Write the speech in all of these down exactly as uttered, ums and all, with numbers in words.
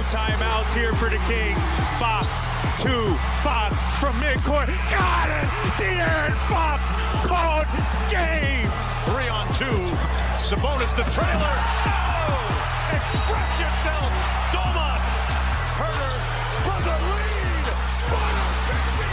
timeouts here for the Kings. Fox, two, Fox from midcourt. Got it! De'Aaron Fox called game! Three on two. Sabonis the trailer. Oh! Express yourself, Domas! Herder for the lead! Fire, baby!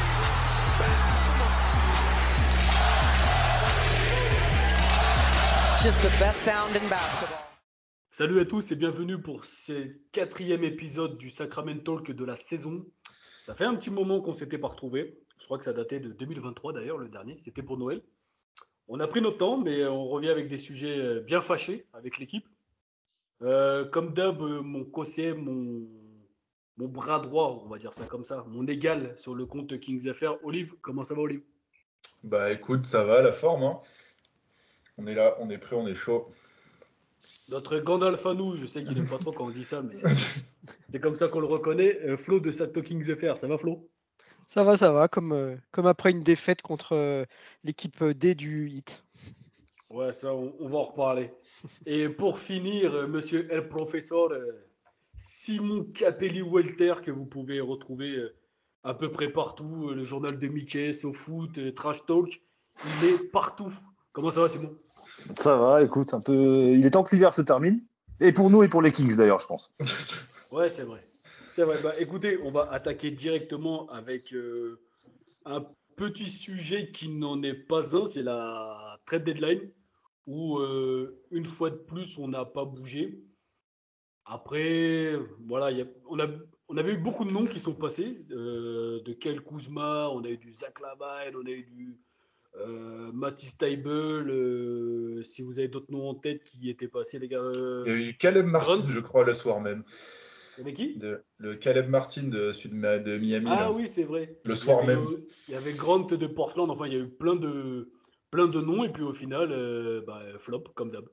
Bam! Just the best sound in basketball. Salut à tous et bienvenue pour ce quatrième épisode du Sacramento Talk de la saison. Ça fait un petit moment qu'on s'était pas retrouvés. Je crois que ça datait de deux mille vingt-trois d'ailleurs, le dernier. C'était pour Noël. On a pris notre temps, mais on revient avec des sujets bien fâchés avec l'équipe. Euh, comme d'hab, mon conseiller, mon, mon bras droit, on va dire ça comme ça, mon égal sur le compte Kings F R. Olive, comment ça va, Olive? Bah écoute, ça va, la forme. Hein. On est là, on est prêt, on est chaud. Notre Gandalf à nous, je sais qu'il n'aime pas trop quand on dit ça, mais c'est, c'est comme ça qu'on le reconnaît. Euh, Flo de Sato Kings F R, ça va Flo? Ça va, ça va, comme, euh, comme après une défaite contre euh, l'équipe D du Heat. Ouais, ça, on, on va en reparler. Et pour finir, euh, monsieur El Professeur, euh, Simon Capelli-Welter, que vous pouvez retrouver euh, à peu près partout, euh, le journal de Mickey, SoFoot, euh, Trash Talk, il est partout. Comment ça va, Simon? Ça va, écoute, un peu. Il est temps que l'hiver se termine. Et pour nous et pour les Kings d'ailleurs, je pense. Ouais, c'est vrai. C'est vrai. Bah, écoutez, on va attaquer directement avec euh, un petit sujet qui n'en est pas un, c'est la trade deadline, où euh, une fois de plus, on n'a pas bougé. Après, voilà, y a, on, a, on avait eu beaucoup de noms qui sont passés, euh, de Kyle Kuzma, on a eu du Zach LaVine, on a eu du euh, Matisse Thybulle, euh, si vous avez d'autres noms en tête qui étaient passés, les gars. Euh, Il y a eu Caleb Martin, Grant. je crois, le soir même. Il y avait qui? De, le Caleb Martin de, de, de Miami. Ah là. oui, c'est vrai. Le soir il y avait, même. Il y avait Grant de Portland, enfin, il y a eu plein de, plein de noms, et puis au final, euh, bah, flop, comme d'hab.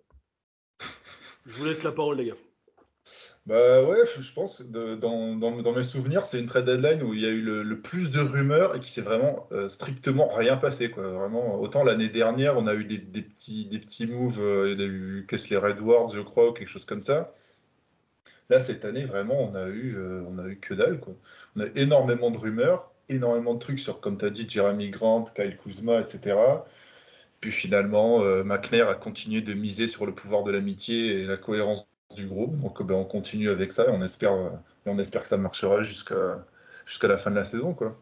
Je vous laisse la parole, les gars. Bah ouais, je pense, de, dans, dans, dans mes souvenirs, c'est une trade deadline où il y a eu le, le plus de rumeurs et qui s'est vraiment euh, strictement rien passé, quoi. Vraiment, autant l'année dernière, on a eu des, des, petits, des petits moves, euh, il y a eu Kessler Edwards, je crois, ou quelque chose comme ça. Là, cette année, vraiment, on a eu, euh, on a eu que dalle, quoi. On a énormément de rumeurs, énormément de trucs sur, comme tu as dit, Jeremy Grant, Kyle Kuzma, et cetera. Puis finalement, euh, McNair a continué de miser sur le pouvoir de l'amitié et la cohérence du groupe. Donc ben, on continue avec ça et on espère, euh, et on espère que ça marchera jusqu'à, jusqu'à la fin de la saison, quoi.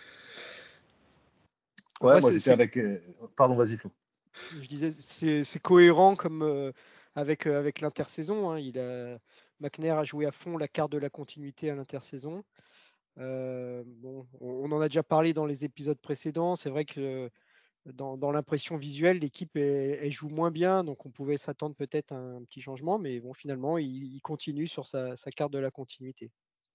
Ouais, Ouais, moi c'est- j'étais c'est- avec. euh, Pardon, vas-y, Flo. Je disais, c'est, c'est cohérent comme euh, avec, euh, avec l'intersaison. Hein. Il a, McNair a joué à fond la carte de la continuité à l'intersaison. Euh, bon, on, on en a déjà parlé dans les épisodes précédents. C'est vrai que euh, dans, dans l'impression visuelle, l'équipe elle, elle joue moins bien, donc on pouvait s'attendre peut-être à un petit changement, mais bon, finalement, il, il continue sur sa, sa carte de la continuité.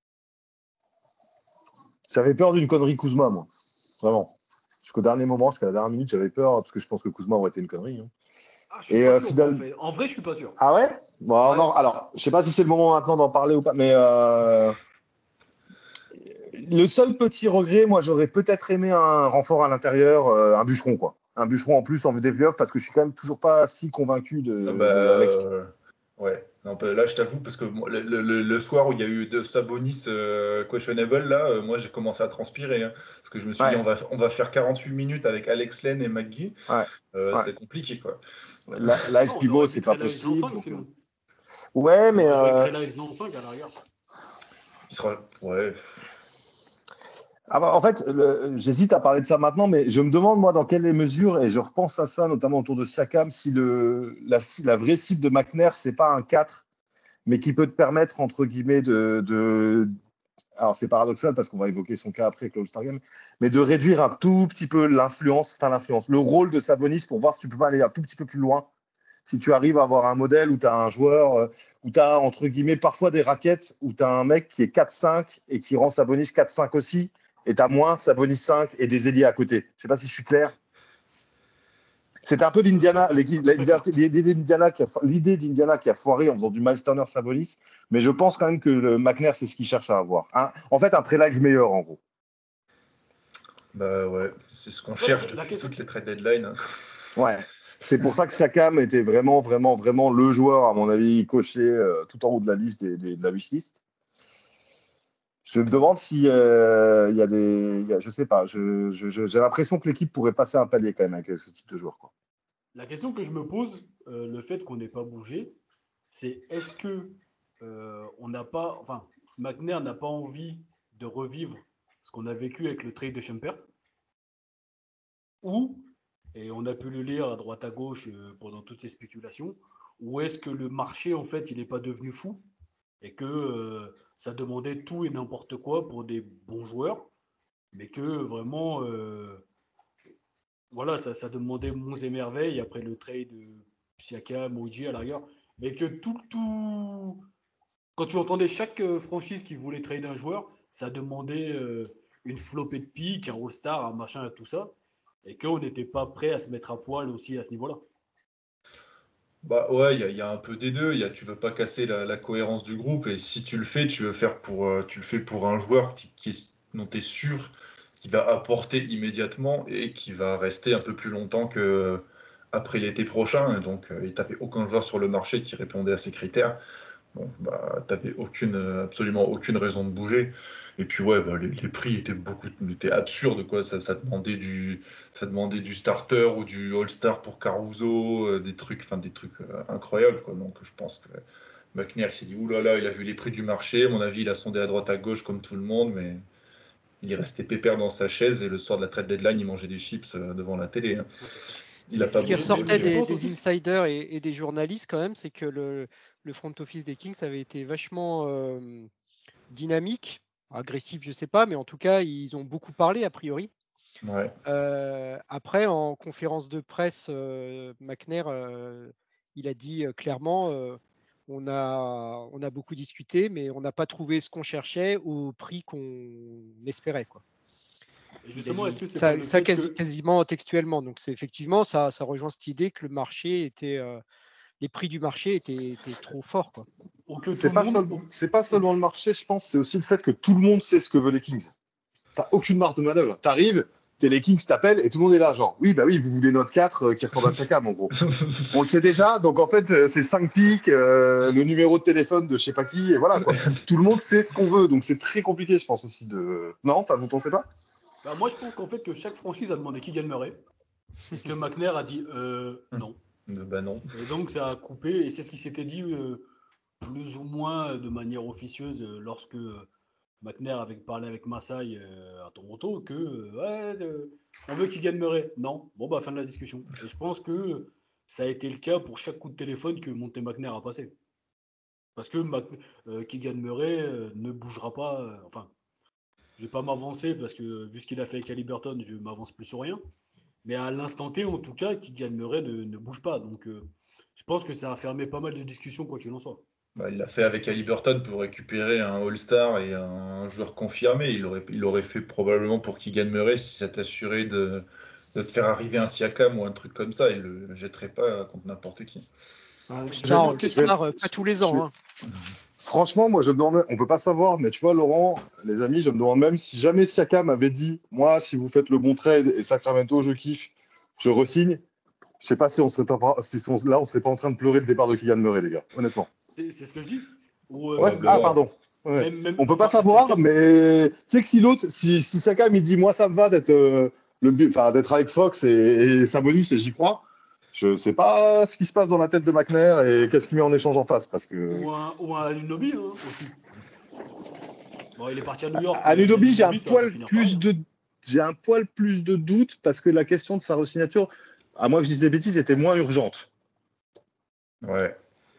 J'avais peur d'une connerie Kuzma, moi. Vraiment. Jusqu'au dernier moment, jusqu'à la dernière minute, j'avais peur parce que je pense que Kuzma aurait été une connerie. Hein. Ah, je suis Et pas euh, sûr, final- moi, en fait. En vrai, je suis pas sûr. Ah ouais, bon, Ouais. non, alors, je sais pas si c'est le moment maintenant d'en parler ou pas, mais euh, le seul petit regret, moi, j'aurais peut-être aimé un renfort à l'intérieur, euh, un bûcheron, quoi. Un bûcheron en plus en vue des playoffs parce que je suis quand même toujours pas si convaincu de, Ah bah, de Alex. euh, ouais. Non, bah, là, je t'avoue, parce que moi, le, le- le soir où il y a eu de Sabonis euh, questionable, là, euh, moi, j'ai commencé à transpirer. Hein, parce que je me suis Ouais. dit, on va, on va faire quarante-huit minutes avec Alex Len et McGee. Ouais. Euh, Ouais. C'est compliqué, quoi. La, la S Non, on pivot, aurait c'est pu pas trader Lyles en possible. cinq, donc, sinon. euh, Ouais, mais On aurait euh, joué Trey Lyles en cinq à la rigueur. Il sera. Ouais. ah bah, en fait, le- j'hésite à parler de ça maintenant, mais je me demande, moi, dans quelle mesure, et je repense à ça, notamment autour de Siakam, si le, la, si la vraie cible de McNair, c'est pas un quatre, mais qui peut te permettre, entre guillemets, de. de alors, c'est paradoxal parce qu'on va évoquer son cas après avec l'All-Star Game, mais de réduire un tout petit peu l'influence, enfin l'influence, le rôle de Sabonis pour voir si tu peux pas aller un tout petit peu plus loin. Si tu arrives à avoir un modèle où tu as un joueur, euh, où tu as, entre guillemets, parfois des raquettes, où tu as un mec qui est quatre cinq et qui rend Sabonis quatre cinq aussi, et tu as moins Sabonis cinq et des ailiers à côté. Je sais pas si je suis clair. C'était un peu l'Indiana, l'équipe- l'idée d'Indiana qui a, l'idée d'Indiana qui a foiré en faisant du Miles Turner Sabonis, mais je pense quand même que le McNair, c'est ce qu'il cherche à avoir. Un- en fait, un Trey Lyles meilleur, en gros. Bah ouais, c'est ce qu'on Ouais, cherche la depuis question- toutes les trade deadlines. Hein. Ouais. C'est pour ça que Siakam était vraiment, vraiment, vraiment le joueur, à mon avis, coché euh, tout en haut de la liste des, des- de la wishlist. Je me demande si euh, il y a des, il y a- je sais pas. Je, je- je- j'ai l'impression que l'équipe pourrait passer un palier quand même avec ce type de joueur, quoi. La question que je me pose, euh, le fait qu'on n'ait pas bougé, c'est est-ce que euh, on n'a pas, enfin, McNair n'a pas envie de revivre ce qu'on a vécu avec le trade de Schumpert, ou, et on a pu le lire à droite à gauche euh, pendant toutes ces spéculations, ou est-ce que le marché en fait il n'est pas devenu fou et que euh, ça demandait tout et n'importe quoi pour des bons joueurs, mais que vraiment euh, voilà, ça, ça demandait monts et merveilles après le trade de Siakam, O G à l'arrière, mais que tout, tout. Quand tu entendais chaque euh, franchise qui voulait trader un joueur, ça demandait euh, une flopée de piques, un All-Star, un machin, tout ça, et qu'on n'était pas prêt à se mettre à poil aussi à ce niveau-là. Bah ouais, il y, a- il y a un peu des deux. Il y a, tu veux pas casser la, la cohérence du groupe, et si tu le fais, tu veux faire pour, euh, tu le fais pour un joueur qui, qui est- dont tu es sûr qu'il va apporter immédiatement et qui va rester un peu plus longtemps que euh, après l'été prochain. Et donc, euh, il t'avait aucun joueur sur le marché qui répondait à ces critères. Bon, bah, t'avais aucune, euh, absolument aucune raison de bouger. Et puis ouais, bah, les, les prix étaient beaucoup, étaient absurdes, quoi. Ça, ça demandait du, ça demandait du starter ou du All-Star pour Caruso, euh, des trucs, enfin des trucs euh, incroyables, quoi. Donc je pense que McNair s'est dit, oulala, il a vu les prix du marché. À mon avis, il a sondé à droite à gauche comme tout le monde, mais il est resté pépère dans sa chaise et le soir de la trade deadline, il mangeait des chips euh, devant la télé, hein. Il a C'est- pas Ce qui mais, mais, bougé. mais ressortait je des, pense des aussi. insiders et, et des journalistes quand même, c'est que le, le front office des Kings avait été vachement euh, dynamique, agressif, je sais pas, mais en tout cas, ils ont beaucoup parlé a priori. Ouais. Euh, après, en conférence de presse, euh, McNair, euh, il a dit euh, clairement, euh, on a, on a beaucoup discuté, mais on n'a pas trouvé ce qu'on cherchait au prix qu'on espérait, quoi. Et Il a justement, est-ce dit que c'est pas ça, le ça fait quasi, que. quasiment textuellement. Donc c'est effectivement ça, ça rejoint cette idée que le marché était, euh, les prix du marché étaient, étaient trop forts, quoi. Ou que tout C'est le pas monde. seulement, ou- c'est pas ou- seulement le marché, je pense. C'est aussi le fait que tout le monde sait ce que veulent les Kings. T'as aucune marge de manœuvre. T'arrives, t'es les Kings t'appellent et tout le monde est là, genre, oui, bah oui, vous voulez notre quatre euh, qui ressemble à Siakam, en gros. On le sait déjà, donc en fait, euh, c'est cinq pics, euh, le numéro de téléphone de je sais pas qui, et voilà, quoi. Tout le monde sait ce qu'on veut, donc c'est très compliqué, je pense aussi de. Non, enfin, vous pensez pas? Bah, moi, je pense qu'en fait, que chaque franchise a demandé qui gagne Murray et que McNair a dit euh, non. Bah non. Et donc, ça a coupé, et c'est ce qui s'était dit euh, plus ou moins de manière officieuse euh, lorsque euh, McNair avait parlé avec Masai euh, à Toronto, que euh, ouais, euh, on veut qu'il gagne Murray. Non. Bon, bah, fin de la discussion. Et je pense que ça a été le cas pour chaque coup de téléphone que Monte McNair a passé. Parce que Mac, euh, Keegan Murray euh, ne bougera pas. euh, enfin, je vais pas m'avancer parce que vu ce qu'il a fait avec Haliburton, je m'avance plus sur rien. Mais à l'instant T, en tout cas, Keegan Murray ne, ne bouge pas. Donc, euh, je pense que ça a fermé pas mal de discussions, quoi qu'il en soit. Bah, il l'a fait avec Haliburton pour récupérer un All-Star et un joueur confirmé. Il aurait, il aurait fait probablement pour Keegan Murray si ça t'assurait de, de te faire arriver un Siakam ou un truc comme ça. Il ne le jetterait pas contre n'importe qui. Un J'ai une All-Star, autre question. All-Star, euh, pas tous les Je ans, vais- hein. Franchement, moi, je me demande, on peut pas savoir, mais tu vois, Laurent, les amis, je me demande même si jamais Siakam avait dit, moi, si vous faites le bon trade et Sacramento, je kiffe, je re-signe. Je sais pas si on serait pas, si on- là, on serait pas en train de pleurer le départ de Kylian Murray, les gars, honnêtement. C'est c'est ce que je dis. Ou, euh, Ouais, même, ah, Probablement. pardon. Ouais. même, même, On peut pas enfin, savoir, Siakam- mais tu sais que si l'autre, si, si Siakam, il dit, moi, ça me va d'être euh, le but, enfin, d'être avec Fox et, et Sabonis et j'y crois. Je sais pas ce qui se passe dans la tête de McNair et qu'est-ce qu'il met en échange en face, parce que ou un, ou un Anunoby hein, aussi. Bon, il est parti à New York. à Mais Anunoby, j'ai un Anunoby, ça aurait pu poil finir plus pareil, hein. de, j'ai un poil plus de doute parce que la question de sa re-signature, à moins que je dise des bêtises, était moins urgente. Ouais.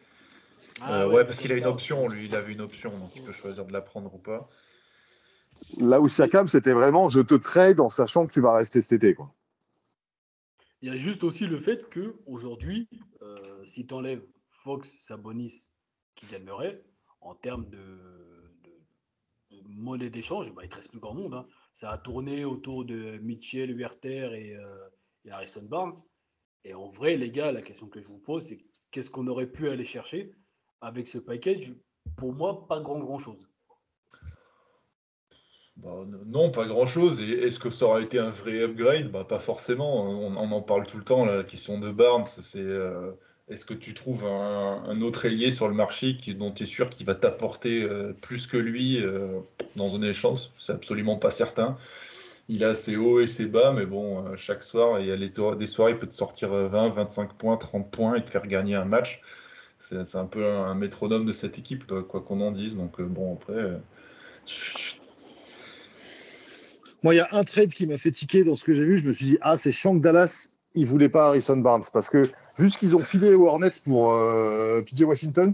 Ah Euh, ouais, ouais, vu parce comme qu'il a une ça. option, lui, il avait une option, donc il peut choisir de la prendre ou pas. Là où Siakam, c'était vraiment, je te trade en sachant que tu vas rester cet été, quoi. Il y a juste aussi le fait que aujourd'hui, euh, si tu enlèves Fox, Sabonis, qui gagnerait, en termes de, de- de monnaie d'échange, bah, il ne te reste plus grand monde, hein. Ça a tourné autour de Mitchell, Huerter et, euh, et Harrison Barnes. Et en vrai, les gars, la question que je vous pose, c'est qu'est-ce qu'on aurait pu aller chercher avec ce package? Pour moi, pas grand grand chose. Bah, n- non, pas grand-chose. Et est-ce que ça aurait été un vrai upgrade? Bah, pas forcément. On, on en parle tout le temps, là, la question de Barnes. C'est, euh, est-ce que tu trouves un, un autre ailier sur le marché qui, dont tu es sûr qu'il va t'apporter euh, plus que lui euh, dans un échange? C'est absolument pas certain. Il a ses hauts et ses bas, mais bon, euh, chaque soir, il y a les, des soirées, il peut te sortir vingt, vingt-cinq points, trente points et te faire gagner un match. C'est, c'est un peu un, un métronome de cette équipe, quoi qu'on en dise. Donc, euh, bon, après. Euh... Moi, il y a un trade qui m'a fait tiquer dans ce que j'ai vu. Je me suis dit, ah, c'est chiant que Dallas, ils ne voulaient pas Harrison Barnes. Parce que, vu ce qu'ils ont filé aux Hornets pour euh, P J Washington,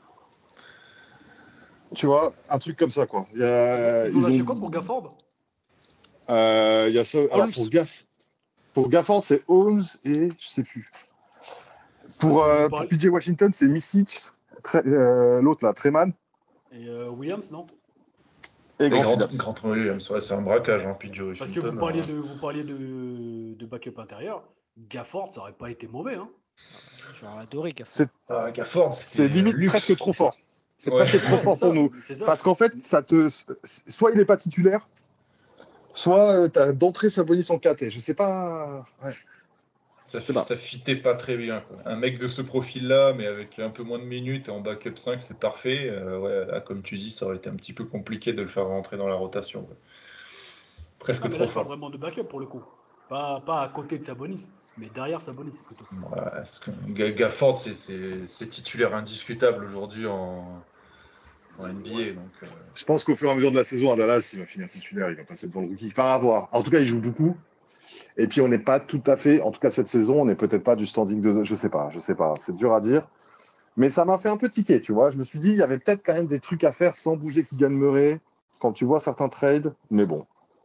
tu vois, un truc comme ça, quoi. Il y a, ils ont ils lâché ont... quoi pour Gafford? Euh, il y a ça. Alors, pour, Gaff... pour Gafford, c'est Holmes et je sais plus. Pour, euh, pour P J Washington, c'est Misic, Tre... euh, l'autre là, Treman. Et euh, Williams, non? Et, et Grant, Grant, Grant Williams. Ouais, c'est un braquage, hein, P J Washington. Parce que vous parliez de, vous parliez de, de backup intérieur. Gafford, ça aurait pas été mauvais, hein. J'aurais adoré Gafford. C'est, ah, Gafford, c'est limite luxe. Presque trop fort. C'est ouais. presque trop ouais, fort pour ça, nous. Parce qu'en fait, ça te, soit il n'est pas titulaire, soit tu as d'entrée Sabonis en quatre. Et je sais pas. Ouais. Ça, ça fitait pas très bien, quoi. Un mec de ce profil-là, mais avec un peu moins de minutes et en backup cinq, c'est parfait. Euh, ouais, là, comme tu dis, ça aurait été un petit peu compliqué de le faire rentrer dans la rotation. Ouais. Presque ah, trop là, fort. Pas vraiment de backup pour le coup. Pas, pas à côté de Sabonis, mais derrière Sabonis plutôt. Ouais, parce que Gafford, c'est, c'est, c'est titulaire indiscutable aujourd'hui en, en N B A. Ouais. Donc, euh... je pense qu'au fur et à mesure de la saison, à Dallas, il va finir titulaire, il va passer devant le rookie. Enfin, à voir. En tout cas, il joue beaucoup. Et puis, on n'est pas tout à fait, en tout cas cette saison, on n'est peut-être pas du standing de. Je sais pas, je sais pas. C'est dur à dire. Mais ça m'a fait un peu tiquer, tu vois. Je me suis dit, il y avait peut-être quand même des trucs à faire sans bouger Keegan Murray quand tu vois certains trades. Mais bon.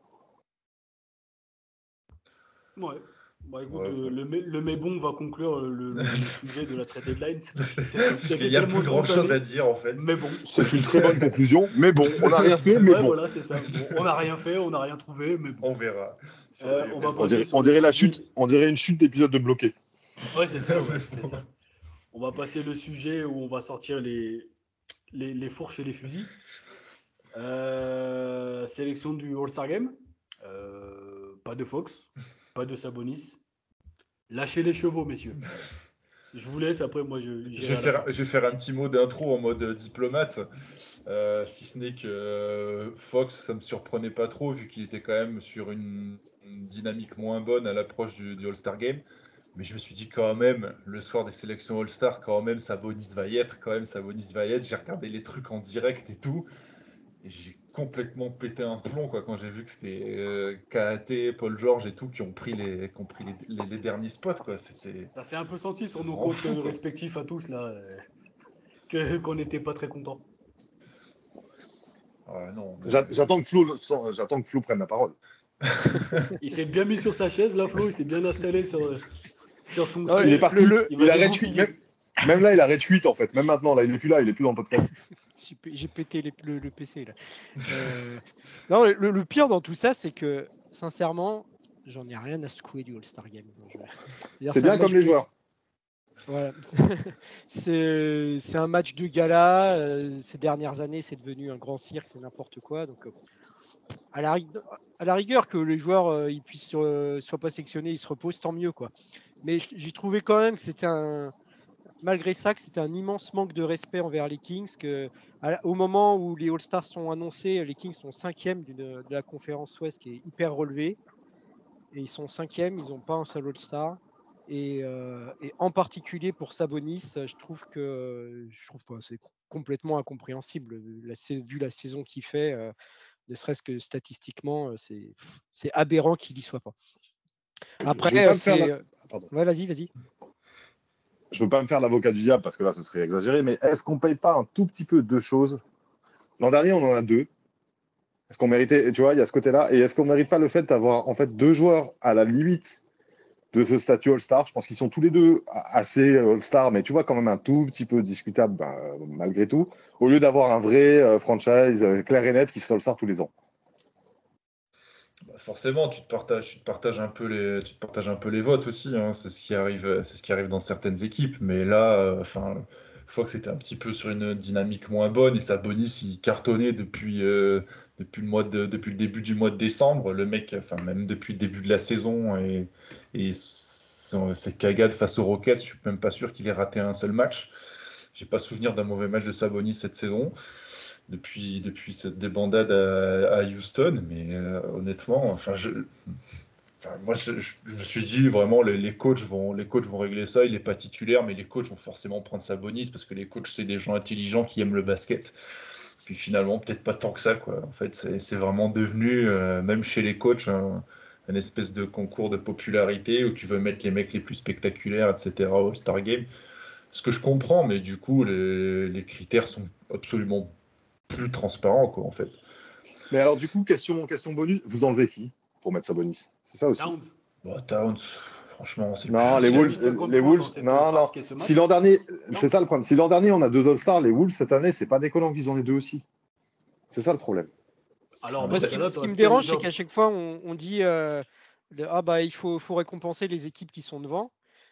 Ouais. Bah écoute, ouais, euh, le, le mais bon va conclure le, le sujet de la trade deadline. C'est, c'est, Parce qu'il n'y a plus grand chose à dire en fait. Mais bon. C'est une très bonne conclusion. Mais bon, on n'a rien fait, mais ouais, bon. Voilà, c'est ça. Bon, on n'a rien fait, on n'a rien trouvé, mais bon. On verra. Euh, on, va on dirait, on dirait la chute, on dirait une chute d'épisode de Bloqué. Ouais, c'est ça, ouais, c'est ça. On va passer le sujet où on va sortir les, les, les fourches et les fusils. Euh, sélection du All-Star Game. Euh, pas de Fox, pas de Sabonis. Lâchez les chevaux, messieurs. Je vous laisse, après moi je... Je vais, faire, je vais faire un petit mot d'intro en mode diplomate. Euh, si ce n'est que euh, Fox, ça ne me surprenait pas trop vu qu'il était quand même sur une, une dynamique moins bonne à l'approche du, du All-Star Game. Mais je me suis dit quand même, le soir des sélections All-Star, quand même, Sabonis va y être, quand même, Sabonis va y être. J'ai regardé les trucs en direct et tout. Et j'ai complètement pété un plomb quoi, quand j'ai vu que c'était euh, K A T, Paul George et tout qui ont pris les, qui ont pris les, les, les derniers spots. Quoi. C'était... Ça s'est un peu senti sur nos comptes fou, respectifs à tous, là, euh, que, qu'on n'était pas très contents. Ouais, non, mais... J'attends que Flo, j'attends que Flo prenne la parole. Il s'est bien mis sur sa chaise, là, Flo, il s'est bien installé sur, sur son... Non, il est parti, le, il, il a retweet, même, même là, il a retweet en fait. Même maintenant, là, il n'est plus là, il n'est plus dans le podcast. J'ai pété les, le, le P C là. Euh, non, le, le pire dans tout ça, c'est que sincèrement, j'en ai rien à secouer du All-Star Game. C'est, c'est bien comme les joueurs. Voilà. c'est, c'est un match de gala. Euh, ces dernières années, c'est devenu un grand cirque, c'est n'importe quoi. Donc, euh, à, la, à la rigueur, que les joueurs euh, ils puissent euh, soient pas sélectionnés, ils se reposent, tant mieux quoi. Mais j'ai trouvé quand même que c'était un malgré ça, que c'était un immense manque de respect envers les Kings, que à, au moment où les All-Stars sont annoncés, les Kings sont cinquième de la conférence Ouest qui est hyper relevée, et ils sont cinquième, ils n'ont pas un seul All-Star, et, euh, et en particulier pour Sabonis, je trouve que je trouve pas, c'est complètement incompréhensible, la, vu la saison qu'il fait, euh, ne serait-ce que statistiquement, c'est, c'est aberrant qu'il y soit pas. Après, c'est... La... ouais, vas-y, vas-y. Je ne veux pas me faire l'avocat du diable parce que là, ce serait exagéré, mais est-ce qu'on ne paye pas un tout petit peu deux choses? L'an dernier, on en a deux. Est-ce qu'on méritait, tu vois, il y a ce côté-là. Et est-ce qu'on ne mérite pas le fait d'avoir en fait deux joueurs à la limite de ce statut All-Star? Je pense qu'ils sont tous les deux assez All-Star, mais tu vois, quand même un tout petit peu discutable bah, malgré tout, au lieu d'avoir un vrai euh, franchise euh, clair et net qui serait All-Star tous les ans. Bah forcément, tu te partages, tu te partages un peu les, tu te partages un peu les votes aussi. Hein. C'est ce qui arrive, c'est ce qui arrive dans certaines équipes. Mais là, enfin, euh, Fox était un petit peu sur une dynamique moins bonne et Sabonis il cartonnait depuis, euh, depuis le mois de, depuis le début du mois de décembre. Le mec, enfin même depuis le début de la saison et, et son- ses cagades face aux Rockets, je suis même pas sûr qu'il ait raté un seul match. J'ai pas souvenir d'un mauvais match de Sabonis cette saison, depuis, depuis cette débandade à, à Houston. Mais euh, honnêtement, enfin, je, enfin, moi, je, je- je me suis dit vraiment, les, les coachs vont, les coachs vont régler ça. Il n'est pas titulaire, mais les coachs vont forcément prendre Sabonis parce que les coachs, c'est des gens intelligents qui aiment le basket. Puis finalement, peut-être pas tant que ça, quoi. En fait, c'est c'est vraiment devenu, euh, même chez les coachs, un, un espèce de concours de popularité où tu veux mettre les mecs les plus spectaculaires, et cetera au All-Star Game. Ce que je comprends, mais du coup, les, les critères sont absolument plus transparents, quoi, en fait. Mais alors, du coup, question, question bonus, vous enlevez qui pour mettre Sabonis? C'est ça aussi. Towns. Bon, Towns, franchement, c'est le Non, plus les Il a mis Wolves, cinquante les points Wolves, dans cette non, non. farce qu'est ce match. Si l'an dernier, Non. c'est ça le problème. Si l'an dernier on a deux All-Stars, les Wolves cette année, c'est pas déconnant qu'ils en aient deux aussi. C'est ça le problème. Alors, Ah, dans Moi, ce ce qui, cas-là, ce qui t'aurais me peut-être dérange, déjà- c'est qu'à chaque fois, on, on dit euh, le- ah bah il faut, faut récompenser les équipes qui sont devant.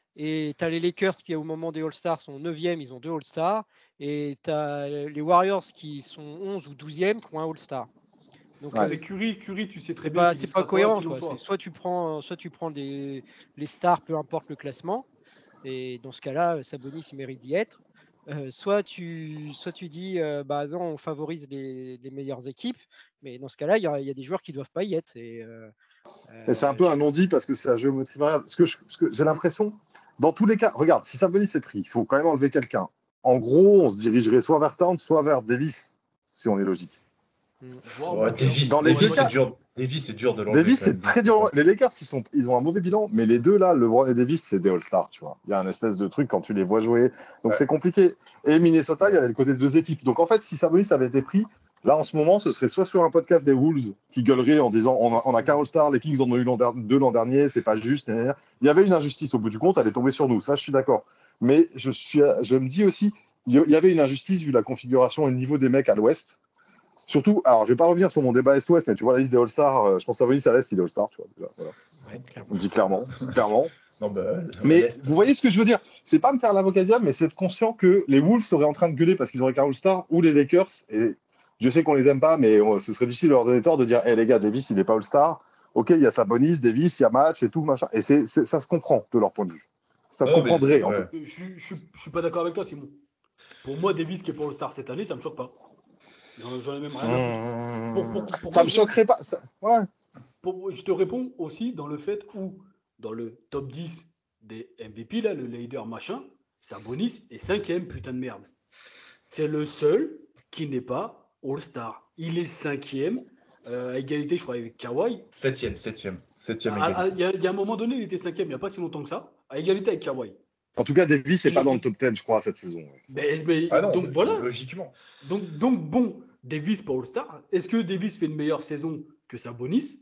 Et tu as les Lakers qui, au moment des All-Stars, sont neuvième, ils ont deux All-Stars. Et tu as les Warriors qui sont onze ou douzième, qui ont un All-Star. Donc, Ouais. euh, Mais Curry, Curry, tu sais très c'est bien pas, qu'il y c'est sera pas quoi cohérent. qu'il en Quoi. soit. C'est soit tu prends, soit tu prends des, les stars, peu importe le classement. Et dans ce cas-là, euh, Sabonis, il mérite d'y être. Euh, soit, tu, soit tu dis, euh, bah non, on favorise les, les meilleures équipes. Mais dans ce cas-là, il y, a- il y a des joueurs qui ne doivent pas y être. Et, euh, Et c'est un euh, peu je- un non-dit parce que c'est la géométrie variable. Parce que, je- parce que j'ai l'impression, dans tous les cas, regarde, si Sabonis est pris, il faut quand même enlever quelqu'un. En gros, on se dirigerait soit vers Towns, soit vers Davis, si on est logique. Voire Ouais, Booker. Davis, Dans les Davis, deux c'est cas- dur. Davis, c'est dur de l'enlever. Davis, quand même. c'est très dur. Les Lakers, ils, sont, ils ont un mauvais bilan, mais les deux là, LeBron et Davis, c'est des All-Stars, tu vois. Il y a un espèce de truc quand tu les vois jouer. Donc Ouais. c'est compliqué. Et Minnesota, il y avait le côté de deux équipes. Donc en fait, si Sabonis avait été pris, là en ce moment, ce serait soit sur un podcast des Wolves qui gueulerait en disant on a, on a qu'un All-Star, les Kings en ont eu l'an der- deux l'an dernier, c'est pas juste. gna, gna, gna. Il y avait une injustice au bout du compte, elle est tombée sur nous. Ça, je suis d'accord. Mais je, suis, je me dis aussi, il y avait une injustice vu la configuration et le niveau des mecs à l'Ouest. Surtout, alors je vais pas revenir sur mon débat Est-Ouest, mais tu vois la liste des All-Stars, euh, je pense à Sabonis à l'Est, il est All-Star, tu vois. Déjà, voilà. Ouais, On me dit clairement, clairement. Non, bah, Mais l'Est. vous voyez ce que je veux dire? C'est pas me faire l'avocat du diable, mais c'est être conscient que les Wolves seraient en train de gueuler parce qu'ils auraient qu'un All-Star ou les Lakers. Et je sais qu'on les aime pas, mais euh, ce serait difficile de leur donner tort de dire, hé les gars, Davis, il n'est pas All-Star. Ok, il y a Sabonis, Davis, il y a match et tout, machin. Et c'est, c'est- ça se comprend de leur point de vue. Ça se Ah, mais- comprendrait, en ouais. tout cas. Je, je, je, je suis pas d'accord avec toi, Simon. Pour moi, Davis qui est pour le Star cette année, ça me choque pas. J'en j'en ai même rien à foutre. Pour- pour- pour ça moi, me je- choquerait pas. ça- Ouais. Pour- je te réponds aussi dans le fait où, dans le top dix des M V P, là, le leader machin, Sabonis est cinquième, putain de merde. C'est le seul qui n'est pas All-Star. Il est cinquième, euh, à égalité, je crois, avec Kawhi. Septième, septième. Septième Ah, ah, égalité. Il y, a- il y a un moment donné, il était cinquième, il n'y a pas si longtemps que ça, à égalité avec Kawhi. En tout cas, Davis n'est Il- pas dans le top dix, je crois, cette saison. ouais. Mais, mais- Ah non, donc voilà. logiquement. Donc, donc bon, Davis pas All-Star. Est-ce que Davis fait une meilleure saison que Sabonis?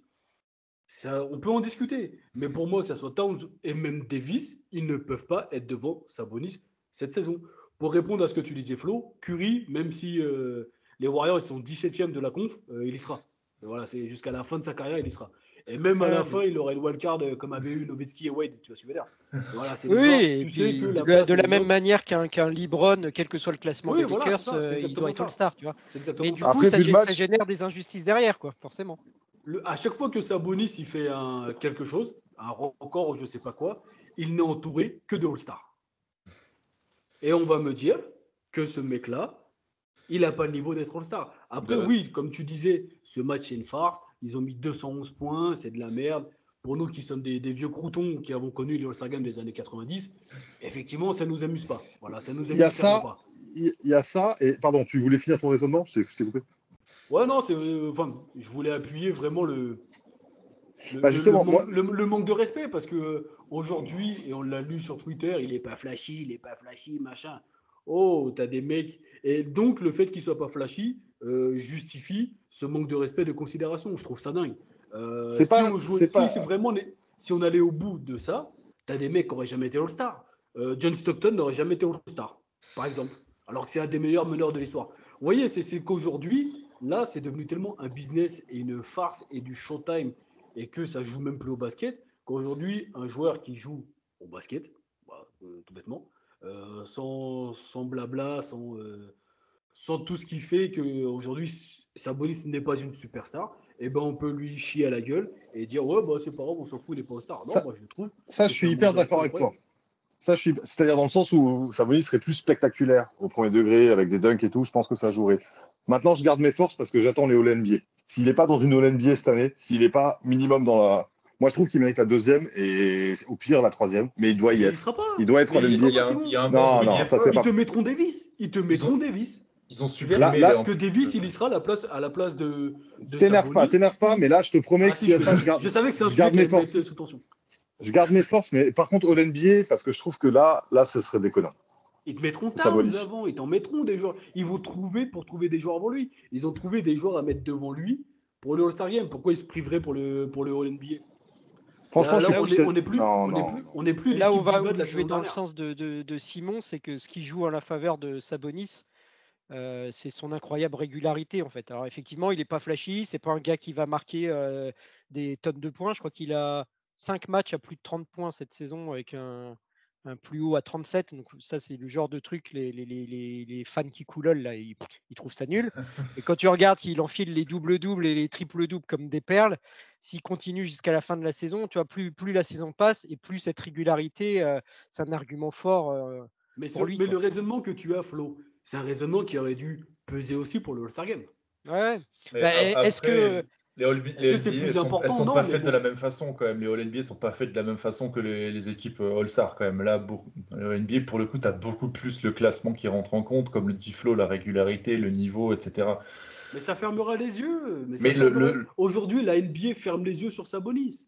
Ça, on peut en discuter. Mais pour moi, que ce soit Towns et même Davis, ils ne peuvent pas être devant Sabonis cette saison. Pour répondre à ce que tu disais, Flo, Curry, même si euh, les Warriors ils sont dix-septième de la conf, euh, il y sera. Et voilà, c'est jusqu'à la fin de sa carrière, il y sera. Et même à Ouais, la mais- fin, il aurait le wildcard euh, comme avait eu Nowitzki et Wade. Tu vois ce que je veux dire? Voilà, c'est des Oui, joueurs, et tu sais puis que la de, place de est la même énorme. manière qu'un qu'un LeBron, quel que soit le classement Oui, des voilà, Lakers, c'est ça, c'est euh, il exactement doit être ça. All-Star, tu vois. C'est exactement Mais du ça. coup, Après, ça, vu le gé- ça match- génère des injustices derrière, quoi, forcément. Le- à chaque fois que Sabonis il fait un, quelque chose, un record ou je sais pas quoi, il n'est entouré que de All-Stars. Et on va me dire que ce mec-là, il n'a pas le niveau d'être All-Star. Après, De- oui, comme tu disais, ce match est une farce. Ils ont mis deux cent onze points, c'est de la merde. Pour nous qui sommes des, des vieux croutons qui avons connu les All-Star Games des années quatre-vingt-dix, effectivement, ça ne nous amuse pas. Voilà, ça nous Il y a amuse clairement ça, pas. il y a ça, et pardon, tu voulais finir ton raisonnement? Je t'ai je t'ai coupé. Ouais, non, c'est, euh, enfin, je voulais appuyer vraiment le, le, Bah, le- justement, le moi- manque, le- le manque de respect parce que euh, aujourd'hui, et on l'a lu sur Twitter, il est pas flashy, il est pas flashy, machin. Oh, t'as des mecs. Et donc, le fait qu'il soit pas flashy euh, justifie ce manque de respect, de considération. Je trouve ça dingue. Euh, C'est si, pas- on jouait- c'est si, pas- c'est vraiment les- si on allait au bout de ça, t'as des mecs qui n'auraient jamais été All-Star. Euh, John Stockton n'aurait jamais été All-Star, par exemple. Alors que c'est un des meilleurs meneurs de l'histoire. Vous voyez, c'est, c'est qu'aujourd'hui, là, c'est devenu tellement un business et une farce et du showtime et que ça joue même plus au basket qu'aujourd'hui, un joueur qui joue au basket, bah, euh, tout bêtement, euh, sans, sans blabla, sans, euh, sans tout ce qui fait qu'aujourd'hui, Sabonis n'est pas une superstar, et ben on peut lui chier à la gueule et dire ouais, bah, c'est pas grave, on s'en fout, il n'est pas une star. Non, Ça, moi je trouve. ça que je c'est suis un hyper meneur d'accord avec toi. incroyable. Ça, je suis... C'est-à-dire dans le sens où Sabonis serait plus spectaculaire au premier degré, avec des dunks et tout, je pense que ça jouerait. Maintenant, je garde mes forces parce que j'attends les All-N B A. S'il n'est pas dans une All-N B A cette année, s'il n'est pas minimum dans la... Moi, je trouve qu'il mérite la deuxième et au pire la troisième, mais il doit y Mais il être. sera pas. Il doit être Mais il All-N B A. sera Il y a, pas, un- Simon. il y a un Non, moment, non, il y a ça, pas- c'est Ils pas- te mettront Davis. Ils te mettront ont- Davis. Ils ont Tu verras Là- là- que Davis, il y sera à la place, à la place de, de T'énerve pas, Sabonis. t'énerve pas, mais là, je te promets Ah, que si, s'il y a je, ça, je garde, je savais que c'est un je sujet garde qui mes allait forces. mettre sous tension. Je garde mes forces, mais par contre, All-N B A, parce que je trouve que là, là, ce serait déconnant. Ils te mettront Sabonis. Towns avant, ils t'en mettront des joueurs. Ils vont trouver pour trouver des joueurs avant lui. Ils ont trouvé des joueurs à mettre devant lui pour le All-Star Game. Pourquoi ils se priveraient pour le, pour le All-N B A? Franchement, Là, je suis là, on, plus- est, on est plus, Non, on non, est plus, non. on est plus Là où, l'équipe va, diva où de la je vais saison dans le dernière. sens de, de- de Simon, c'est que ce qui joue en la faveur de Sabonis, euh, c'est son incroyable régularité en fait. Alors effectivement, il n'est pas flashy, c'est pas un gars qui va marquer euh, des tonnes de points. Je crois qu'il a cinq matchs à plus de trente points cette saison avec un, un plus haut à trente-sept. Donc ça, c'est le genre de truc, les, les, les, les, les fans qui coulolent, là, ils, ils trouvent ça nul. Et quand tu regardes qu'il enfile les doubles-doubles et les triples-doubles comme des perles, s'il continue jusqu'à la fin de la saison, tu vois, plus, plus la saison passe et plus cette régularité, euh, c'est un argument fort euh, Mais, pour ce- lui. mais quoi. le raisonnement que tu as, Flo, c'est un raisonnement qui aurait dû peser aussi pour le All-Star Game. Ouais. Mais Bah, a- est-ce après, que les All- Est-ce les que c'est N B A, plus elles sont, important? elles sont Non, pas mais faites de bon. la même façon quand même. Les All N B A sont pas faites de la même façon que les, les équipes euh, All-Star quand même. Là, beaucoup, le N B A, pour le coup, tu as beaucoup plus le classement qui rentre en compte, comme le dit Flo, la régularité, le niveau, et cetera. Mais ça fermera les yeux. Mais ça Mais le, fermera- le- Aujourd'hui, la N B A ferme les yeux sur Sabonis.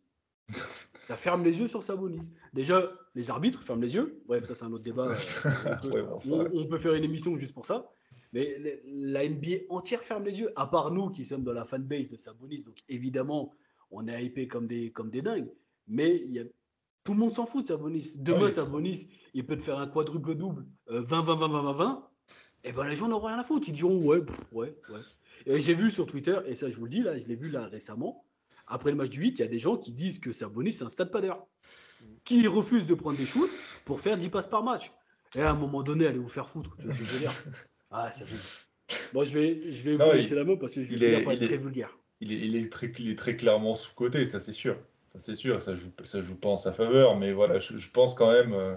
Ça ferme les yeux sur Sabonis. Déjà, les arbitres ferment les yeux. Bref, ça, c'est un autre débat. Euh, on, peut, Ouais, bon, ça, on- on peut faire une émission juste pour ça. Mais les- la N B A entière ferme les yeux, à part nous qui sommes dans la fanbase de Sabonis. Donc, évidemment, on est hypé comme des, comme des dingues. Mais il y a, tout le monde s'en fout de Sabonis. Demain, Ouais. Sabonis, il peut te faire un quadruple-double, euh, vingt vingt vingt vingt vingt vingt. Et ben les gens n'auront rien à foutre. Ils diront ouais, pff, ouais, ouais. Et j'ai vu sur Twitter, et ça je vous le dis là, je l'ai vu là récemment, après le match du huit, il y a des gens qui disent que Sabonis c'est un stade padder, qui refusent de prendre des shoots pour faire dix passes par match. Et à un moment donné, allez vous faire foutre. Tu vois ce que je veux dire? Ah, c'est bon. Bon, je vais, je vais Non, vous il- laisser la main parce que je il vais est- finir par il être est- très vulgaire. il est, il est très, il est très clairement sous-coté, ça c'est sûr. Ça c'est sûr, ça joue, ça joue pas en sa faveur, mais voilà, je, je pense quand même. euh,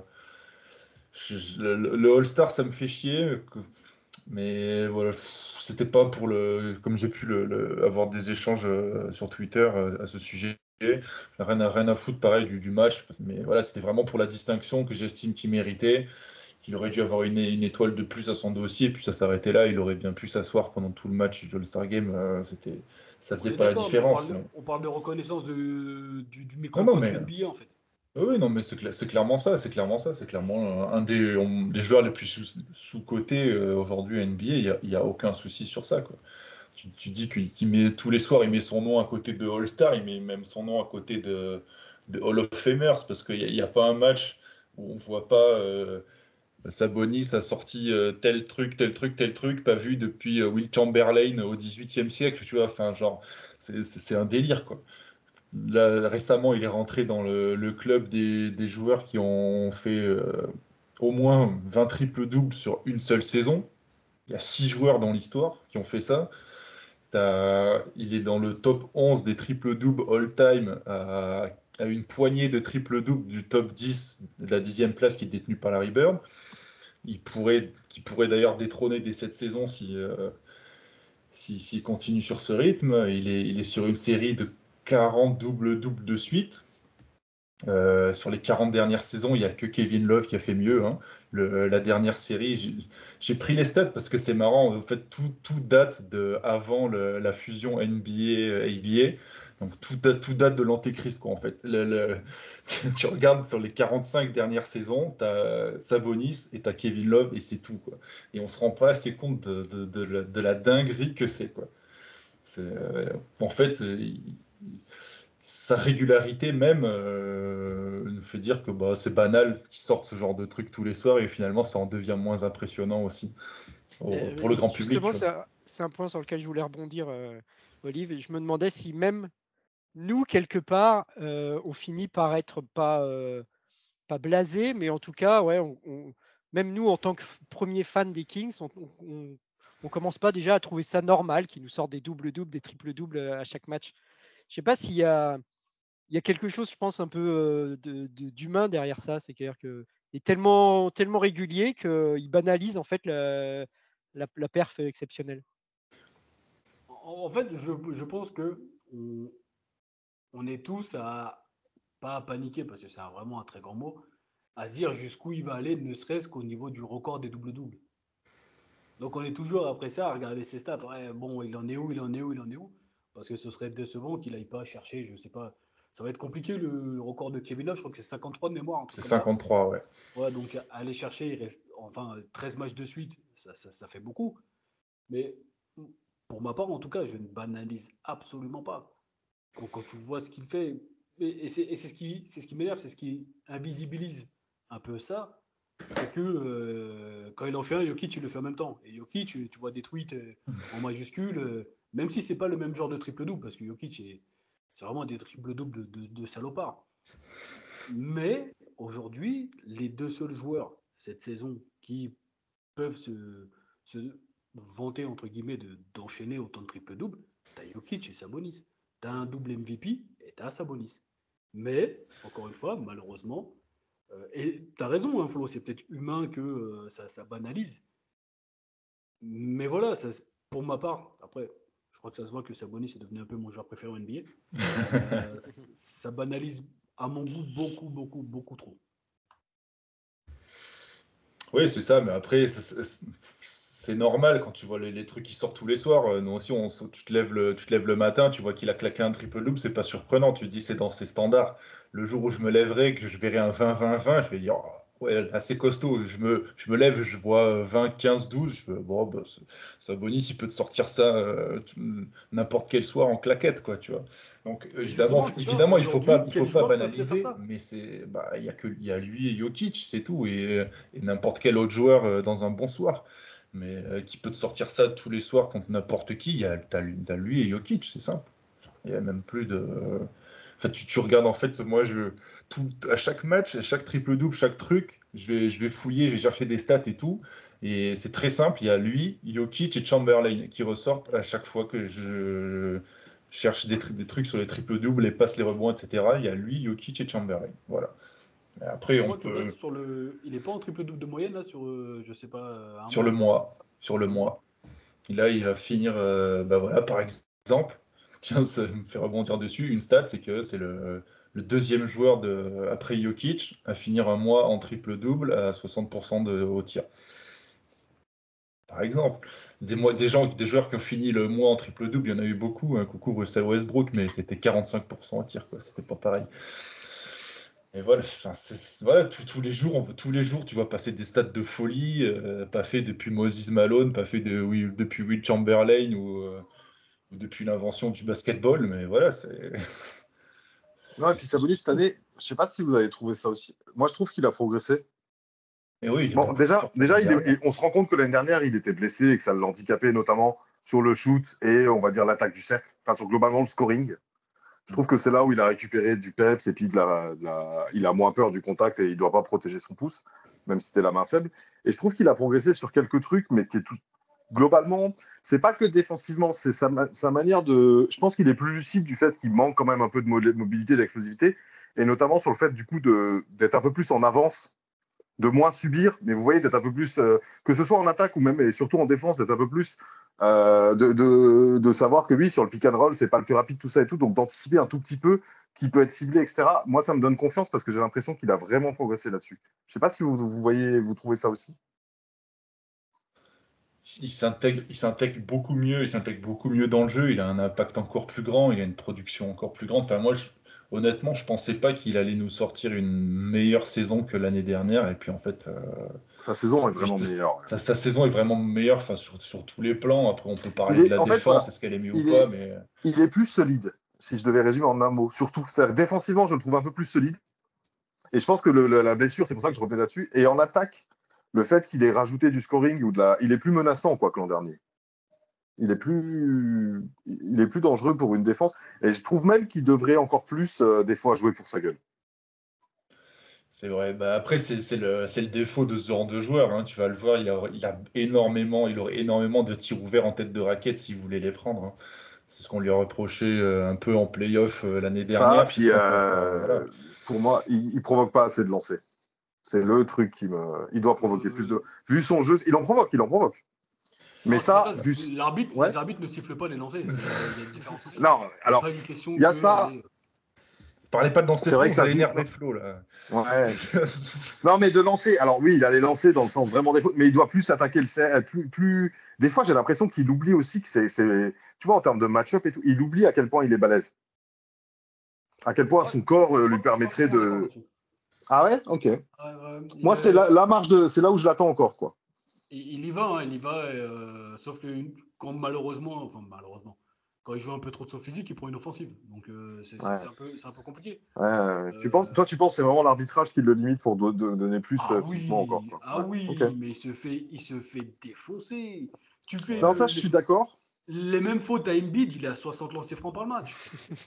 je- je- le, le All-Star, ça me fait chier, que- mais voilà, c'était pas pour le. Comme j'ai pu le, le- avoir des échanges euh, sur Twitter euh, à ce sujet, rien à, rien à foutre pareil du, du match, mais voilà, c'était vraiment pour la distinction que j'estime qu'il méritait. Il aurait dû avoir une, une étoile de plus à son dossier, puis ça s'arrêtait là. Il aurait bien pu s'asseoir pendant tout le match du All-Star Game. euh, c'était, ça On faisait est pas la d'accord, mais différence. On parle, de, sinon. on parle de reconnaissance de, du, du Non, microcosme non, mais- N B A en fait. Oui, oui, non, mais c'est, cla- c'est clairement ça. C'est clairement ça. C'est clairement un des, on- des joueurs les plus sous- sous-cotés euh, aujourd'hui à N B A. Il n'y a, il y a aucun souci sur ça, quoi. Tu, tu dis qu'il, qu'il met tous les soirs, il met son nom à côté de All-Star, il met même son nom à côté de, de Hall of Famers, parce qu'il n'y a, il y a pas un match où on voit pas. euh, Sabonis a sorti euh, tel truc, tel truc, tel truc, pas vu depuis euh, Will Chamberlain au dix-huitième siècle, tu vois, enfin, genre, c'est, c'est- c'est un délire, quoi. Là, récemment, il est rentré dans le, le club des, des joueurs qui ont fait euh, au moins vingt triples-doubles sur une seule saison. Il y a six joueurs dans l'histoire qui ont fait ça. T'as- il est dans le top onze des triples-doubles all-time à, à une poignée de triples-doubles du top dix, de la dixième place qui est détenue par Larry Bird. Il pourrait, qui pourrait d'ailleurs détrôner dès cette saison si, euh, si- s'il continue sur ce rythme. Il est, il est sur une série de quarante doubles-doubles de suite. Euh, sur les quarante dernières saisons, il n'y a que Kevin Love qui a fait mieux, hein. Le- la dernière série, j'ai, j'ai pris les stats parce que c'est marrant. En fait, tout, tout date de avant le- la fusion N B A-A B A. Donc tout date, tout date de l'antéchrist, quoi, en fait. Le- le- tu, tu regardes sur les quarante-cinq dernières saisons, tu as Sabonis et tu as Kevin Love et c'est tout, quoi. Et on ne se rend pas assez compte de, de- de la, de la dinguerie que c'est, quoi. C'est, euh, en fait, euh, il- sa régularité même euh, nous fait dire que bah, c'est banal qu'ils sortent ce genre de trucs tous les soirs et finalement ça en devient moins impressionnant aussi au- Euh, pour le grand public. Justement, tu c'est vois. un, c'est un point sur lequel je voulais rebondir, euh, Olive. Et je me demandais si même nous, quelque part, euh, on finit par être pas, euh, pas blasé, mais en tout cas, ouais, on- on- même nous, en tant que f- premier fan des Kings, on, on- on commence pas déjà à trouver ça normal qu'il nous sorte des doubles-doubles, des triples-doubles à chaque match. Je sais pas s'il y a, il y a quelque chose, je pense, un peu euh, de, de, d'humain derrière ça. C'est-à-dire qu'il est tellement, tellement régulier qu'il banalise en fait la, la, la perf exceptionnelle. En, en fait, je, je pense que on, on est tous à, pas à paniquer, parce que c'est un- vraiment un très grand mot, à se dire jusqu'où il va aller, ne serait-ce qu'au niveau du record des doubles-doubles. Donc on est toujours après ça à regarder ses stats. Ouais, bon, il en est où, il en est où, il en est où? Parce que ce serait décevant qu'il aille pas chercher, je sais pas. Ça va être compliqué le, le record de Kevin Love, je crois que c'est cinquante-trois de mémoire, un truc C'est comme ça. cinquante-trois, ouais. Ouais, donc aller chercher, il reste enfin treize matchs de suite, ça, ça, ça fait beaucoup. Mais pour ma part, en tout cas, je ne banalise absolument pas. Quand, quand tu vois ce qu'il fait, et, et c'est et c'est ce qui, c'est ce qui m'énerve, c'est ce qui invisibilise un peu ça, c'est que euh, quand il en fait un, Jokic, il le fait en même temps. Et Jokic, tu, tu vois des tweets euh, en majuscule, euh, même si c'est pas le même genre de triple-double, parce que Jokic, est- c'est vraiment des triple-doubles de, de, de salopard. Mais aujourd'hui, les deux seuls joueurs cette saison qui peuvent se, se vanter, entre guillemets, de, d'enchaîner autant de triple-double, t'as Jokic et Sabonis. T'as un double M V P et t'as Sabonis. Mais, encore une fois, malheureusement, euh, et t'as raison, hein, Flo, c'est peut-être humain que euh, ça, ça banalise. Mais voilà, ça, pour ma part, après, je crois que ça se voit que Sabonis est devenu un peu mon joueur préféré en N B A. Euh, ça banalise, à mon goût, beaucoup, beaucoup, beaucoup trop. Oui, c'est ça, mais après, c'est- c'est c'est normal quand tu vois les, les trucs qui sortent tous les soirs. Euh, Nous aussi, on, s- tu te lèves le, tu te lèves le matin, tu vois qu'il a claqué un triple-double, c'est pas surprenant. Tu te dis, c'est dans ses standards. Le jour où je me lèverai, que je verrai un vingt vingt vingt, je vais dire, oh, ouais, assez costaud. Je me, je me lève, je vois vingt quinze douze. Je fais, bon, bah, c'est- Sabonis, il peut te sortir ça euh, tu- n'importe quel soir en claquette, quoi, tu vois. Donc, Mais évidemment, justement, c'est ça. évidemment, il faut pas, Aujourd'hui, il faut quel pas joueur t'a fait faire banaliser, ça? mais c'est, bah, il y a que, il y a lui et Jokic, c'est tout. Et et n'importe quel autre joueur euh, dans un bon soir. Mais euh, qui peut te sortir ça tous les soirs contre n'importe qui, il y a, t'as, t'as lui et Jokic, c'est simple. Il n'y a même plus de. Enfin, tu, tu regardes en fait, moi, je, tout, à chaque match, à chaque triple-double, chaque truc, je vais, je vais fouiller, je vais chercher des stats et tout. Et c'est très simple, il y a lui, Jokic et Chamberlain qui ressortent à chaque fois que je cherche des, des trucs sur les triple-doubles, les passes, les rebonds, et cetera. Il y a lui, Jokic et Chamberlain. Voilà. Et après, Je on crois que là, peut. sur le. Il est pas en triple-double de moyenne, là, sur, euh, je sais pas, euh, un Sur mois, le je crois. mois. Sur le Un mois. mois. Et là, il va finir, euh, bah voilà, par exemple, tiens, ça me fait rebondir dessus, une stat, c'est que c'est le, le deuxième joueur de, après Jokic à finir un mois en triple-double à soixante pour cent de, au tir. Par exemple, des, mois, des, gens, des joueurs qui ont fini le mois en triple-double, il y en a eu beaucoup, hein, coucou Russell Westbrook, mais c'était quarante-cinq pour cent au tir, quoi, c'était pas pareil. Et voilà, enfin, c'est- voilà tous tous les jours, on, veut- tous les jours, tu vas passer des stats de folie, euh, pas fait depuis Moses Malone, pas fait de, oui, depuis Will Chamberlain ou, euh, ou depuis l'invention du basketball, mais voilà, c'est. Non, et c'est- puis Sabonis, cette année, je sais pas si vous avez trouvé ça aussi. Moi, je trouve qu'il a progressé. Et oui, il est Bon, beaucoup plus déjà, fort que l'année déjà il est- il- dernière. on se rend compte que l'année dernière, il était blessé et que ça l'handicapait, notamment sur le shoot et, on va dire, l'attaque du cercle, enfin, sur globalement le scoring. Je trouve que c'est là où il a récupéré du peps et puis de la, de la- il a moins peur du contact et il doit pas protéger son pouce, même si c'était la main faible. Et je trouve qu'il a progressé sur quelques trucs, mais qui est tout. Globalement, c'est pas que défensivement, c'est sa, ma- sa manière de. Je pense qu'il est plus lucide du fait qu'il manque quand même un peu de mo- de mobilité, d'explosivité, et notamment sur le fait du coup de d'être un peu plus en avance, de moins subir, mais vous voyez, d'être un peu plus, euh, que ce soit en attaque ou même et surtout en défense, d'être un peu plus, euh, de, de, de savoir que oui, sur le pick and roll, c'est pas le plus rapide, tout ça et tout, donc d'anticiper un tout petit peu qui peut être ciblé, et cetera. Moi, ça me donne confiance parce que j'ai l'impression qu'il a vraiment progressé là-dessus. Je sais pas si vous, vous voyez, vous trouvez ça aussi. Il s'intègre, il s'intègre beaucoup mieux, il s'intègre beaucoup mieux dans le jeu, il a un impact encore plus grand, il a une production encore plus grande. Enfin, moi, je- honnêtement, je pensais pas qu'il allait nous sortir une meilleure saison que l'année dernière, et puis en fait. euh, Sa saison est Je vraiment te- meilleure. Sa, sa saison est vraiment meilleure, enfin, sur, sur tous les plans. Après, on peut Il parler de est, la en fait, défense, voilà, est-ce qu'elle est mieux ou il pas, est, mais il est plus solide. Si je devais résumer en un mot, surtout faire défensivement, je le trouve un peu plus solide. Et je pense que le- le- la blessure, c'est pour ça que je reviens là-dessus. Et en attaque, le fait qu'il ait rajouté du scoring ou de la, il est plus menaçant quoi que l'an dernier. Il est plus, il est plus dangereux pour une défense. Et je trouve même qu'il devrait encore plus euh, des fois jouer pour sa gueule. C'est vrai. Bah, après, c'est c'est le, c'est le défaut de ce genre de joueur, hein. Tu vas le voir, il a, il a énormément, il aurait énormément de tirs ouverts en tête de raquette s'il voulait les prendre, hein. C'est ce qu'on lui a reproché euh, un peu en play-off euh, l'année Ça, dernière. c'est puis ce qu'on- euh, voilà. pour moi, il, il provoque pas assez de lancers. C'est le truc qui me. Il doit provoquer Euh, plus de. Vu son jeu, il en provoque, il en provoque. Mais Non, c'est ça, pas ça, vu. c'est- l'arbitre, Ouais. les arbitres ne sifflent pas les lancers. c'est- Il y a une différence aussi. Non, C'est alors, pas une question il y a que, ça. allez, Parlez pas de lancer C'est vrai franc, que ça ça joue. énerve Flo là. Ouais. Non, mais de lancer. Alors oui, il a les lancers dans le sens vraiment des fautes, mais il doit plus attaquer le cercle. Plus, plus... Des fois, j'ai l'impression qu'il oublie aussi que c'est, c'est. Tu vois, en termes de match-up et tout, il oublie à quel point il est balèze. À quel point son corps euh, lui permettrait de. Ah ouais, ok. Ouais, ouais, il, Moi, c'est euh, la, la marge de. C'est là où je l'attends encore, quoi. il, il y va, hein, il y va, euh, sauf que une- quand malheureusement, enfin malheureusement, quand il joue un peu trop de son physique, il prend une offensive. Donc euh, c'est c'est- Ouais. c'est un peu, c'est un peu compliqué. Ouais, ouais. Tu Euh, penses, toi, tu penses que c'est vraiment l'arbitrage qui le limite pour do- de- donner plus Ah euh, oui, physiquement encore, quoi. ah Ouais, oui, ok. mais il se fait, il se fait défoncer. Tu fais Non, le- ça, je le- suis d'accord. les mêmes fautes à Embiid, il a soixante lancers francs par le match.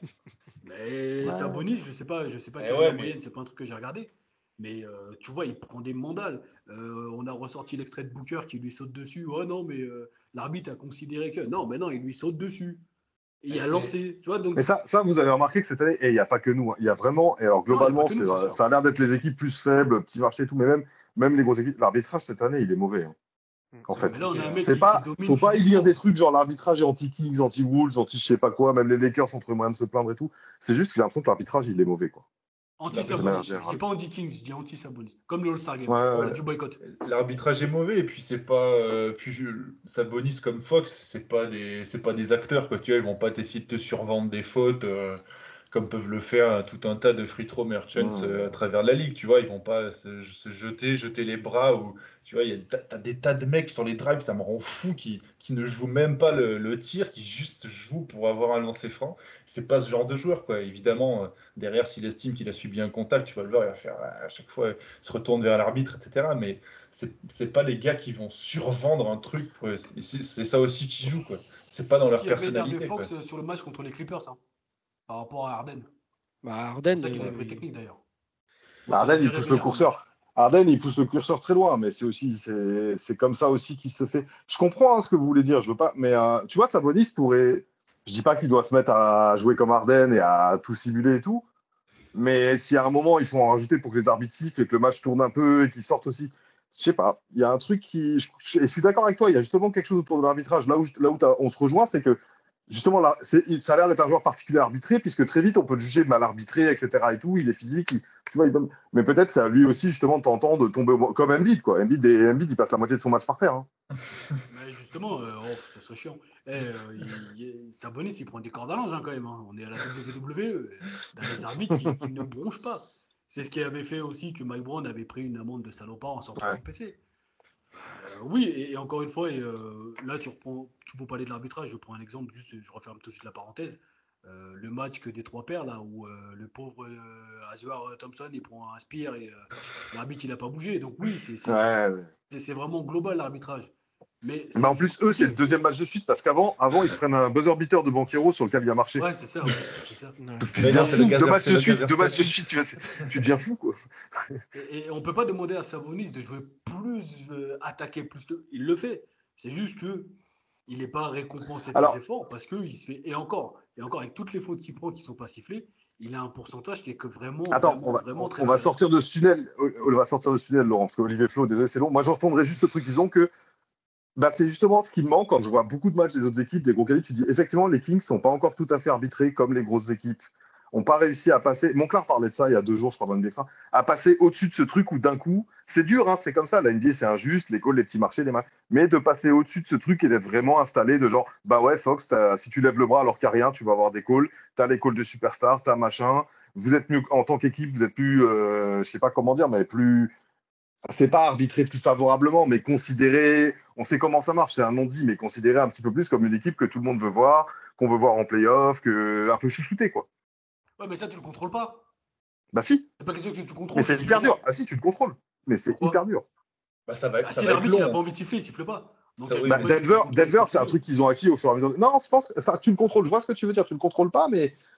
Mais Ouais. Sabonis, je sais pas, je sais pas Eh quelle est ouais, la mais- moyenne, c'est pas un truc que j'ai regardé. Mais euh, tu vois, il prend des mandales. Euh, on a ressorti l'extrait de Booker qui lui saute dessus. Oh non, mais euh, l'arbitre a considéré que. Non, mais non, il lui saute dessus. Et il Mais a c'est- lancé. Tu vois, donc. Mais ça, ça, vous avez remarqué que cette année, et il n'y a pas que nous, hein, il y a vraiment, et alors globalement, pas que nous, c'est- c'est sûr. ça a l'air d'être les équipes plus faibles, petits marchés et tout, mais même, même les grosses équipes, l'arbitrage cette année, il est mauvais, hein, en Ouais, fait. mais là, on a un mec C'est qui, pas, qui domine faut pas y lire physiquement. des trucs genre l'arbitrage est anti-Kings, anti-Wolves, anti-je sais pas quoi, même les Lakers ont trouvé moyen de se plaindre et tout. C'est juste que j'ai l'impression que l'arbitrage, il est mauvais, quoi. Anti-Sabonis. Je générale. dis pas anti-Kings, je dis anti-Sabonis. Comme le All-Star Game. Ouais, On ouais. a du boycott. L'arbitrage est mauvais et puis c'est pas euh, puis euh, Sabonis comme Fox, c'est pas des c'est pas des acteurs quoi, tu vois, ils vont pas essayer de te survendre des fautes euh, comme peuvent le faire euh, tout un tas de free throw merchants Mmh. euh, à travers la ligue, tu vois, ils vont pas se, se jeter jeter les bras ou tu vois, il y a t'as, t'as des tas de mecs sur les drives, ça me rend fou qui qui ne jouent même pas le, le tir, qui juste jouent pour avoir un lancer franc. C'est pas ce genre de joueur quoi. Évidemment, euh, derrière s'il estime qu'il a subi un contact, tu vas le voir, il va faire euh, à chaque fois il se retourne vers l'arbitre, et cetera. Mais c'est c'est pas les gars qui vont survendre un truc, quoi. C'est c'est- c'est ça aussi qui joue, quoi. C'est pas dans C'est ce leur qui avait énervé personnalité, quoi. Fox euh, sur le match contre les Clippers, hein, par rapport à Harden. Bah, C'est Harden, pour ça qu'il a euh, une vraie il- technique d'ailleurs. Bah, Harden, il pousse le curseur. Harden, il pousse le curseur très loin, mais c'est aussi, c'est, c'est comme ça aussi qu'il se fait. Je comprends hein, ce que vous voulez dire, je veux pas, mais euh, tu vois, Sabonis pourrait. Je dis pas qu'il doit se mettre à jouer comme Harden et à tout simuler et tout, mais si à un moment il faut en rajouter pour que les arbitres sifflent et que le match tourne un peu et qu'ils sortent aussi, je sais pas, il y a un truc qui. Je, je- je suis d'accord avec toi, il y a justement quelque chose autour de l'arbitrage. Là où, je- là où t'as- on se rejoint, c'est que justement, là, c'est, il- ça a l'air d'être un joueur particulier arbitré, puisque très vite on peut le juger mal arbitré, et cetera. Et tout, il est physique, il- tu vois, il donne- mais peut-être c'est à lui aussi justement de t'entendre de tomber au- comme Embiid, quoi. Embiid, et- Embiid, il passe la moitié de son match par terre, hein. Mais justement, euh, oh, ça serait chiant. Eh, euh, il, il, Sabonis, il prend des cordes à linge hein, quand même. Hein. On est à la W W E, euh, dans les arbitres qui, qui ne bronchent pas. C'est ce qui avait fait aussi que Mike Brown avait pris une amende de salopard en sortant Ouais. son P C. Euh, oui, et, et encore une fois, et, euh, là tu reprends, tu veux parler de l'arbitrage, je prends un exemple, juste, je referme tout de suite la parenthèse. Euh, le match que des trois paires, là, où euh, le pauvre euh, Azure Thompson, il prend un spear et euh, l'arbitre, il n'a pas bougé. Donc oui, c'est, c'est, Ouais. c'est, c'est vraiment global l'arbitrage. Mais, c'est, Mais en c'est plus, eux, c'est compliqué. le deuxième match de suite, parce qu'avant, avant, ils se prennent un buzzer beater de Banquero sur lequel il a marché. Ouais, c'est ça. Ouais, c'est ça. Tu Mais deviens non, c'est fou, le gazer- deux matchs c'est de le suite, gazer deux matchs de statut. suite, tu, vas- tu deviens fou, quoi. Et, et on peut pas demander à Sabonis de jouer plus, euh, attaquer plus. Que... Il le fait. C'est juste que il n'est pas récompensé de Alors- ses efforts parce que il se fait. Et encore, et encore avec toutes les fautes qu'il prend qui sont pas sifflées, il a un pourcentage qui est que vraiment. Attends, vraiment, on va, vraiment on, très on va intéressant. sortir de ce tunnel, on va sortir de ce tunnel, Laurent, parce qu'Olivier Flo, désolé, c'est long. Moi, je retournerai juste le truc, disons que bah, c'est justement ce qui me manque quand je vois beaucoup de matchs des autres équipes, des gros qualités. Tu dis, effectivement, les Kings sont pas encore tout à fait arbitrés comme les grosses équipes. Ont pas réussi à passer. Monclar parlait de ça il y a deux jours, je crois, dans N B A Extra, à passer au-dessus de ce truc où d'un coup, c'est dur, hein, c'est comme ça. La N B A, c'est injuste, les calls, les petits marchés, les matchs. Mais de passer au-dessus de ce truc et d'être vraiment installé, de genre, bah ouais, Fox, t'as- si tu lèves le bras alors qu'il n'y a rien, tu vas avoir des calls. T'as les calls de superstar, t'as machin. Vous êtes mieux en tant qu'équipe, vous êtes plus, euh, je sais pas comment dire, mais plus. C'est pas arbitrer plus favorablement, mais considérer, on sait comment ça marche, c'est un non-dit, mais considérer un petit peu plus comme une équipe que tout le monde veut voir, qu'on veut voir en play-off, que... un peu chouchouté, quoi. Ouais, mais ça, tu le contrôles pas. Bah si, C'est pas quelque chose que tu contrôles. mais c'est tu hyper contrôles. dur. Ah si, tu le contrôles, mais c'est Pourquoi hyper dur. Bah, ça va, Bah, ça si va être l'arbitre il a long. pas envie de siffler, il siffle pas. Donc, Ça, à oui, quel Bah, point tu Denver, contrôles Denver ce que c'est un tu truc qu'ils ont acquis au fur et à mesure. Non, je pense, enfin, tu le contrôles, je vois ce que tu veux dire, tu le contrôles pas, mais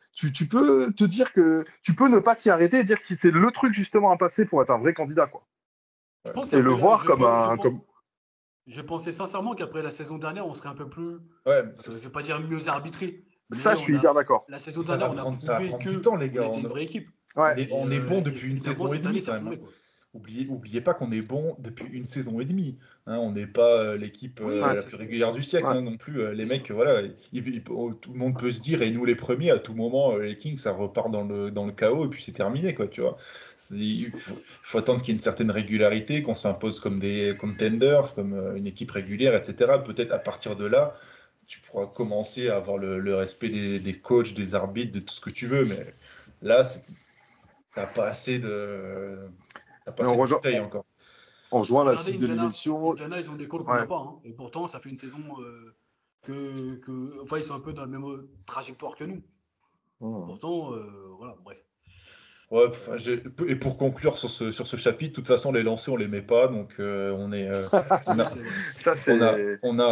tu, tu peux te dire que tu peux ne pas t'y arrêter et dire que c'est le truc justement à passer pour être un vrai candidat, quoi. Je pense Et qu'après le la- voir je comme pense- je un. pense- Comme... Je pensais sincèrement qu'après la saison dernière, on serait un peu plus, Ouais, euh, ça, je vais pas dire mieux arbitré, mais Ça, je suis on a, hyper d'accord. la saison ça va dernière, on a prendre, ça va prouvé prendre que du temps, les on gars. était On, une vraie équipe. Ouais. on est, Et, on est euh, bon et depuis une finalement, saison et cette année, demie ça quand même. promet, hein. quoi. Oubliez, oubliez pas qu'on est bon depuis une saison et demie. hein. On n'est pas euh, l'équipe Oui, euh, ouais, la c'est plus sûr. régulière du siècle Ouais. hein, non plus. Euh, les C'est mecs, sûr. voilà, ils- ils- oh, tout le monde peut se dire, et nous les premiers, à tout moment, euh, les Kings, ça repart dans le, dans le chaos et puis c'est terminé, quoi, tu vois. C'est- Il faut, faut attendre qu'il y ait une certaine régularité, qu'on s'impose comme des contenders, comme euh, une équipe régulière, et cetera. Peut-être à partir de là, tu pourras commencer à avoir le, le respect des, des coachs, des arbitres, de tout ce que tu veux, mais là, c'est- t'as pas assez de, t'as pas Mais assez on de rejoint, bouteilles encore. on rejoint la Regardez suite de Indiana. l'émission. Indiana, ils ont des calls qu'on Ouais. n'a pas. hein. Et pourtant, ça fait une saison euh, que, que. Enfin, ils sont un peu dans la même euh, trajectoire que nous. Mmh. Pourtant, euh, voilà, bref. Ouais, enfin, j'ai- et pour conclure sur ce, sur ce chapitre, de toute façon, les lancers, on les met pas, donc euh, on est, euh, on Oui, a, c'est vrai. Ça, on a, c'est. on a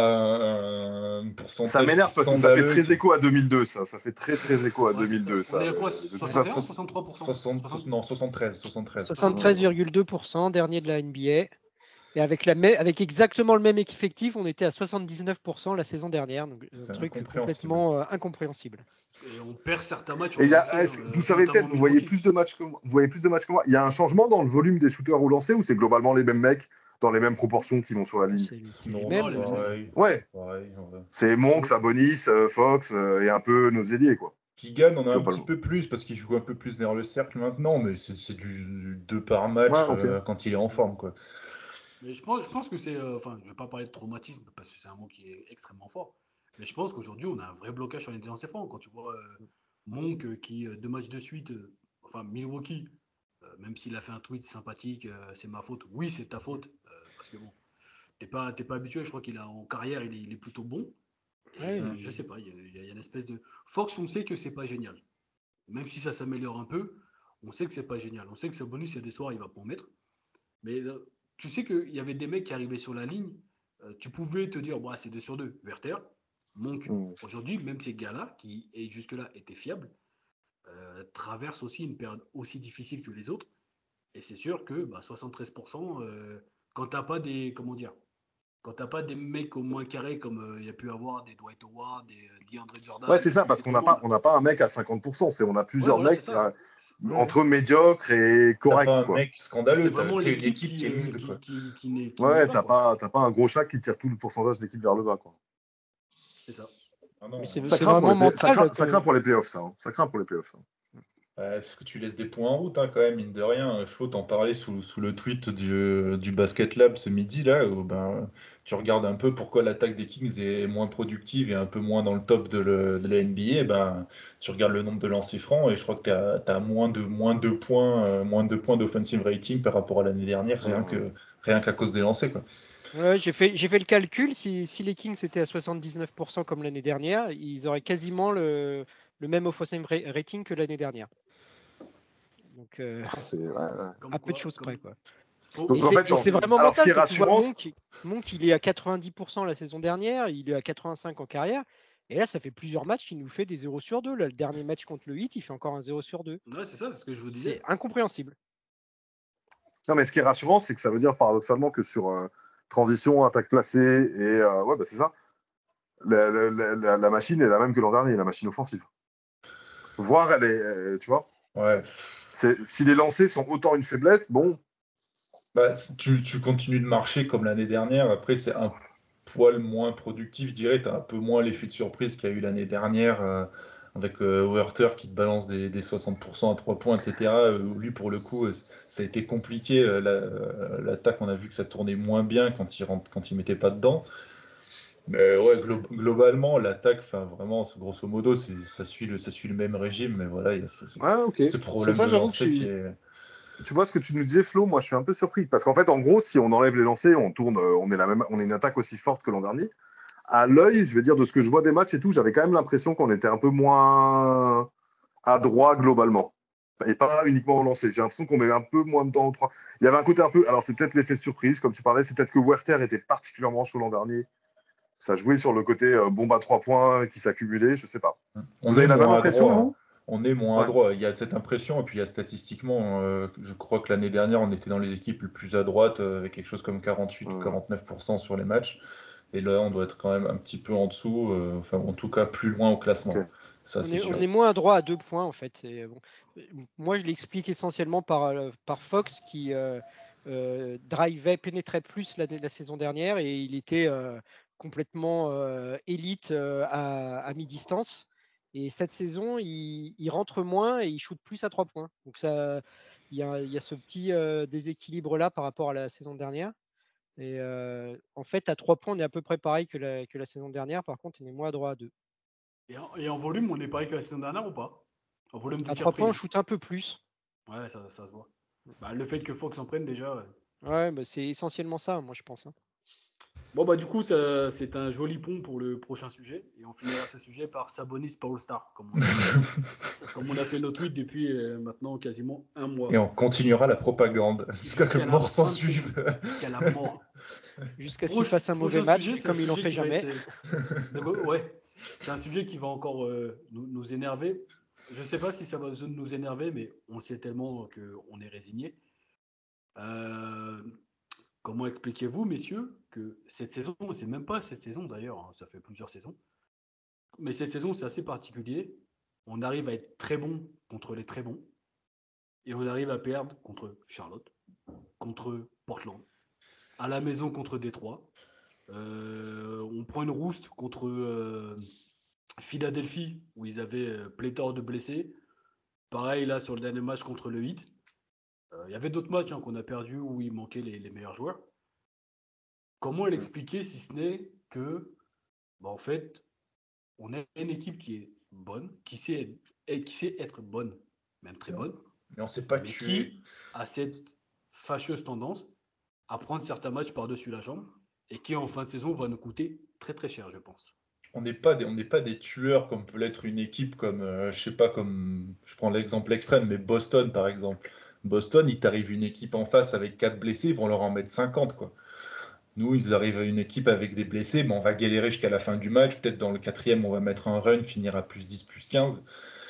un, un pourcentage Ça m'énerve parce que ça fait scandaleux très qui- écho à deux mille deux, ça. Ça fait très très écho à Ouais, c'est- deux mille deux, on ça. est à quoi De, de toute soixante et un, façon. soixante-trois pour cent soixante, soixante non, soixante-treize, soixante-treize. soixante-treize virgule deux pour cent, dernier de la N B A. Et avec, la mê- avec exactement le même effectif, on était à soixante-dix-neuf pour cent la saison dernière. Donc, C'est un truc incompréhensible. complètement euh, incompréhensible. Et on perd certains matchs. Et il y a, on le est-ce sait, que- hein, vous euh, savez notamment peut-être, vous voyez Milwaukee. plus de matchs que moi. Vous voyez plus de matchs que moi. Il y a un changement dans le volume des shooters au lancer ou c'est globalement les mêmes mecs dans les mêmes proportions qui vont sur la ligne? C'est c'est Non, les mêmes, c'est mêmes. les mêmes. pareil. Ouais, Pareil, ouais. c'est Monk, Sabonis, euh, Fox euh, et un peu nos ailiers, quoi. Keegan, on a un petit Globalement. peu plus parce qu'il joue un peu plus vers le cercle maintenant, mais c'est c'est du, du deux par match Ouais, ok. euh, quand il est en forme, quoi. Mais je pense, je pense que c'est. euh, Enfin, je ne vais pas parler de traumatisme parce que c'est un mot qui est extrêmement fort. Mais je pense qu'aujourd'hui, on a un vrai blocage sur les lancers francs. Quand tu vois euh, Monk euh, qui, euh, deux matchs de suite, euh, enfin Milwaukee, euh, même s'il a fait un tweet sympathique, euh, c'est ma faute. Oui, c'est ta faute. euh, parce que bon, t'es pas, t'es pas habitué. Je crois qu'il a en carrière, il est, il est plutôt bon. Et Ouais, euh, il- je sais pas, il y, a- il y a il y a une espèce de. Fox, on sait que c'est pas génial. Même si ça s'améliore un peu, on sait que c'est pas génial. On sait que ce bonus, il y a des soirs, il va pas en mettre. Mais euh, tu sais qu'il y avait des mecs qui arrivaient sur la ligne, euh, tu pouvais te dire, bah, c'est deux sur deux. Werther, Monk, Mm. aujourd'hui, même ces gars-là, qui et jusque-là étaient fiables, euh, traversent aussi une période aussi difficile que les autres. Et c'est sûr que bah, soixante-treize pour cent, euh, quand t'as pas des. Comment dire quand t'as pas des mecs au moins carrés comme euh, il y a pu avoir des Dwight Howard, des euh, DeAndre Jordan. Ouais, c'est ça, parce des qu'on n'a Drummond. pas, on n'a pas un mec à cinquante pour cent. C'est, on a Ouais, plusieurs voilà, c'est mecs ça. euh, C'est- Ouais. entre médiocres et T'as pas corrects, un quoi. mec C'est scandaleux, t'as vraiment t'as une l'équipe équipe qui, qui est euh, mid, qui, quoi. qui, qui n'est qui Ouais, n'est t'as pas, quoi. pas, t'as pas un gros chat qui tire tout le pourcentage d'équipe vers le bas, quoi. C'est ça. Ah non, Mais c'est hein. Ça c'est craint pour vraiment les, play- ça mental. craint, ça que- craint pour les playoffs, ça. hein. Ça craint pour les playoffs. ça. Ouais, parce que tu laisses des points en route, hein, quand même, mine de rien. Flo t'en parlait sous, sous le tweet du, du Basket Lab ce midi, là, où ben, tu regardes un peu pourquoi l'attaque des Kings est moins productive et un peu moins dans le top de, le- de la N B A. Ben, tu regardes le nombre de lancers francs et je crois que tu as, moins de moins deux points, euh, moins deux points d'offensive rating par rapport à l'année dernière, rien Ouais. que rien qu'à cause des lancers, quoi. Ouais, j'ai fait, j'ai fait le calcul. Si, si les Kings étaient à soixante-dix-neuf pour cent comme l'année dernière, ils auraient quasiment le, le même offensive ra- rating que l'année dernière. Donc, euh, C'est, ouais, ouais. Comme à peu quoi, de choses comme- près, quoi. Faut- Donc, Et en c'est fait, et c'est en- vraiment alors, ce qui mental est quand tu vois rassurant, Monk, Monk, il est à quatre-vingt-dix pour cent la saison dernière, il est à quatre-vingt-cinq en carrière. Et là, ça fait plusieurs matchs qu'il nous fait des zéro sur deux. Là, le dernier match contre le Heat, il fait encore un zéro sur deux. Ouais, c'est ça, c'est ce que je vous disais. C'est incompréhensible. Non, mais ce qui est rassurant, c'est que ça veut dire paradoxalement que sur euh, transition, attaque placée et euh, ouais, bah, c'est ça. La, la- la- la- la machine est la même que l'an dernier, la machine offensive. Voire, elle est, euh, tu vois, Ouais. c'est, si les lancers sont autant une faiblesse, bon, Bah, si tu, tu continues de marcher comme l'année dernière. Après, c'est un poil moins productif, je dirais. Tu as un peu moins l'effet de surprise qu'il y a eu l'année dernière euh, avec euh, Werther qui te balance des, des soixante pour cent à trois points, et cetera. Euh, lui, pour le coup, euh, ça a été compliqué. euh, la- euh, L'attaque, on a vu que ça tournait moins bien quand il rentre, quand il mettait pas dedans. Mais ouais, glo- globalement, l'attaque, enfin, vraiment, c'est- grosso modo, c'est- ça suit le, ça suit le même régime. Mais voilà, il y a ce, ce- ouais, ok. ce C'est problème ça, de j'avoue que je lancer suis. qui est. Tu vois ce que tu nous disais, Flo, moi je suis un peu surpris. Parce qu'en fait, en gros, si on enlève les lancers, on tourne, euh, on est la même, on est une attaque aussi forte que l'an dernier. À l'œil, je vais dire, de ce que je vois des matchs et tout, j'avais quand même l'impression qu'on était un peu moins adroit globalement. Et pas uniquement au lancer. J'ai l'impression qu'on met un peu moins de temps au trois. Il y avait un côté un peu. Alors, c'est peut-être l'effet surprise, comme tu parlais, c'est peut-être que Werther était particulièrement chaud l'an dernier. Ça jouait sur le côté euh, bombe à trois points qui s'accumulait, je sais pas. On Vous avez est la même moins impression, adroit, vous on est moins Ouais. adroit. Il y a cette impression, et puis il y a statistiquement, euh, je crois que l'année dernière, on était dans les équipes les plus adroites, euh, avec quelque chose comme quarante-huit ou Mm. quarante-neuf pour cent sur les matchs. Et là, on doit être quand même un petit peu en dessous, euh, enfin, en tout cas, plus loin au classement. Ok. Ça, On c'est est, sûr. on est moins adroit à deux points en fait. C'est, bon. Moi, je l'explique essentiellement par, euh, par Fox qui euh, euh, drivait, pénétrait plus la, la saison dernière et il était euh, complètement euh, élite euh, à, à mi-distance. Et cette saison, il, il rentre moins et il shoot plus à trois points. Donc ça, il y a, il y a ce petit euh, déséquilibre là par rapport à la saison dernière. Et euh, en fait, à trois points, on est à peu près pareil que la, que la saison dernière. Par contre, on est moins adroit à deux. Et en, et en volume, on est pareil que la saison dernière ou pas? En volume de À tir trois pris. points, on shoot un peu plus. Ouais, ça, ça se voit. Bah, le fait que Fox en prenne déjà. Ouais. Ouais, bah c'est essentiellement ça, moi je pense. hein. Bon, bah, du coup, ça, c'est un joli pont pour le prochain sujet. Et on finira ce sujet par Sabonis par All-Star, comme, on a- comme on a fait nos tweets depuis euh, maintenant quasiment un mois. Et on continuera la propagande jusqu'à ce que Jusqu'à la mort s'en fin de suive. saison. Jusqu'à la mort. Jusqu'à ce Proche- qu'il fasse un mauvais prochain match, sujet, c'est un comme il en sujet fait qui va jamais. être, euh, de- ouais, c'est un sujet qui va encore euh, nous, nous énerver. Je ne sais pas si ça va nous énerver, mais on sait tellement qu'on est résigné. Euh, comment expliquez-vous, messieurs, que cette saison, et c'est même pas cette saison d'ailleurs, hein, ça fait plusieurs saisons, mais cette saison c'est assez particulier. On arrive à être très bon contre les très bons, et on arrive à perdre contre Charlotte, contre Portland, à la maison contre Détroit. Euh, on prend une rouste contre euh, Philadelphie, où ils avaient euh, pléthore de blessés. Pareil, là, sur le dernier match contre le Heat. Euh, Il y avait d'autres matchs hein, qu'on a perdus où il manquait les, les meilleurs joueurs. Comment l'expliquer si ce n'est que, bah, en fait, on est une équipe qui est bonne, qui sait, être, qui sait être bonne, même très bonne, Mais on s'est pas mais tué. qui a cette fâcheuse tendance à prendre certains matchs par-dessus la jambe et qui, en fin de saison, va nous coûter très très cher, je pense. On n'est pas des, on n'est pas des tueurs comme peut l'être une équipe comme, euh, je sais pas, comme, je prends l'exemple extrême, mais Boston par exemple. Boston, il t'arrive une équipe en face avec quatre blessés, ils vont leur en mettre cinquante, quoi. Nous, ils arrivent à une équipe avec des blessés, mais on va galérer jusqu'à la fin du match. Peut-être dans le quatrième, on va mettre un run, finir à plus dix, plus quinze.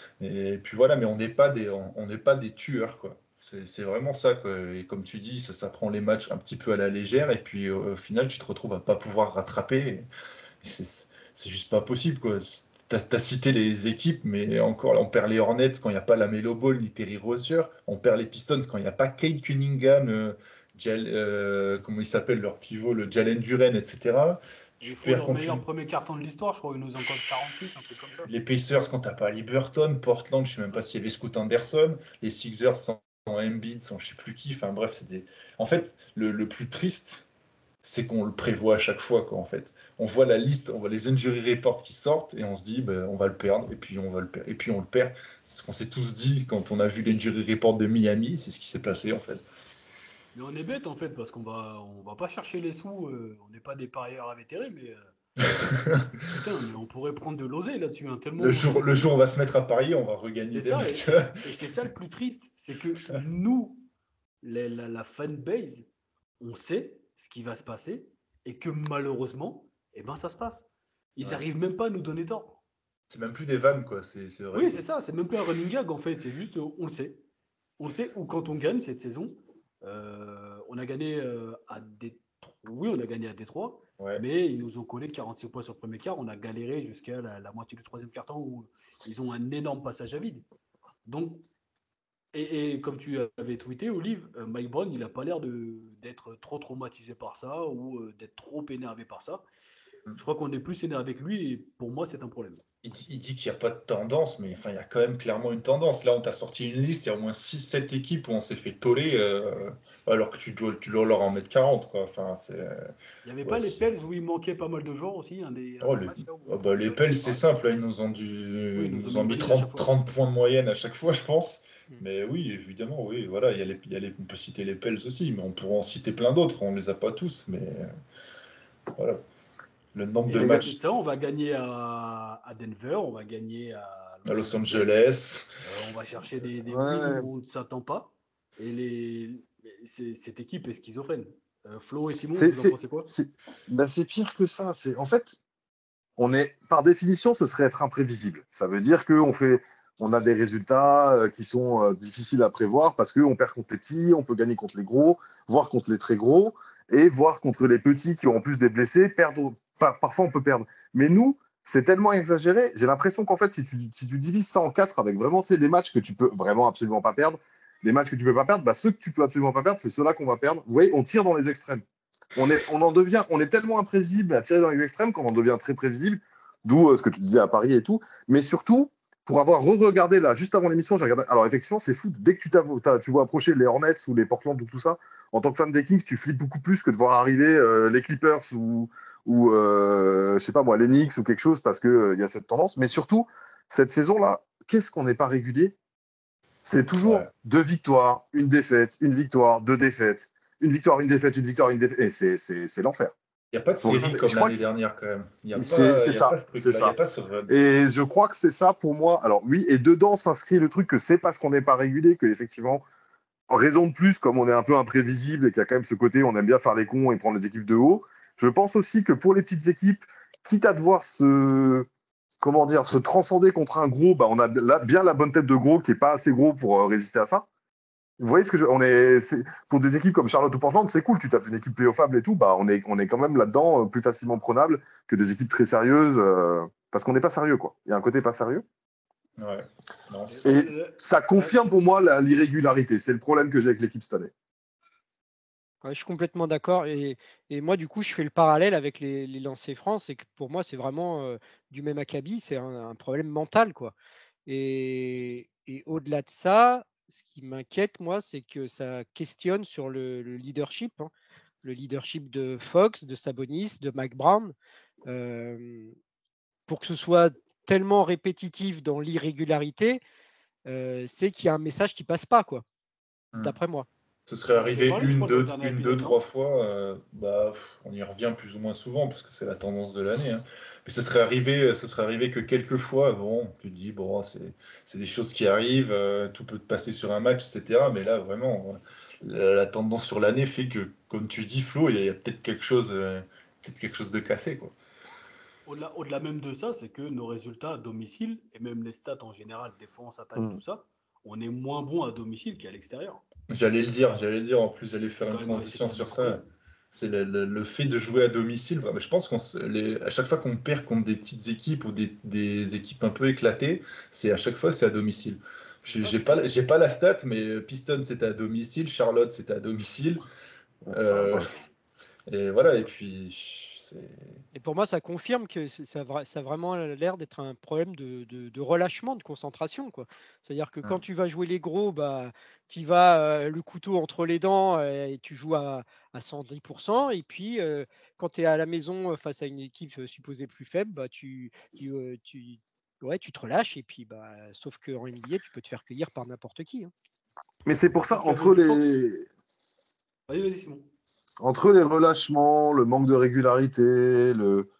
Et puis voilà, mais on n'est pas des, on n'est pas des tueurs, quoi. C'est c'est vraiment ça, quoi. Et comme tu dis, ça, ça prend les matchs un petit peu à la légère, et puis au, au final, tu te retrouves à pas pouvoir rattraper. Et c'est c'est juste pas possible, quoi. T'as as cité les équipes, mais encore, on perd les Hornets quand il n'y a pas la Melo Ball ni Terry Rozier. On perd les Pistons quand il n'y a pas Cade Cunningham, euh, Jal, euh, comment il s'appelle leur pivot, le Jalen Duren, et cetera. Ils Tu font perds leur contre meilleur une- premier carton de l'histoire, je crois. Ils nous en comptent quarante-six, un truc comme ça. les Pacers quand t'as pas Liberton, Portland, je sais même pas s'il y avait Scoot Anderson, les Sixers sans, sans Embiid, sans je sais plus qui. Enfin bref, c'est des. En fait, le, le plus triste, c'est qu'on le prévoit à chaque fois, quoi, en fait. On voit la liste, on voit les injury reports qui sortent et on se dit, ben, on va le perdre, et puis on va le perdre, et puis on le perd. C'est ce qu'on s'est tous dit quand on a vu l'injury report de Miami, c'est ce qui s'est passé, en fait. Mais on est bête en fait, parce qu'on va, on va pas chercher les sous. euh, on n'est pas des parieurs avétérés, mais euh, putain, mais on pourrait prendre de l'oseille là-dessus. Hein, tellement Le jour, le jour où on va se mettre à parier, on va regagner C'est des ça, et, matchs. tu vois. et- et c'est ça le plus triste, c'est que nous, les- la, la fanbase, on sait ce qui va se passer et que malheureusement, eh ben ça se passe. Ils Ouais. arrivent même pas à nous donner tort. C'est même plus des vannes, quoi. C'est c'est vrai. Oui, c'est ça, c'est même pas un running gag en fait, c'est juste, euh, on le sait. On le sait, ou quand on gagne cette saison, euh, on a gagné euh, à Détroit. Oui, on a gagné à Détroit, Ouais. mais ils nous ont collé quarante-six points sur le premier quart. On a galéré jusqu'à la, la moitié du troisième quart-temps où ils ont un énorme passage à vide. Donc, et, et comme tu avais tweeté, Olive, euh, Mike Brown, il n'a pas l'air de- d'être trop traumatisé par ça ou euh, d'être trop énervé par ça. Mm. Je crois qu'on est plus énervé que lui et pour moi, c'est un problème. Il dit, il dit qu'il n'y a pas de tendance, mais enfin, il y a quand même clairement une tendance. Là, on t'a sorti une liste, il y a au moins six sept équipes où on s'est fait toller, euh, alors que tu dois, tu dois leur en mettre quarante, quoi. Enfin, c'est, Il n'y avait ouais, pas les c'est- Pels où il manquait pas mal de joueurs aussi un des, un Oh, des les, matchs, là, où- oh, bah, les Pels, c'est simple, là, ils nous ont, dû, Oui, ils ils nous nous ont ont mis mis une valise à chaque trente, fois. trente points de moyenne à chaque fois, je pense. Mm. Mais oui, évidemment, oui, voilà, il y a les, il y a les- on peut citer les Pels aussi, mais on pourrait en citer plein d'autres, on les a pas tous, mais euh, voilà. Le nombre Et de à les côté matchs de ça, on va gagner à, à Denver, on va gagner à à Los Angeles, Euh, on va chercher des, des Ouais. wins où on ne s'attend pas. Et les, c'est- cette équipe est schizophrène. Euh, Flo et Simon, C'est- vous en c'est- pensez quoi? c'est bah, c'est pire que ça. C'est en fait, on est par définition, ce serait être imprévisible. Ça veut dire qu'on fait on a des résultats euh, qui sont euh, difficiles à prévoir parce qu'on perd contre les petits, on peut gagner contre les gros, voire contre les très gros, et voire contre les petits qui ont en plus des blessés, perdre, par- parfois on peut perdre. Mais nous, c'est tellement exagéré, j'ai l'impression qu'en fait, si tu, si tu divises ça en quatre avec vraiment tu sais, les matchs que tu peux vraiment absolument pas perdre, les matchs que tu peux pas perdre, bah, ceux que tu peux absolument pas perdre, c'est ceux-là qu'on va perdre. Vous voyez, on tire dans les extrêmes. On est, on en devient, on est tellement imprévisible à tirer dans les extrêmes qu'on en devient très prévisible, d'où euh, ce que tu disais à Paris et tout. Mais surtout, pour avoir re-regardé là, juste avant l'émission, j'ai regardé. Alors effectivement, c'est fou. Dès que tu, t'as, tu vois approcher les Hornets ou les Portland ou tout ça, en tant que fan des Kings, tu flippes beaucoup plus que de voir arriver euh, les Clippers ou, ou euh, je sais pas moi, les Knicks ou quelque chose parce que euh, y a cette tendance. Mais surtout, cette saison-là, qu'est-ce qu'on n'est pas régulier? C'est toujours Ouais. deux victoires, une défaite, une victoire, deux défaites, une victoire, une défaite, une victoire, une défaite. Et c'est, c'est, c'est l'enfer. Il n'y a pas de Pour- série comme je crois l'année que- dernière quand même. Il n'y a, C'est- pas, c'est il y a ça, pas ce c'est truc-là. Il ça. n'y a pas ce run. Et je crois que c'est ça pour moi. Alors oui, et dedans s'inscrit le truc que c'est parce qu'on n'est pas régulier que effectivement, en raison de plus, comme on est un peu imprévisible et qu'il y a quand même ce côté, on aime bien faire les cons et prendre les équipes de haut. Je pense aussi que pour les petites équipes, quitte à devoir se, comment dire, se transcender contre un gros, bah on a la- bien la bonne tête de gros qui est pas assez gros pour euh, résister à ça. Vous voyez ce que je, on est, c'est- pour des équipes comme Charlotte ou Portland, c'est cool. Tu tapes une équipe playoffable et tout, bah on est, on est quand même là-dedans euh, plus facilement prenable que des équipes très sérieuses euh, parce qu'on n'est pas sérieux quoi. Il y a un côté pas sérieux. Ouais. Non, c'est- Et ça confirme pour moi la- l'irrégularité. C'est le problème que j'ai avec l'équipe cette année. Ouais, je suis complètement d'accord. Et, et moi, du coup, je fais le parallèle avec les, les lancers francs. C'est que pour moi, c'est vraiment euh, du même acabit. C'est un, un problème mental, quoi. Et, et au-delà de ça, ce qui m'inquiète, moi, c'est que ça questionne sur le, le leadership, hein. Le leadership de Fox, de Sabonis, de Mike Brown. Euh, pour que ce soit tellement répétitif dans l'irrégularité, euh, c'est qu'il y a un message qui passe pas, quoi, Hmm. d'après moi. Ce serait On en avait arrivé parlé, je une, crois, dans le deux, dernier une, épisode, deux, non trois fois. euh, bah, pff, on y revient plus ou moins souvent parce que c'est la tendance de l'année. Hein. Mais ce serait arrivé, ce serait arrivé que quelques fois. Bon, tu te dis bon, c'est, c'est des choses qui arrivent, euh, tout peut te passer sur un match, et cetera. Mais là, vraiment, euh, la, la tendance sur l'année fait que, comme tu dis, Flo, il y a, il y a peut-être quelque chose, euh, peut-être quelque chose de cassé, quoi. Au-delà, au-delà même de ça, c'est que nos résultats à domicile, et même les stats en général, défense, attaque, Mm. tout ça, on est moins bon à domicile qu'à l'extérieur. J'allais le dire, j'allais le dire. En plus, j'allais faire C'est une quand même- transition c'est quand sur même ça. incroyable. C'est le, le- le fait de jouer à domicile. Bah, je pense qu'à chaque fois qu'on perd contre des petites équipes ou des, des équipes un peu éclatées, c'est à chaque fois c'est à domicile. J'ai Ouais, j'ai c'est pas, ça. j'ai pas la stat, mais Piston c'était à domicile, Charlotte c'était à domicile. Euh, et voilà, et puis c'est. Et pour moi, ça confirme que c'est- ça, vra- ça a vraiment l'air d'être un problème de, de- de relâchement, de concentration, quoi. C'est-à-dire que quand Mm. tu vas jouer les gros, bah, tu vas euh, le couteau entre les dents euh, et tu joues à, à cent dix pour cent. Et puis, euh, quand tu es à la maison euh, face à une équipe euh, supposée plus faible, bah, tu, tu, euh, tu- ouais, tu te relâches. Et puis, bah, sauf qu'en N B A, tu peux te faire cueillir par n'importe qui, hein. Mais c'est pour C'est ça ce entre qu'avait dit Fox. les, Vas-y, vas-y, Simon. entre les relâchements, le manque de régularité, le,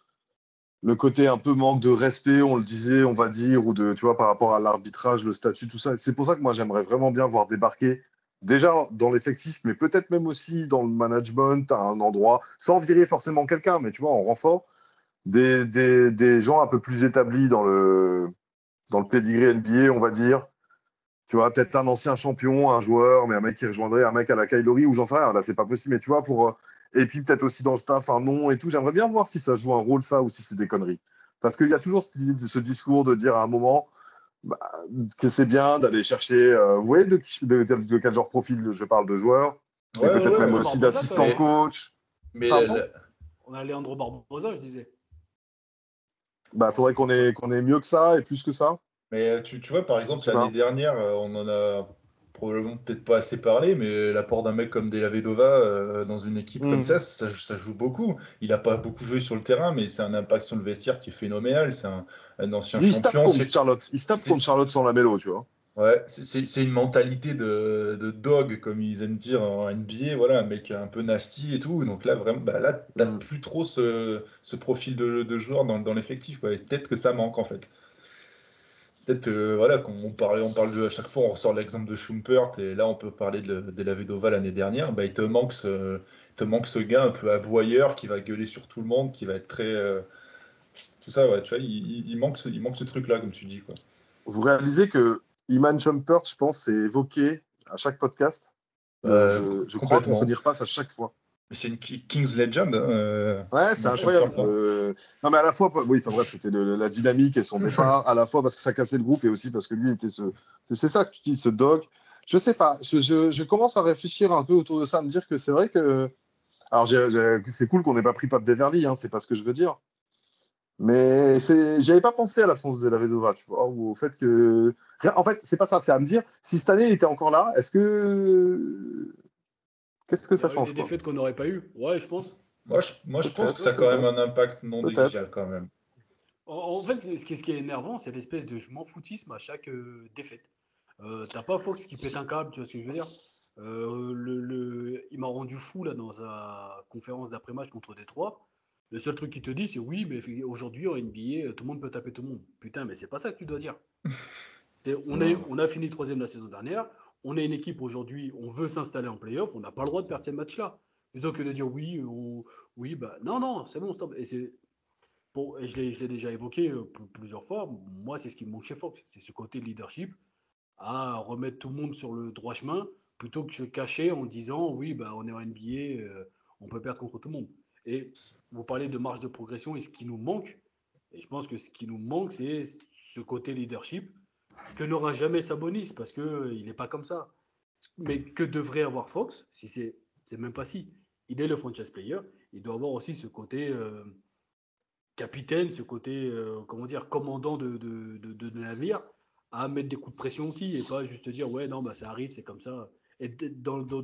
le côté un peu manque de respect, on le disait, on va dire, ou de, tu vois, par rapport à l'arbitrage, le statut, tout ça. C'est pour ça que moi, j'aimerais vraiment bien voir débarquer, déjà dans l'effectif, mais peut-être même aussi dans le management, à un endroit, sans virer forcément quelqu'un, mais tu vois, en renfort, des, des, des gens un peu plus établis dans le, dans le pedigree N B A, on va dire. Tu vois, peut-être un ancien champion, un joueur, mais un mec qui rejoindrait un mec à la Kylori, ou j'en sais rien, là, c'est pas possible, mais tu vois, pour. euh, Et puis peut-être aussi dans le staff, un nom et tout. J'aimerais bien voir si ça joue un rôle, ça, ou si c'est des conneries. Parce qu'il y a toujours cette idée de- ce discours de dire à un moment bah, que c'est bien d'aller chercher. euh, vous voyez de, qui- de, de- de quel genre de profil je parle de joueurs, mais Ouais, ouais, peut-être ouais, même ouais. aussi Barbosa, d'assistants Mais, coach. mais Pardon la- la- On a Leandro Barbosa, je disais. Bah, faudrait qu'on ait, qu'on ait mieux que ça et plus que ça. Mais euh, tu, tu vois, par Je exemple, sais l'année pas. dernière, euh, on en a probablement peut-être pas assez parlé, mais l'apport d'un mec comme Della Vedova euh, dans une équipe comme Mm. ça, ça, ça joue beaucoup. Il n'a pas beaucoup joué sur le terrain, mais c'est un impact sur le vestiaire qui est phénoménal. C'est un, un ancien Lui, il se tape champion. contre C'est Charlotte. Il se tape c'est- contre Charlotte sans la mélo, tu vois. ouais, c'est- c'est- c'est une mentalité de, de dog, comme ils aiment dire en N B A. Voilà, un mec un peu nasty et tout. Donc là, vraiment, bah là, t'as Mm. plus trop ce, ce profil de, de joueur dans, dans l'effectif, quoi. Et peut-être que ça manque en fait. Peut-être, euh, voilà, quand on parle, on parle de, à chaque fois, on ressort l'exemple de Schumpert, et là, on peut parler de, de la Vedova l'année dernière. Bah, il te manque ce, il te manque ce gars un peu aboyeur qui va gueuler sur tout le monde, qui va être très. euh, tout ça, ouais, tu vois, il, il- il manque ce, il manque ce truc-là, comme tu dis, quoi. vous réalisez que Iman Shumpert, je pense, c'est évoqué à chaque podcast. Euh, je, je crois qu'on peut dire passe à chaque fois. Mais c'est une King's Legend. Euh, ouais, c'est incroyable. Euh, non, mais à la fois, oui, enfin bref, c'était le, la dynamique et son départ, à la fois parce que ça cassait le groupe et aussi parce que lui était ce. C'est ça que tu dis, ce dog. Je sais pas. Je, je, je commence à réfléchir un peu autour de ça, à me dire que c'est vrai que. Alors, j'ai, j'ai, c'est cool qu'on n'ait pas pris Pape Deverly, hein, c'est pas ce que je veux dire. Mais c'est, j'avais pas pensé à l'absence de la Vedova, tu vois, ou au fait que. En fait, c'est pas ça, c'est à me dire, si cette année il était encore là, est-ce que. Qu'est-ce que ça change? Des défaites qu'on n'aurait pas eues, ouais, je pense. Moi, je, moi, je pense que ça a quand même un impact non négligeable quand même. En, en fait, ce qui, ce qui est énervant, c'est l'espèce de je m'en foutisme à chaque euh, défaite. Euh, t'as pas Fox qui pète un câble, tu vois ce que je veux dire? Euh, le, le, il m'a rendu fou là dans sa conférence d'après-match contre Détroit. Le seul truc qu'il te dit, c'est oui, mais aujourd'hui en N B A, tout le monde peut taper tout le monde. Putain, mais c'est pas ça que tu dois dire. On, est, on a fini troisième la saison dernière. On est une équipe aujourd'hui, on veut s'installer en playoff, on n'a pas le droit de perdre ces matchs-là. Plutôt que de dire oui, ou, oui, bah non, non, c'est bon, stop. Et, c'est, bon, et je, l'ai, je l'ai déjà évoqué euh, plusieurs fois, moi, c'est ce qui me manque chez Fox. C'est ce côté leadership à remettre tout le monde sur le droit chemin plutôt que se cacher en disant oui, bah, on est en N B A, euh, on peut perdre contre tout le monde. Et vous parlez de marge de progression et ce qui nous manque, et je pense que ce qui nous manque, c'est ce côté leadership que n'aura jamais Sabonis parce qu'il euh, n'est pas comme ça. Mais que devrait avoir Fox, si c'est, c'est même pas si, il est le franchise player, il doit avoir aussi ce côté euh, capitaine, ce côté, euh, comment dire, commandant de, de, de, de, de navire, à mettre des coups de pression aussi et pas juste dire ouais, non, bah ça arrive, c'est comme ça. Et dans, dans,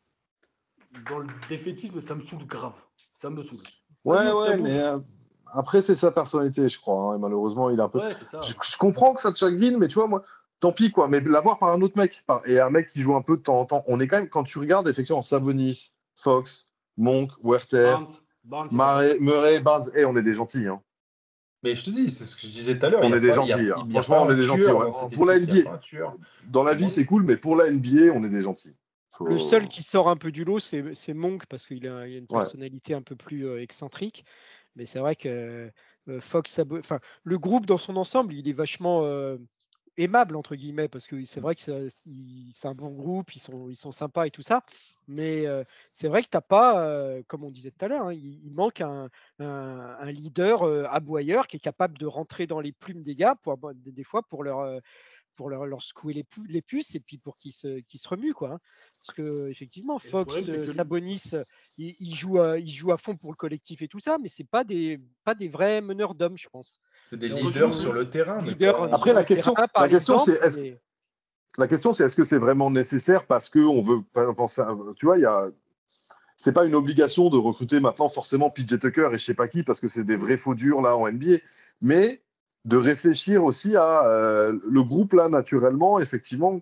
dans le défaitisme, ça me saoule grave. Ça me saoule. Ouais, Vas-y, ouais, mais euh, après, c'est sa personnalité, je crois. Hein, et malheureusement, il a un peu. Ouais, c'est ça. Je, je comprends que ça te chagrine, mais tu vois, moi, tant pis, quoi. Mais l'avoir par un autre mec, par... et un mec qui joue un peu de temps en temps, on est quand même, quand tu regardes, effectivement, Sabonis, Fox, Monk, Werther, Barnes, Barnes, Murray, Barnes, et on est des gentils. Hein. Mais je te dis, c'est ce que je disais tout à l'heure. On est des gentils. A, hein. Franchement, on est des gentils. Ouais. Pour la N B A, dans la vie, c'est cool, mais pour la N B A, on est des gentils. Faut... Le seul qui sort un peu du lot, c'est, c'est Monk, parce qu'il a, il a une personnalité ouais. un peu plus euh, excentrique. Mais c'est vrai que euh, Fox, enfin, le groupe dans son ensemble, il est vachement euh, aimable, entre guillemets, parce que c'est vrai que c'est, c'est un bon groupe, ils sont, ils sont sympas et tout ça. Mais euh, c'est vrai que tu n'as pas, euh, comme on disait tout à l'heure, hein, il, il manque un, un, un leader euh, aboyeur qui est capable de rentrer dans les plumes des gars, pour, des fois pour leur, euh, pour leur, leur secouer les, pu- les puces et puis pour qu'ils se, qu'ils se remuent, quoi. Hein. Parce que effectivement, Fox, problème, que Sabonis, il, il, joue à, il joue à fond pour le collectif et tout ça, mais c'est pas des, pas des vrais meneurs d'hommes, je pense. C'est des leaders joue, sur le terrain. Leader, pas... Après, la question, terrain, la question exemple, c'est, est-ce, mais... la question, c'est est-ce que c'est vraiment nécessaire parce que on veut penser, à, tu vois, il y a, c'est pas une obligation de recruter maintenant forcément P J Tucker et je sais pas qui parce que c'est des vrais faux durs là en N B A, mais de réfléchir aussi à euh, le groupe là naturellement, effectivement.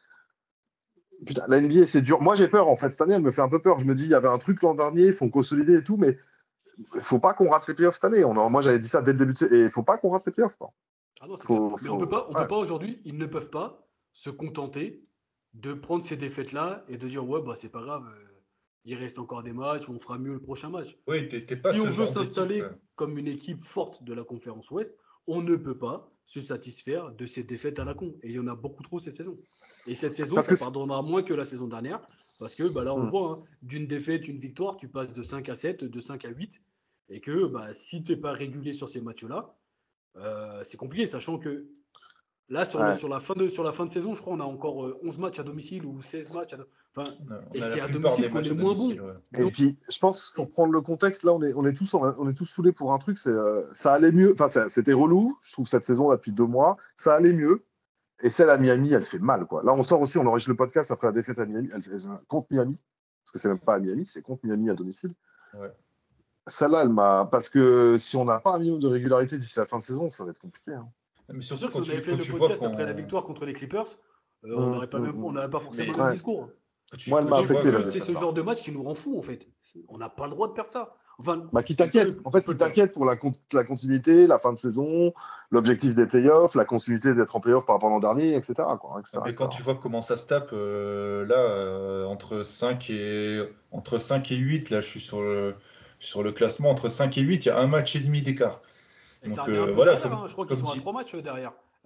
Putain, la N B A c'est dur. Moi j'ai peur en fait cette année, elle me fait un peu peur. Je me dis il y avait un truc l'an dernier, il faut consolider et tout, mais il faut pas qu'on rate les playoffs cette année. On a, moi j'avais dit ça dès le début de... et il faut pas qu'on rate les playoffs. Quoi. Ah non, c'est faut, faut... Mais on peut pas, on ouais. peut pas aujourd'hui. Ils ne peuvent pas se contenter de prendre ces défaites là et de dire ouais bah c'est pas grave. Euh... Il reste encore des matchs, on fera mieux le prochain match. Oui, t'es, t'es pas si ce on veut genre s'installer d'équipe. comme une équipe forte de la conférence Ouest, on ne peut pas se satisfaire de ces défaites à la con. Et il y en a beaucoup trop cette saison. Et cette saison, parce ça que... pardonnera moins que la saison dernière. Parce que bah là, on mmh. voit, hein, d'une défaite, une victoire, tu passes de cinq à sept, de cinq à huit. Et que bah, si tu n'es pas régulier sur ces matchs-là, euh, c'est compliqué, sachant que là, sur, ouais. le, sur, la fin de, sur la fin de saison, je crois qu'on a encore euh, onze matchs à domicile ou seize matchs. À... Enfin, non, et c'est à domicile qu'on est moins bon. Ouais. Et Donc, puis, je pense, pour prendre le contexte, là, on est, on est tous, on est tous saoulés pour un truc. C'est, euh, ça allait mieux. Enfin, ça, c'était relou, je trouve, cette saison, là, depuis deux mois. Ça allait mieux. Et celle à Miami, elle fait mal, quoi. Là, on sort aussi, on enregistre le podcast après la défaite à Miami. Elle fait contre Miami. Parce que c'est même pas à Miami, c'est contre Miami à domicile. Ouais. Celle-là, elle m'a. Parce que si on n'a pas un minimum de régularité d'ici la fin de saison, ça va être compliqué. Hein. Mais surtout, sûr que si on avait fait le podcast après la victoire contre les Clippers, euh, on n'aurait pas, même, on n'aurait pas forcément le même ouais. discours. Moi, elle m'a affecté. Là, c'est ce genre de match qui nous rend fous, en fait. On n'a pas le droit de perdre ça. Enfin, bah, qui t'inquiète. En fait, qui t'inquiète pour la, la continuité, la fin de saison, l'objectif des playoffs, la continuité d'être en playoffs par rapport à l'an dernier, et cetera. Quoi, et cetera mais et cetera. Quand tu vois comment ça se tape, euh, là, euh, entre, cinq et, entre cinq et huit, là, je suis sur le, sur le classement, entre cinq et huit, il y a un match et demi d'écart. Et donc, ça euh, voilà, derrière, comme, hein. Je crois qu'ils sont à trois matchs derrière.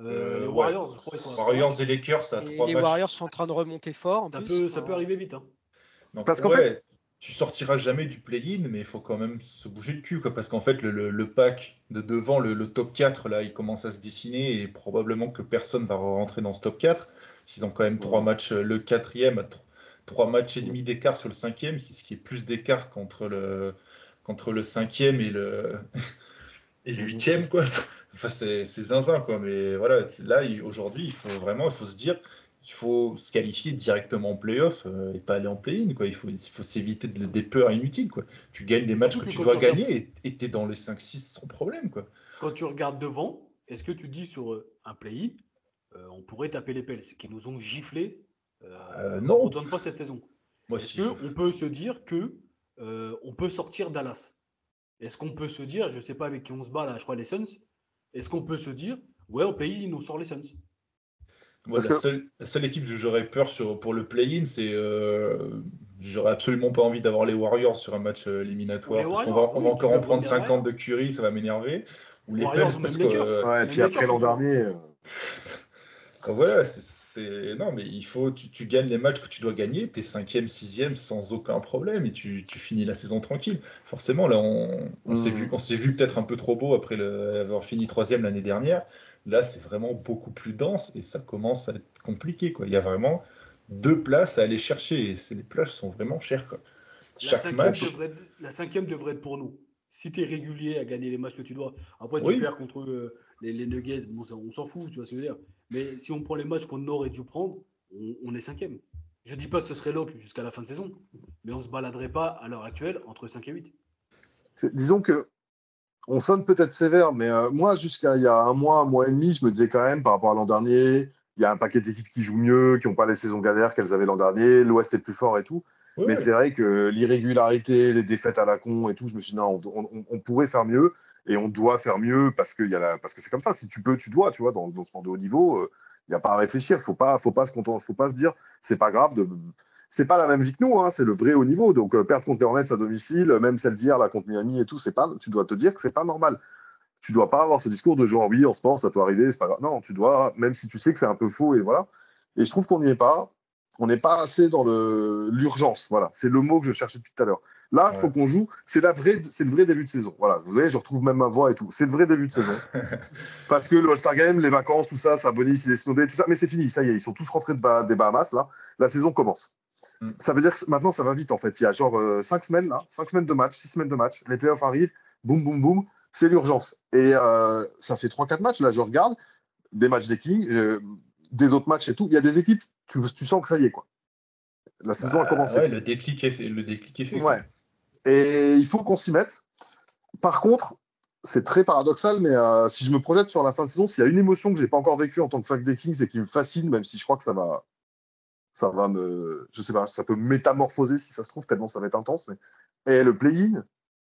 Euh, Euh, les ouais. Warriors, je crois, ils sont à trois. Warriors et Lakers, c'est à Et trois les matchs. Warriors sont en train de remonter fort. En Ça plus. peut, ça peut Alors, arriver vite. Hein. Donc, Parce qu'en ouais, tu sortiras jamais du play-in, mais il faut quand même se bouger le cul, quoi, parce qu'en fait, le, le- le pack de devant, le, le top quatre, là, il commence à se dessiner et probablement que personne va rentrer dans ce top quatre. Ils ont quand même trois Ouais. matchs, euh, le quatrième à tr- trois matchs et demi d'écart sur le cinquième, ce qui, ce qui est plus d'écart qu'entre le, qu'entre le cinquième et le, et le huitième, quoi. Enfin, c'est c'est zinzin, quoi. Mais voilà, c'est- là, il- aujourd'hui, il faut vraiment, il faut se dire, il faut se qualifier directement en play-off euh, et pas aller en play-in, quoi. Il faut, il faut s'éviter de- des peurs inutiles, quoi. Tu gagnes les Et matchs surtout que que tu quand dois tu regardes- gagner et tu es dans les cinq six sans problème, quoi. Quand tu regardes devant, est-ce que tu dis sur euh, un play-in, euh, on pourrait taper les pelles? C'est qu'ils nous ont giflé euh, Euh, en non. autant de fois cette saison. Moi, Est-ce si je- qu'on peut se dire que euh, on peut sortir Dallas? Est-ce qu'on peut se dire, je ne sais pas avec qui on se bat là, je crois les Suns, est-ce qu'on peut se dire, ouais, au pays, on sort les Suns? moi, Parce la, que- seule, la seule équipe que j'aurais peur sur, pour le play-in, c'est. Euh, j'aurais absolument pas envie d'avoir les Warriors sur un match euh, éliminatoire. Ou les Parce qu'on va, Warriors, on oui, va qui encore en peuvent prendre revenir cinquante derrière. de Curry, ça va m'énerver. Ou les Warriors Pels, ou parce même que. Lakers. Ouais, et Même puis les après Lakers, l'an c'est fort. dernier, euh, Donc voilà, c'est, c'est- non, mais il faut, tu, tu gagnes les matchs que tu dois gagner, t'es cinquième, sixième sans aucun problème et tu, tu finis la saison tranquille. Forcément, là, on, on s'est Mm. vu, on s'est vu peut-être un peu trop beau après le- avoir fini troisième l'année dernière. Là, c'est vraiment beaucoup plus dense et ça commence à être compliqué, quoi. Il y a vraiment deux places à aller chercher et c'est, les places sont vraiment chères, quoi. La Chaque cinquième, match, devrait être, la cinquième devrait être pour nous. Si tu es régulier à gagner les matchs que tu dois. Après, tu oui, perds contre euh, les, les Nuggets, bon, ça, on s'en fout, tu vois ce que je veux dire. Mais si on prend les matchs qu'on aurait dû prendre, on, on est cinquième. Je dis pas que ce serait lock jusqu'à la fin de saison, mais on se baladerait pas à l'heure actuelle entre cinq et huit. c'est- disons que on sonne peut-être sévère, mais euh, moi, jusqu'à il y a un mois, un mois et demi, je me disais quand même, par rapport à l'an dernier, il y a un paquet d'équipes qui jouent mieux, qui n'ont pas les saisons galères qu'elles avaient l'an dernier, l'Ouest est plus fort et tout. ouais, Mais ouais. c'est vrai que l'irrégularité, les défaites à la con et tout, je me suis dit non, on, on- on pourrait faire mieux et on doit faire mieux parce que, il y a la- parce que c'est comme ça. Si tu peux, tu dois, tu vois, dans, dans ce sport de haut niveau, euh, il n'y a pas à réfléchir. Faut pas, faut pas se contenter, faut pas se dire, c'est pas grave de. C'est pas la même vie que nous, hein, c'est le vrai haut niveau. Donc euh, perdre contre les Hornets à domicile, même celle d'hier là contre Miami et tout, c'est pas. Tu dois te dire que c'est pas normal. Tu dois pas avoir ce discours de genre oui, en sport, ça peut arriver, c'est pas grave. Non, tu dois, même si tu sais que c'est un peu faux et voilà. Et je trouve qu'on n'y est pas. On n'est pas assez dans le l'urgence. Voilà, c'est le mot que je cherchais depuis tout à l'heure. Là, il faut Ouais. qu'on joue. C'est la vraie, c'est le vrai début de saison. Voilà, vous voyez, je retrouve même ma voix et tout. C'est le vrai début de saison. Parce que le All-Star Game, les vacances, tout ça, Sabonis, il est snowdé, tout ça, mais c'est fini. Ça y est, ils sont tous rentrés de bah, des Bahamas là. La saison commence. Mm. Ça veut dire que maintenant, ça va vite en fait. Il y a genre euh, cinq semaines là, cinq semaines de match, six semaines de match. Les playoffs arrivent, boum, boum, boum. C'est l'urgence. Et euh, ça fait trois quatre matchs. Là, je regarde des matchs des Kings, euh, des autres matchs et tout. Il y a des équipes, tu, tu sens que ça y est quoi. La saison a Bah, commencé. ouais, le déclic est fait. Le déclic est fait, quoi. Ouais. Et il faut qu'on s'y mette. Par contre, c'est très paradoxal, mais euh, si je me projette sur la fin de saison, s'il y a une émotion que j'ai pas encore vécue en tant que fan des Kings et qui me fascine, même si je crois que ça va, ça va me, je sais pas, ça peut me métamorphoser si ça se trouve tellement ça va être intense. Mais et le play-in,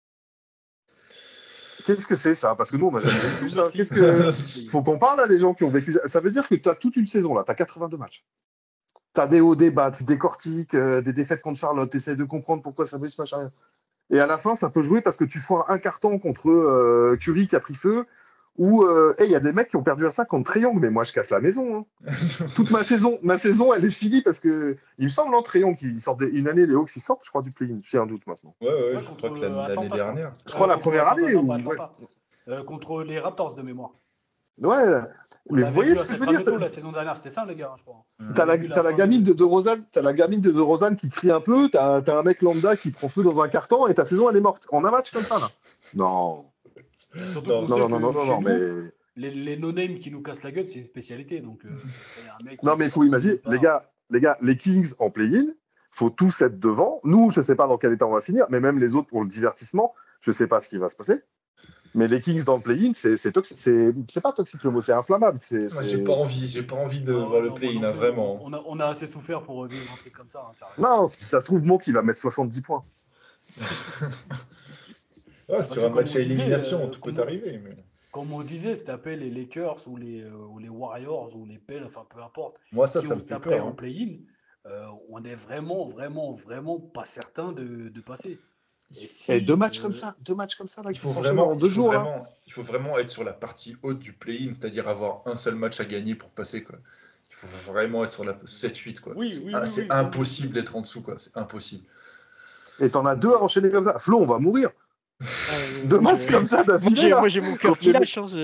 qu'est-ce que c'est ça? Parce que nous on n'a jamais vécu ça. Merci. Qu'est-ce que, faut qu'on parle à des gens qui ont vécu ça. Ça veut dire que tu as toute une saison là, tu as quatre-vingt-deux matchs. Tu as des hauts, des bas, tu décortiques, euh, des défaites contre Charlotte, tu essaies de comprendre pourquoi ça veut ce machin. Et à la fin, ça peut jouer parce que tu foires un carton contre euh, Curry qui a pris feu, ou euh, hey, il y a des mecs qui ont perdu à ça contre Trae Young, mais moi je casse la maison. Hein. Toute ma saison, ma saison, elle est finie parce que il me semble en Trae Young qui sort des- une année les Hawks ils sortent, je crois du play-in. J'ai un doute maintenant. Ouais, ouais, Ouais, je contre, crois que l'année, euh, l'année Atlanta, je dernière. Je crois la contre première Atlanta, année non, ou pas ouais. Atlanta. Euh, contre les Raptors de mémoire. Ouais. On Mais vous l'avait voyez vu ce à que je veux dire? Sacramento la saison dernière, c'était ça les gars, je crois. T'as la, vu la t'as la fin gamine de- de DeRozan, t'as la gamine de DeRozan qui crie un peu, t'as, t'as un mec lambda qui prend feu dans un carton et ta saison elle est morte. En un match comme ça là. Non. Surtout Non, qu'on Non, sait non, que non, non, non, chez non, nous, mais. les, les no-names qui nous cassent la gueule, c'est une spécialité. Donc, euh, ce serait un mec Non, qui mais il sort faut imaginer, nulle part. les gars, les gars, les Kings en play-in, faut tous être devant. Nous, je sais pas dans quel état on va finir, mais même les autres pour le divertissement, je sais pas ce qui va se passer. Mais les Kings dans le play-in, c'est, c'est toxique, c'est, c'est pas toxique le mot, c'est inflammable. C'est, Moi, c'est... j'ai pas envie, j'ai pas envie de Non, voir le non, moi play-in, non hein, plus. vraiment. On a, on a assez souffert pour vivre un truc comme ça. Hein, sérieux. Non, si ça se trouve, Mo qui va mettre soixante-dix points. Ouais, Parce sur que un comme match on à disait, élimination, euh, tout peut comme- arriver. Mais... Comme on disait, se taper les Lakers ou les, euh, ou les Warriors ou les Pels, enfin peu importe, Moi, ça, qui ça on me se fait taperait peur. en Hein. play-in, euh, on est vraiment, vraiment, vraiment pas certain de, de passer. Et, si, Et deux matchs euh, comme ça, deux matchs comme ça là, Il qui faut, s'enchaînent vraiment, en deux il, faut jours là. vraiment, il faut vraiment être sur la partie haute du play-in, c'est-à-dire avoir un seul match à gagner pour passer, quoi. Il faut vraiment être sur la sept huit, quoi. Oui, C'est, oui, ah, oui, c'est oui, impossible oui. d'être en dessous, quoi. C'est impossible. Et t'en as deux à enchaîner comme ça. Flo, on va mourir. Ouais, Deux moi, matchs je- comme ça moi, d'affilée j'ai, là. moi, j'ai mon cœur Contre qui les lâche. Hein,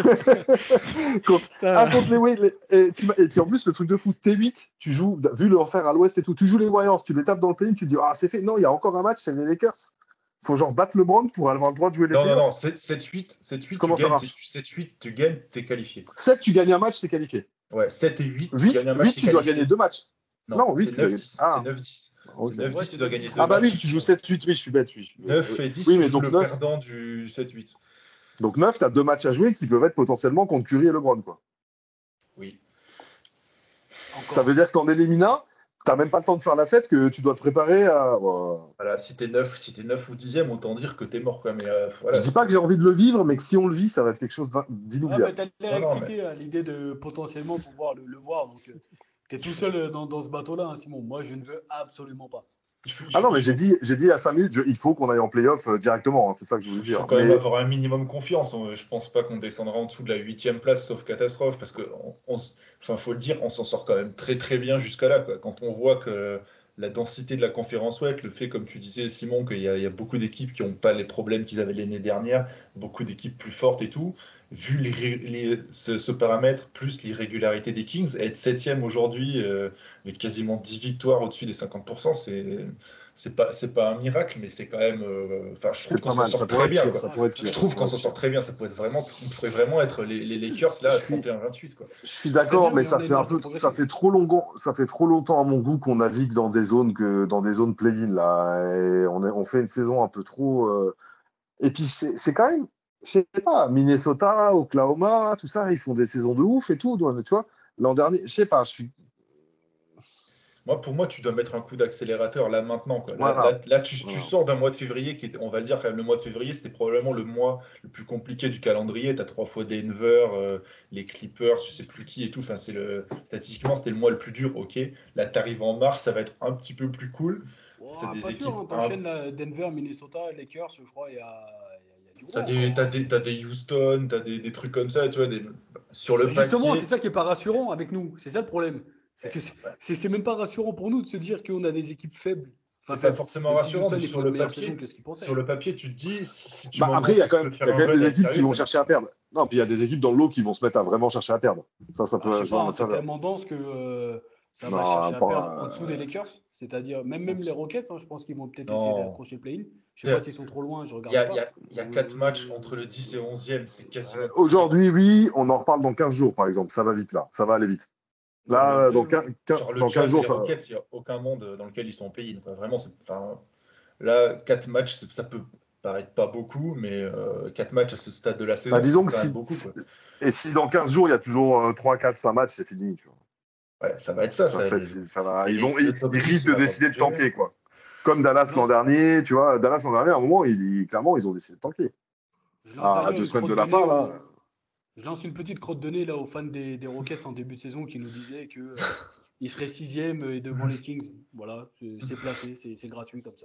je- contre, Putain. ah, contre les Warriors. Et, tu- et puis en plus, le truc de foot, T huit, tu joues, vu le refaire à l'ouest et tout, tu joues les Warriors, tu les tapes dans le play-in, tu te dis, ah, c'est fait. Non, il y a encore un match, c'est les Lakers. Faut genre battre LeBron pour avoir le droit de jouer les Non, non, playoffs. non, sept huit, sept huit, tu Comment ça gagnes, marche t'es- sept huit, tu gagnes, t'es qualifié. sept, tu gagnes un match, t'es qualifié. Ouais, sept et huit, tu huit, gagnes un match, huit t'es tu dois qualifié. gagner deux matchs. Non, Non, huit, c'est tu dois neuf gagner. dix. Ah, C'est neuf dix. ok. C'est neuf Ouais, dix, c'est tu dois neuf gagner dix. deux Ah bah matchs. oui, tu joues sept huit, oui, je suis bête. Oui, je suis bête. neuf et dix, Oui, tu mais joues donc le neuf. perdant du sept huit. Donc neuf, tu as deux matchs à jouer qui peuvent être potentiellement contre Curry et LeBron, quoi. Oui. Encore. Ça veut dire que t'en élimines un, t'as même pas le temps de faire la fête, que tu dois te préparer à. Bon, Voilà, si t'es neuf, si t'es neuf ou dixième, autant dire que t'es mort, quoi. Mais euh, voilà. je dis pas que j'ai envie de le vivre, mais que si on le vit, ça va être quelque chose Ah, d'inoubliable. mais t'as l'air Non, non, excité à l'idée de potentiellement pouvoir le, le voir. Donc, euh, t'es tout seul euh, dans, dans ce bateau-là, hein, Simon. Moi, je ne veux absolument pas. Il faut, il Ah faut- non, mais il j'ai faut- dit, j'ai dit à cinq minutes, je- il faut qu'on aille en playoff euh, directement, hein, c'est ça que je voulais il faut dire. quand même Mais avoir un minimum confiance. On- Je pense pas qu'on descendra en dessous de la huitième place, sauf catastrophe, parce que, on, on s- enfin, faut le dire, on s'en sort quand même très très bien jusqu'à là, quoi. Quand on voit que la densité de la conférence ouest, le fait, comme tu disais, Simon, qu'il y a, il y a beaucoup d'équipes qui n'ont pas les problèmes qu'ils avaient l'année dernière, beaucoup d'équipes plus fortes et tout, vu les, les- ce, ce paramètre, plus l'irrégularité des Kings, être septième aujourd'hui, euh, avec quasiment dix victoires au-dessus des cinquante pour cent, c'est c'est pas, c'est pas un miracle, mais c'est quand même. euh, Enfin, je trouve c'est qu'on pas s'en mal, sort ça très pourrait être bien, pire, quoi. ça pourrait être Je pire. trouve ça qu'on pourrait s'en être sort pire. très bien. Ça pourrait être vraiment, on pourrait vraiment être les, les Lakers là à Je suis- trente et un vingt-huit, quoi. Je suis d'accord, Très bien, mais mais ça on a fait une un marge de peu, progression. ça fait trop longtemps, ça fait trop longtemps à mon goût qu'on navigue dans des zones que dans des zones play-in là, et on, est, on fait une saison un peu trop. euh, Et puis c'est c'est quand même, je sais pas, Minnesota, Oklahoma, tout ça, ils font des saisons de ouf et tout, donc, tu vois. L'an dernier, je sais pas, je suis. Moi, pour moi, tu dois mettre un coup d'accélérateur là maintenant, quoi. Là, Voilà. là, là, tu, tu Voilà. sors d'un mois de février qui était, on va le dire quand même, le mois de février, c'était probablement le mois le plus compliqué du calendrier. Tu as trois fois Denver, euh, les Clippers, je sais plus qui et tout. Enfin, c'est le, statistiquement, c'était le mois le plus dur, ok. Là, tu arrives en mars, ça va être un petit peu plus cool. C'est Ouah, des pas équipes. sûr, hein, un- t'enchaînes là, Denver, Minnesota, Lakers, je crois, il y a, il y a- il y a du T'as gros des, encore, t'as hein. des, t'as des Houston, t'as des, des trucs comme ça, tu vois, des, sur le Mais justement, papier. c'est ça qui est pas rassurant avec nous. C'est ça le problème. C'est que c'est c'est- c'est même pas rassurant pour nous de se dire qu'on a des équipes faibles. C'est Enfin, pas faibles. forcément Même si rassurant, Houston, mais ils sur font le une meilleure papier, saison que ce qu'ils pensaient. sur le papier, tu te dis, si, si tu Bah, m'en après, il y a montres, quand tu même, peux il y a faire quand un même des run équipes qui sérieux, vont ça- chercher à perdre. Non, puis il y a des équipes dans le lot qui vont se mettre à vraiment chercher à perdre. Ça, ça Ah, peut je sais jouer pas, en hein, notre c'est faveur. tellement dense que euh, ça va Non, chercher à pas- perdre en dessous des Lakers. C'est-à-dire, même, même les Rockets, hein, je pense qu'ils vont peut-être essayer Non. d'accrocher le play-in. Je sais Yeah. pas s'ils sont trop loin, je Il regarde y a, pas. il y a- il y a quatre matchs entre le dix et onzième, c'est quasiment. Euh, Aujourd'hui, oui, on en reparle dans quinze jours, par exemple. Ça va vite là, ça va aller vite. Là, Ouais, dans ouais. quinze, quinze- Genre le dans Jazz quinze et jours, les ça. Rockets, il n'y a aucun monde dans lequel ils sont en play-in, quoi. Vraiment, c'est, enfin, là, quatre matchs, c'est- ça peut paraître pas beaucoup, mais euh, quatre matchs à ce stade de la saison, Bah, disons c'est que quand même si, beaucoup, quoi. et si dans quinze jours, il y a toujours euh, trois, quatre, cinq matchs, c'est fini. Tu vois. Ouais, ça va être ça. Ça, ça, fait- les- ça va, les- ils, vont, le ils, top ils dix, risquent il de va décider pas de tanker, gérer. quoi. Comme Dallas Non, l'an dernier, tu vois. Dallas l'an dernier, à un moment, ils, ils- clairement, ils ont décidé de tanker. Je lance À d'ailleurs deux une semaines de crotte la nez fin, là. au- Je lance une petite crotte de nez là aux fans des, des Rockets en début de saison qui nous disaient que euh, ils seraient sixième et devant les Kings. Voilà, c'est c'est placé, c'est c'est gratuit comme ça.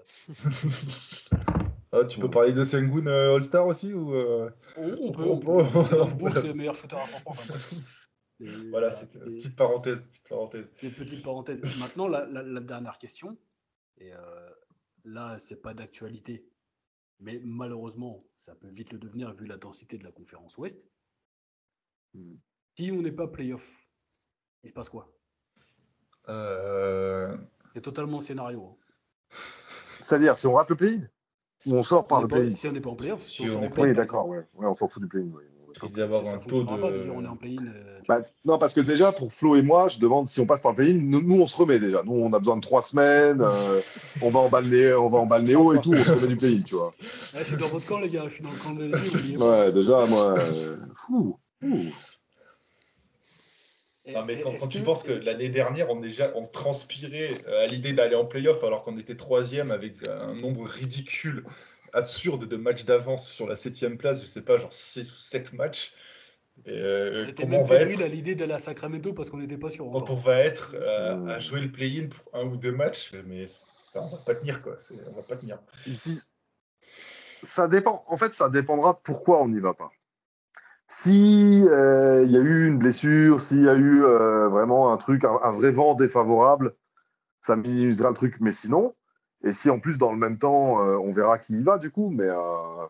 Ah, tu peux parler de Sengun euh, All-Star aussi ou euh, On, on peut, on on peut. peut- Westbrook, voilà. c'est le meilleur shooter à trois points. Enfin, bref. Et Voilà, voilà, c'était une des- petite parenthèse. Petite parenthèse. des petites parenthèses. Maintenant, la, la- la dernière question, et euh, là, c'est pas d'actualité, mais malheureusement, ça peut vite le devenir vu la densité de la conférence Ouest. Hmm. Si on n'est pas playoff, il se passe quoi? Euh, C'est totalement scénario. hein. C'est-à-dire, si on rate le play ou on sort par On le n'est pas- play si on n'est pas en playoff, Si si on on sort est en pas- play-in, Oui, par d'accord, exemple. ouais. Ouais, on s'en fout du play ouais. Il risque d'avoir Ça un ne taux fonctionnera pas de de. dire on est en play-in. euh, tu Bah, non, parce que déjà, pour Flo et moi, je demande si on passe par le play nous, nous, on se remet déjà. Nous, on a besoin de trois semaines, euh, on va en balnéo, on va en balnéo et tout, on se remet du play tu vois. vois. Ouais, je suis dans votre camp, les gars. Je suis dans le camp de l'équipe. Oubliez pas. Ouais, déjà, moi. euh, fou, fou. Et- Non, mais et quand, est-ce quand tu penses que l'année dernière, on, déjà, on transpirait euh, à l'idée d'aller en playoff alors qu'on était troisième avec un nombre ridicule, absurde de matchs d'avance sur la septième place, je sais pas, genre six ou sept matchs. Et, euh, On était comment on même va fébrile être à l'idée d'aller à Sacramento parce qu'on n'était pas sûr. quand encore. on va être euh, Mm. à jouer le play-in pour un ou deux matchs, mais enfin, on va pas tenir quoi, c'est- on va pas tenir. Dis- Ça dépend. En fait, ça dépendra de pourquoi on n'y va pas. Si il euh, y a eu une blessure, s'il y a eu euh, vraiment un truc, un, un vrai vent défavorable, ça minimisera le truc. Mais sinon, et si en plus dans le même temps, euh, on verra qui y va du coup, mais euh,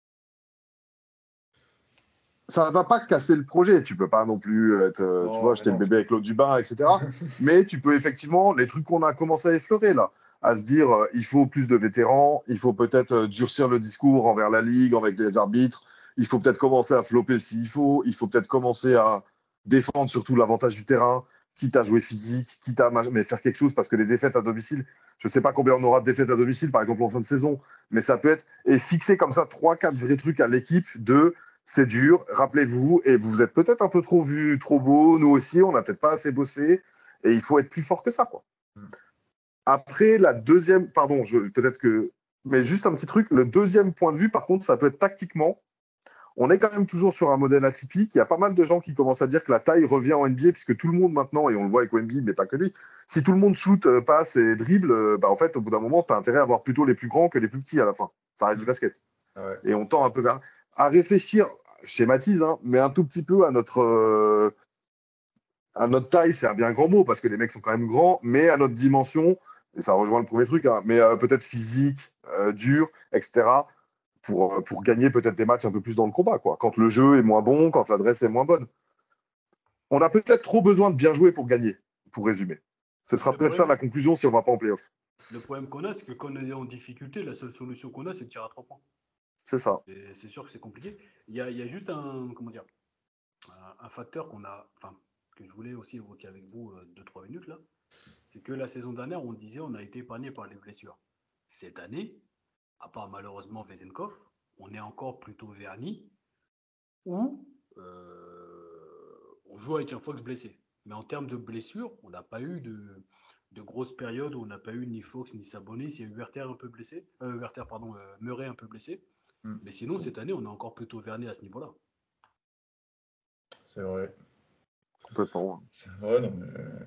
ça va pas casser le projet. Tu peux pas non plus être, euh, Non, tu vois, mais jeter le non. bébé avec l'eau du bain, et cetera. Mais tu peux effectivement, les trucs qu'on a commencé à effleurer là, à se dire, euh, il faut plus de vétérans, il faut peut-être euh, durcir le discours envers la ligue, avec les arbitres, il faut peut-être commencer à flopper s'il faut, il faut peut-être commencer à défendre surtout l'avantage du terrain, quitte à jouer physique, quitte à mais faire quelque chose parce que les défaites à domicile, je sais pas combien on aura de défaites à domicile, par exemple en fin de saison, mais ça peut être et fixer comme ça trois, quatre vrais trucs à l'équipe de c'est dur, rappelez-vous, et vous êtes peut-être un peu trop vu, trop beau, nous aussi, on n'a peut-être pas assez bossé, et il faut être plus fort que ça, quoi. Mm. Après, la deuxième, pardon, je, peut-être que, mais juste un petit truc, le deuxième point de vue, par contre, ça peut être tactiquement. On est quand même toujours sur un modèle atypique. Il y a pas mal de gens qui commencent à dire que la taille revient en N B A, puisque tout le monde maintenant, et on le voit avec O M B, mais pas que lui, si tout le monde shoot, euh, passe et dribble, euh, bah, en fait, au bout d'un moment, tu as intérêt à avoir plutôt les plus grands que les plus petits à la fin. Ça reste du basket. Ouais. Et on tend un peu vers à réfléchir, je schématise, hein, mais un tout petit peu à notre euh, à notre taille, c'est un bien grand mot parce que les mecs sont quand même grands, mais à notre dimension, et ça rejoint le premier truc, hein, mais euh, peut-être physique, euh, dur, et cetera. Pour, pour gagner peut-être des matchs un peu plus dans le combat, quoi. Quand le jeu est moins bon, quand l'adresse est moins bonne. On a peut-être trop besoin de bien jouer pour gagner, pour résumer. Ce sera Le peut-être ça problème- la conclusion si on va pas en playoff. Le problème qu'on a, c'est que quand on est en difficulté, la seule solution qu'on a, c'est de tirer à trois points. C'est ça. Et c'est sûr que c'est compliqué. Il y a, il y a juste un, comment dire, un, un facteur qu'on a, enfin, que je voulais aussi évoquer avec vous euh, deux trois minutes là, c'est que la saison dernière, on disait on a été épargné par les blessures. Cette année, à part malheureusement Vezenkov, on est encore plutôt verni où euh, on joue avec un Fox blessé. Mais en termes de blessures, on n'a pas eu de, de grosses périodes où on n'a pas eu ni Fox ni Sabonis. Il y a eu Werther un peu blessé, euh, Werther, pardon, euh, Murray un peu blessé. Mm. Mais sinon, cette année, on est encore plutôt verni à ce niveau-là. C'est vrai. Complètement. Ouais, non, mais...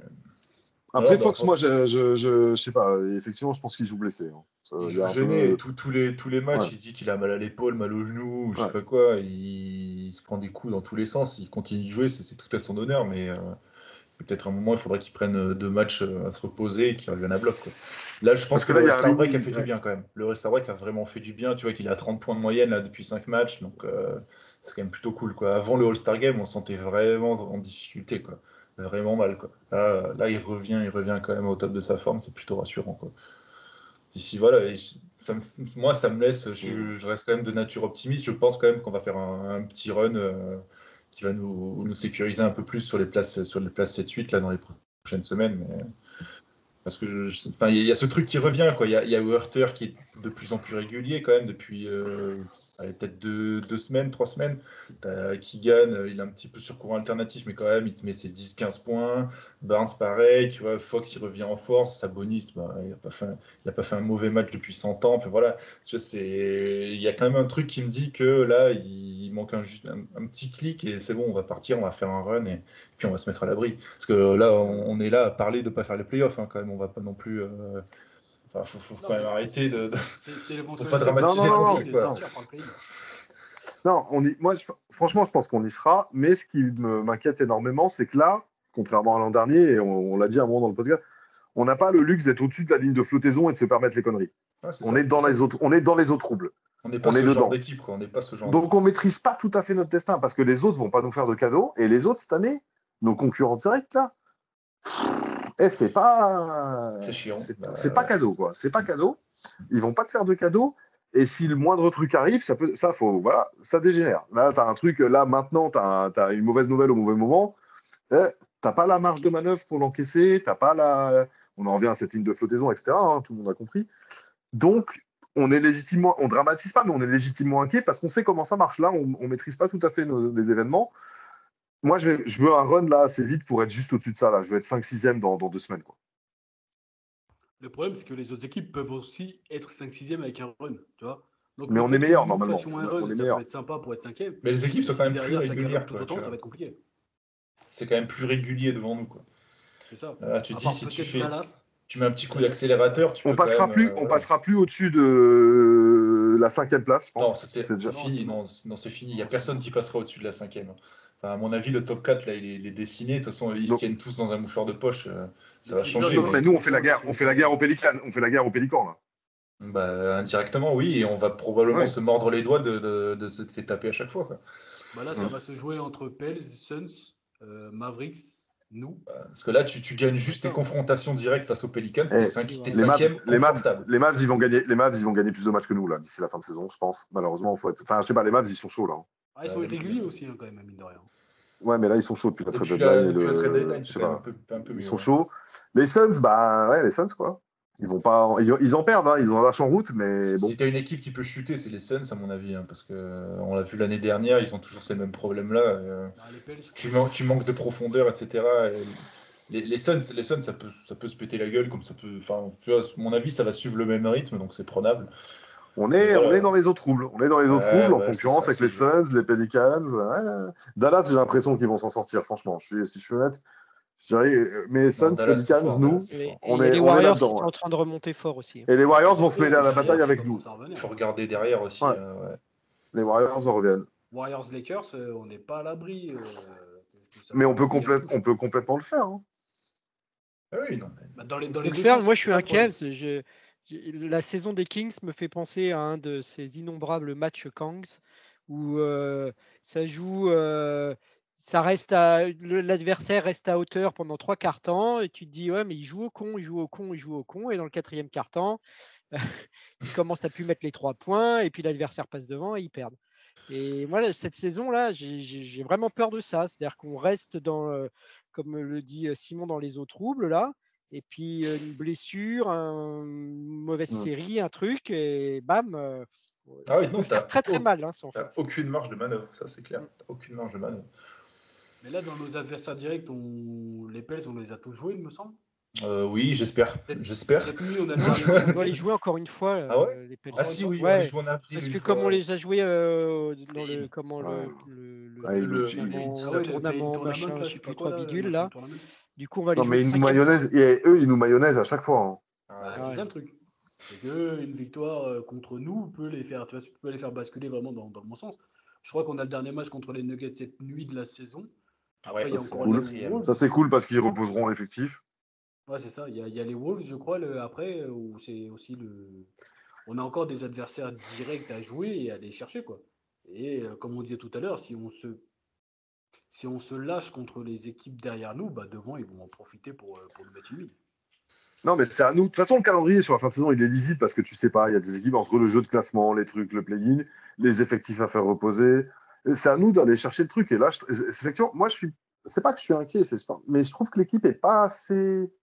Après, Non, bah, Fox, après- moi, je, je, je, je sais pas. Effectivement, je pense qu'il joue blessé. hein. Ça, Il il y joue a un gêné. peu- Tous- tous les, tous les matchs, Ouais. il dit qu'il a mal à l'épaule, mal au genou, ou je sais Ouais. pas quoi. Il... il se prend des coups dans tous les sens. Il continue de jouer, c'est c'est tout à son honneur, mais euh, peut-être un moment, il faudrait qu'il prenne euh, deux matchs euh, à se reposer et qu'il revienne à bloc, quoi. Là, je pense Parce que, que là, le il y a All-Star un Break a mini- fait du ouais. bien quand même. Le All-Star Break a vraiment fait du bien. Tu vois qu'il est à trente points de moyenne là, depuis cinq matchs, donc euh, c'est quand même plutôt cool, quoi. Avant le All-Star Game, on se sentait vraiment en difficulté, quoi. Vraiment mal, quoi. Là, là, il revient, il revient quand même au top de sa forme, c'est plutôt rassurant, quoi. Ici, voilà, et je- ça me- moi, ça me laisse, je, je reste quand même de nature optimiste. Je pense quand même qu'on va faire un, un petit run euh, qui va nous, nous sécuriser un peu plus sur les places, sur les places sept huit là, dans les prochaines semaines. Mais, parce que, je- enfin, il y, a- il y a ce truc qui revient, quoi. Il y a, il y a Huerter qui est de plus en plus régulier quand même depuis euh, allez, peut-être deux, deux semaines, trois semaines. T'as Keegan, euh, il est un petit peu sur courant alternatif, mais quand même, il te met ses dix quinze points. Barnes, pareil, tu vois. Fox, il revient en force. Sabonis, bah, il n'a pas fait, un- il a pas fait un mauvais match depuis cent ans. Puis voilà, tu vois, c'est, il y a quand même un truc qui me dit que là, il manque un, juste un, un petit clic et c'est bon, on va partir, on va faire un run et puis on va se mettre à l'abri. Parce que là, on, on est là à parler de ne pas faire les playoffs, hein, quand même. On va pas non plus. Euh... Enfin, faut, faut Non, quand même mais arrêter de. de... C'est, c'est Faut l'éventualité pas dramatiser Non, non, non non, plus, de quoi. sortir par le play-in. Non, on y... moi, je- franchement, je pense qu'on y sera. Mais ce qui me- m'inquiète énormément, c'est que là, contrairement à l'an dernier, et on, on l'a dit à un moment dans le podcast, on n'a pas le luxe d'être au-dessus de la ligne de flottaison et de se permettre les conneries. Ouais, c'est On ça, est dans c'est les ça. autres, on est dans les eaux troubles. On n'est pas on ce est genre dedans. d'équipe, quoi. On n'est pas ce genre Donc, on maîtrise pas tout à fait notre destin parce que les autres vont pas nous faire de cadeaux. Et les autres, cette année, nos concurrents directs, là, eh, c'est pas, C'est chiant. c'est Bah, c'est pas cadeau, quoi. C'est pas cadeau. Ils vont pas te faire de cadeaux. Et si le moindre truc arrive, ça peut, ça faut, voilà, ça dégénère. Là, t'as un truc, là, maintenant, t'as, t'as une mauvaise nouvelle au mauvais moment. Eh, t'as pas la marge de manœuvre pour l'encaisser. T'as pas la, on en revient à cette ligne de flottaison, et cetera hein, tout le monde a compris. Donc, on est légitimement, on dramatise pas, mais on est légitimement inquiet parce qu'on sait comment ça marche. Là, on, on maîtrise pas tout à fait nos, les événements. Moi, je, vais, je veux un run là assez vite pour être juste au-dessus de ça. Là, je veux être cinq sixième dans, dans deux semaines, quoi. Le problème, c'est que les autres équipes peuvent aussi être cinq sixième avec un run, tu vois. Donc, Mais le on fait est que meilleur nous normalement. fassions un On, run, on est ça meilleur. peut être sympa pour être cinquième. Mais les équipes sont Mais quand si même plus derrière ça régulières, galope tout quoi, tu autant, vois. ça va être compliqué. C'est quand même plus régulier devant nous, quoi. C'est ça. Là, tu À dis part si tu peut-être fais. Dallas. tu mets un petit coup d'accélérateur, tu on peux quand passera même, plus, euh, on voilà. passera plus au-dessus de la cinquième place, je pense. Non, ça, c'est, C'est déjà c'est fini. Non, c'est, non, c'est fini. Il n'y a personne qui passera au-dessus de la cinquième. Enfin, à mon avis, le top quatre, là, il est, il est dessiné. De toute façon, ils se Donc- tiennent tous dans un mouchoir de poche. euh, ça va Les changer. figures, Non, Mais, mais nous, on fait la guerre, on fait la guerre au Pélican, on fait la guerre au Pélican là. bah, indirectement, oui. Et on va probablement Ouais. se mordre les doigts de, de, de se faire taper à chaque fois, quoi. Bah là, ça Mm. va se jouer entre Pels, Suns, euh, Mavericks, nous. Parce que là, tu, tu gagnes juste tes confrontations directes face aux Pelicans. Eh, T'es, cinq, t'es Les Mavs, cinquième les Mavs, confortable. les Mavs, ils vont gagner, les Mavs, ils vont gagner plus de matchs que nous là d'ici la fin de saison, je pense. Malheureusement, faut être... enfin, je sais pas, les Mavs, ils sont chauds là. Ah, ils sont Euh, irréguliers aussi, hein, quand même, mine de rien. Ouais, mais là, ils sont chauds depuis la trade Depuis deadline. la, et depuis la le- trade deadline, je c'est sais quand même un pas. peu, un peu mieux. Ils sont ouais. chauds. Les Suns, bah ouais, les Suns quoi. Ils vont pas, ils, ils en perdent, hein, ils en lâchent en route, mais bon. Si t'as une équipe qui peut chuter, c'est les Suns, à mon avis, hein, parce que euh, on l'a vu l'année dernière, ils ont toujours ces mêmes problèmes-là. euh, Ah, les Pels, tu, man- tu manques de profondeur, et cetera. et les, les Suns, les Suns, ça peut, ça peut se péter la gueule, comme ça peut. Enfin, tu vois, à mon avis, ça va suivre le même rythme, donc c'est prenable. On est, Voilà. on est dans les eaux troubles. On est dans les eaux Ouais, troubles en ouais, concurrence c'est ça, avec les c'est le- Suns, les Pelicans. Ouais. Dallas, j'ai l'impression qu'ils vont s'en sortir. Franchement, je suis, si je suis honnête, je dirais, euh, mais Suns, Non, Dallas, c'est Pelicans, fort, nous, Dallas, c'est Et fort. et il on y a est, les on est Warriors qui là-dedans. sont ouais. en train de remonter fort aussi. Et les Warriors vont se mêler à la les bataille Warriors, avec ça nous. commence à revenir. Il faut regarder derrière aussi. Ouais. euh, ouais. Les Warriors en reviennent. Warriors Lakers, euh, on n'est pas à l'abri. euh, que ça Mais on peut, revienne. complète- on peut complètement le faire. hein. Ah oui, non. mais- Bah, dans les, On dans peut les le deux faire, sens, moi je suis c'est ça le inquiet. problème. parce que je- je- la saison des Kings me fait penser à un de ces innombrables matchs Kangs où euh, ça joue, euh, ça reste à le- l'adversaire reste à hauteur pendant trois quarts temps et tu te dis ouais mais il joue au con, il joue au con, il joue au con et dans le quatrième quart temps ils commencent à plus mettre les trois points et puis l'adversaire passe devant et ils perdent. Et moi là, cette saison là j'ai- j'ai j'ai vraiment peur de ça, c'est-à-dire qu'on reste dans euh, comme le dit euh, Simon dans les eaux troubles là. Et puis euh, une blessure, un- une mauvaise Mm. série, un truc, et bam, euh, Ah ça oui, peut non, faire t'as très très au- mal. Hein, ça, en t'as fait. aucune marge de manœuvre, ça c'est clair. T'as aucune marge de manœuvre. Mais là, dans nos adversaires directs, on... les Pels, on les a tous joués, il me semble. Euh, oui, j'espère. Cette- J'espère. Cette nuit, on a Non, joué je crois qu'on doit les jouer encore une fois, euh, Ah ouais les Pels. Ah si, oui, on Ouais, les joue en avril. parce une que fois. comme on les a joués euh, dans le Play-in. comment Ouais. le, le, le, Ouais, le le- tournament, Ah ouais, le tournament, play-in machin, tournament, là, je sais sais plus pas quoi, trois là, bidules machin là. tournament. Du coup, on va les Non, jouer mais une ils nous cinquième fois. mayonnaise, et eux, ils nous mayonnaise à chaque fois. hein. Bah, Ah, c'est ouais. ça le truc. C'est que une victoire euh, contre nous peut les faire, tu vois, peut les faire basculer vraiment dans, dans le bon sens. Je crois qu'on a le dernier match contre les Nuggets cette nuit de la saison. Après, Ouais, il y a ça, c'est encore cool. les Wolves. Ça, c'est cool parce qu'ils reposeront l'effectif. Ouais, c'est ça. Il y, a, il y a les Wolves, je crois, le, après, euh, où c'est aussi le. On a encore des adversaires directs à jouer et à aller chercher, quoi. Et euh, comme on disait tout à l'heure, si on se si on se lâche contre les équipes derrière nous, bah devant, ils vont en profiter pour, euh, pour nous mettre une mine. Non, mais c'est à nous. De toute façon, le calendrier sur la fin de saison, il est lisible parce que tu sais pas, il y a des équipes entre le jeu de classement, les trucs, le play-in, les effectifs à faire reposer. Et c'est à nous d'aller chercher le truc. Et là, je- effectivement, moi, je suis. C'est pas que je suis inquiet, c'est pas- mais je trouve que l'équipe est pas assez.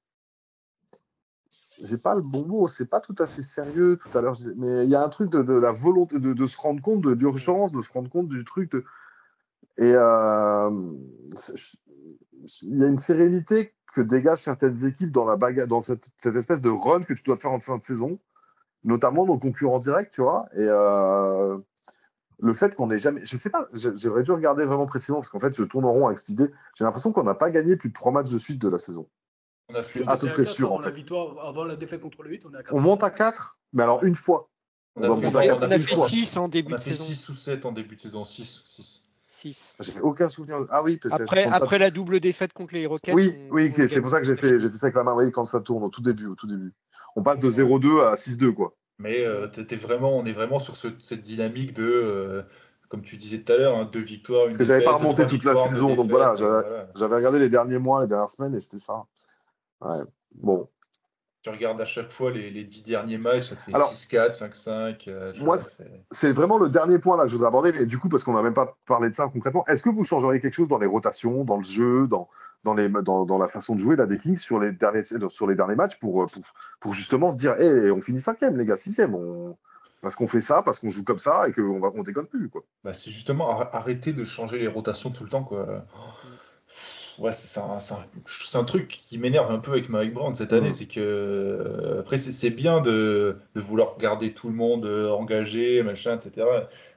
J'ai pas le bon mot, c'est pas tout à fait sérieux tout à l'heure, je disais- mais il y a un truc de, de la volonté de, de se rendre compte de l'urgence, de se rendre compte du truc. De... Et euh, c'est- il y a une sérénité que dégagent certaines équipes dans la bagarre, dans cette, cette espèce de run que tu dois faire en fin de saison, notamment nos concurrents directs, tu vois. Et euh, le fait qu'on n'ait jamais, je sais pas, j'ai- j'aurais dû regarder vraiment précisément parce qu'en fait, je tourne en rond avec cette idée. J'ai l'impression qu'on n'a pas gagné plus de trois matchs de suite de la saison. On a fait, à On peu était près quatre sûr, avant en la fait. victoire, avant la défaite contre le huit, on est à quatre. On monte à quatre, mais alors une fois. on On a va fait- monter On à a, quatre on a une fait fois. six en début on a de fait saison. six ou sept en début de saison. six. six. six. J'ai aucun souvenir. Ah oui, peut-être. Après, Quand ça- après la double défaite contre les Rockets. Oui, on- oui, on ok, a c'est pour gagné. ça que j'ai fait, j'ai fait ça avec la main. Oui, quand ça tourne au tout début, au tout début. On passe de zéro deux à six deux, quoi. Mais euh, t'étais vraiment, on est vraiment sur ce- cette dynamique de, euh, comme tu disais tout à l'heure, hein, deux victoires, une Parce que j'avais défaite, pas remonté trois toute la victoires, deux saison, donc défaites, voilà, euh, j'avais voilà. j'avais regardé les derniers mois, les dernières semaines, et c'était ça. Ouais. Bon. Tu regardes à chaque fois les, les dix derniers matchs, ça te fait Alors, six quatre, cinq cinq. euh, tu moi, vois, c'est- C'est vraiment le dernier point là que je voudrais aborder, mais du coup, parce qu'on n'a même pas parlé de ça concrètement, est-ce que vous changeriez quelque chose dans les rotations, dans le jeu, dans, dans, les, dans, dans la façon de jouer là, des Kings sur les derniers, sur les derniers matchs pour, pour, pour justement se dire, hé, on finit cinquième, les gars, sixième, on... parce qu'on fait ça, parce qu'on joue comme ça et qu'on va, on déconne plus, quoi. bah, c'est justement ar- arrêter de changer les rotations tout le temps, quoi. Ouais, c'est c'est un, c'est un- c'est un truc qui m'énerve un peu avec Mike Brown cette année, Mhm. c'est que euh, après c'est c'est bien de, de vouloir garder tout le monde euh, engagé, machin, et cetera.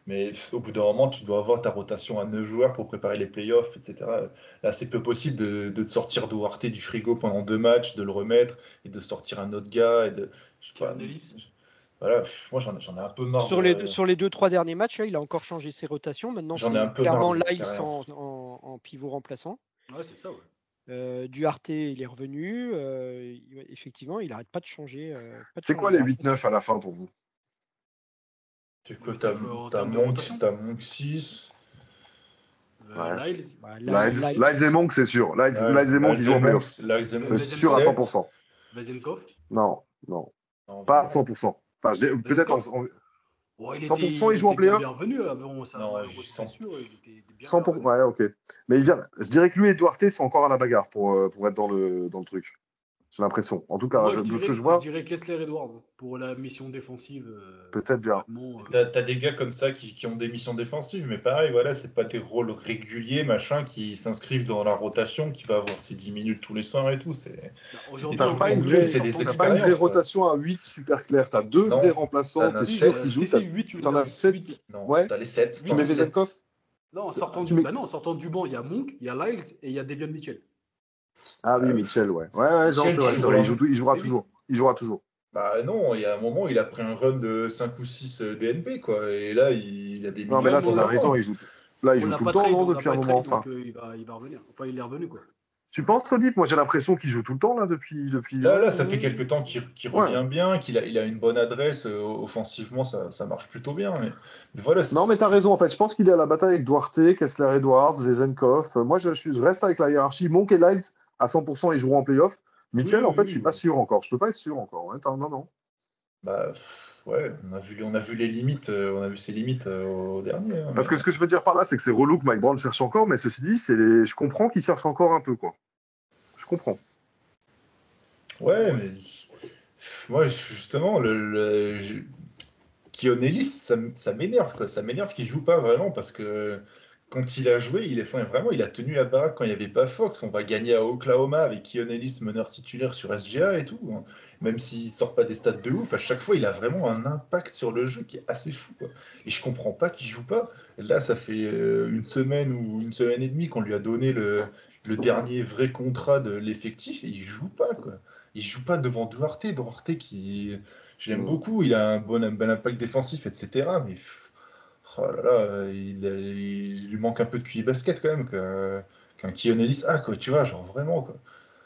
Mais pff, au bout d'un moment, tu dois avoir ta rotation à neuf joueurs pour préparer les playoffs, et cetera. Là, c'est peu possible de, de te sortir Duarte du frigo pendant deux matchs, de le remettre et de sortir un autre gars. Et de, je sais pas, Keanu Ellis. voilà, pff, moi j'en ai, j'en ai un peu marre. Sur de- les, deux, sur les deux, trois derniers matchs, là, il a encore changé ses rotations. Maintenant, J'en ai un c'est peu marre clairement des Lyles en, expériences. en, en pivot remplaçant. Ouais, c'est ça, ouais. Euh, Duarte, il est revenu. Euh, il- effectivement, il n'arrête pas de changer. euh, pas de C'est changer quoi de les rotation. huit neuf à la fin pour vous? C'est quoi, Mais t'as en t'as termes de Monk, rotation t'as Monk six. euh, Ouais. Lyles, Bah, Lyles, Lyles- Lyles et Monk, c'est sûr. Lyles, Lyles et Monk, ils jouent en playoff. Lyles et Monk, C'est Vezenkov. sûr à cent pour sept. cent. Vezenkov. Non, non. Non, Pas à cent pour cent. Enfin, j'ai- peut-être en, Vezenkov. en- Ouais, il cent pour cent, était, il joue en était bien playoff. revenu. Ah, bon, ça, Non, ouais, j'ai ouais, cent. c'est sûr, il était bien cent pour cent, revenu. ouais, ok. Mais il vient, je dirais que lui et Duarte sont encore à la bagarre pour, euh, pour être dans le, dans le truc. J'ai l'impression. En tout cas, Moi, je- je de ce dirais, que je je vois, dirais Kessler Edwards pour la mission défensive. euh, peut-être bien. vraiment, euh, T'as, t'as des gars comme ça qui, qui ont des missions défensives, mais pareil, voilà, c'est pas des rôles réguliers, machin, qui s'inscrivent dans la rotation, qui va avoir ses dix minutes tous les soirs et tout. C'est, bah, c'est aujourd'hui, des T'as trucs pas, une encore, ponctuels, vraie, c'est des sortant t'as du- pas une vraie expériences, quoi. rotation à huit super claire. T'as deux Non, vrais remplaçants, t'en as t'es Si, sûr je- qu'ils si, jouent. si, T'as, huit, tu les t'en as. as sept. huit. Non, Ouais. t'as les sept. Tu T'en mets as sept. Vezenkov. Non, en sortant, Tu du... mets- bah non, en sortant du banc, il y a Monk, il y a Lyles et il y a Devion Mitchell. Ah oui, Euh, Mitchell, ouais. Ouais, ouais, non, Mitchell, c'est vrai, tu c'est joues vrai. Il, un- joue tout- il jouera Et oui. toujours. Il jouera toujours. Bah non, il y a un moment, il a pris un run de cinq ou six D N P, quoi. Et là, il, il a des Non, minutes mais là, Ouais, ces mais de on derniers temps, temps. il joue, là, il On joue l'a tout pas le temps, trade, non, on l'a depuis un pas moment. trade, Enfin. donc euh, il, va, il va revenir. Enfin, il est revenu, quoi. Tu penses, Tony? Moi, j'ai l'impression qu'il joue tout le temps, là, depuis. depuis... Là, là, Ouais, ça fait ouais. quelques temps qu'il qu'il Ouais. revient bien, qu'il a, il a une bonne adresse. euh, offensivement, ça, ça marche plutôt bien. Mais, mais voilà, Non, mais t'as c'est- raison, en fait. Je pense qu'il est à la bataille avec Duarte, Kessler Edwards, Vezenkov. Euh, Moi, je, suis, je reste avec la hiérarchie. Monk et Lyles, à cent pour cent, ils joueront en playoff. Mitchell, Oui, en fait, oui, je suis oui. pas sûr encore. Je peux pas être sûr encore. Ouais, t'as- non, non. bah, pff, ouais, on a vu, on a vu les limites, euh, on a vu ses limites euh, au dernier. hein, Parce mais- que ce que je veux dire par là, c'est que c'est relou que Mike Brown cherche encore, mais ceci dit, c'est les... je comprends qu'il cherche encore un peu, quoi. Je comprends. Ouais, mais pff, moi, justement, le, le, je- Keon Ellis, ça, m- ça m'énerve, quoi. Ça m'énerve qu'il joue pas vraiment parce que quand il a joué, il est enfin, vraiment, il a tenu la baraque quand il n'y avait pas Fox. On va gagner à Oklahoma avec Keon Ellis, meneur titulaire sur S G A et tout, hein. Même s'il sort pas des stats de ouf, à chaque fois, il a vraiment un impact sur le jeu qui est assez fou, quoi. Et je comprends pas qu'il joue pas. Là, ça fait euh, une semaine ou une semaine et demie qu'on lui a donné le, le dernier vrai contrat de l'effectif et il joue pas, quoi. Il joue pas devant Duarte, Duarte qui, je l'aime Mm. beaucoup, il a un bon, un bel impact défensif, et cetera. Mais pff, oh là là, il, il lui manque un peu de Q I basket quand même, que- qu'un Keon Ellis a, quoi, tu vois, genre vraiment, quoi.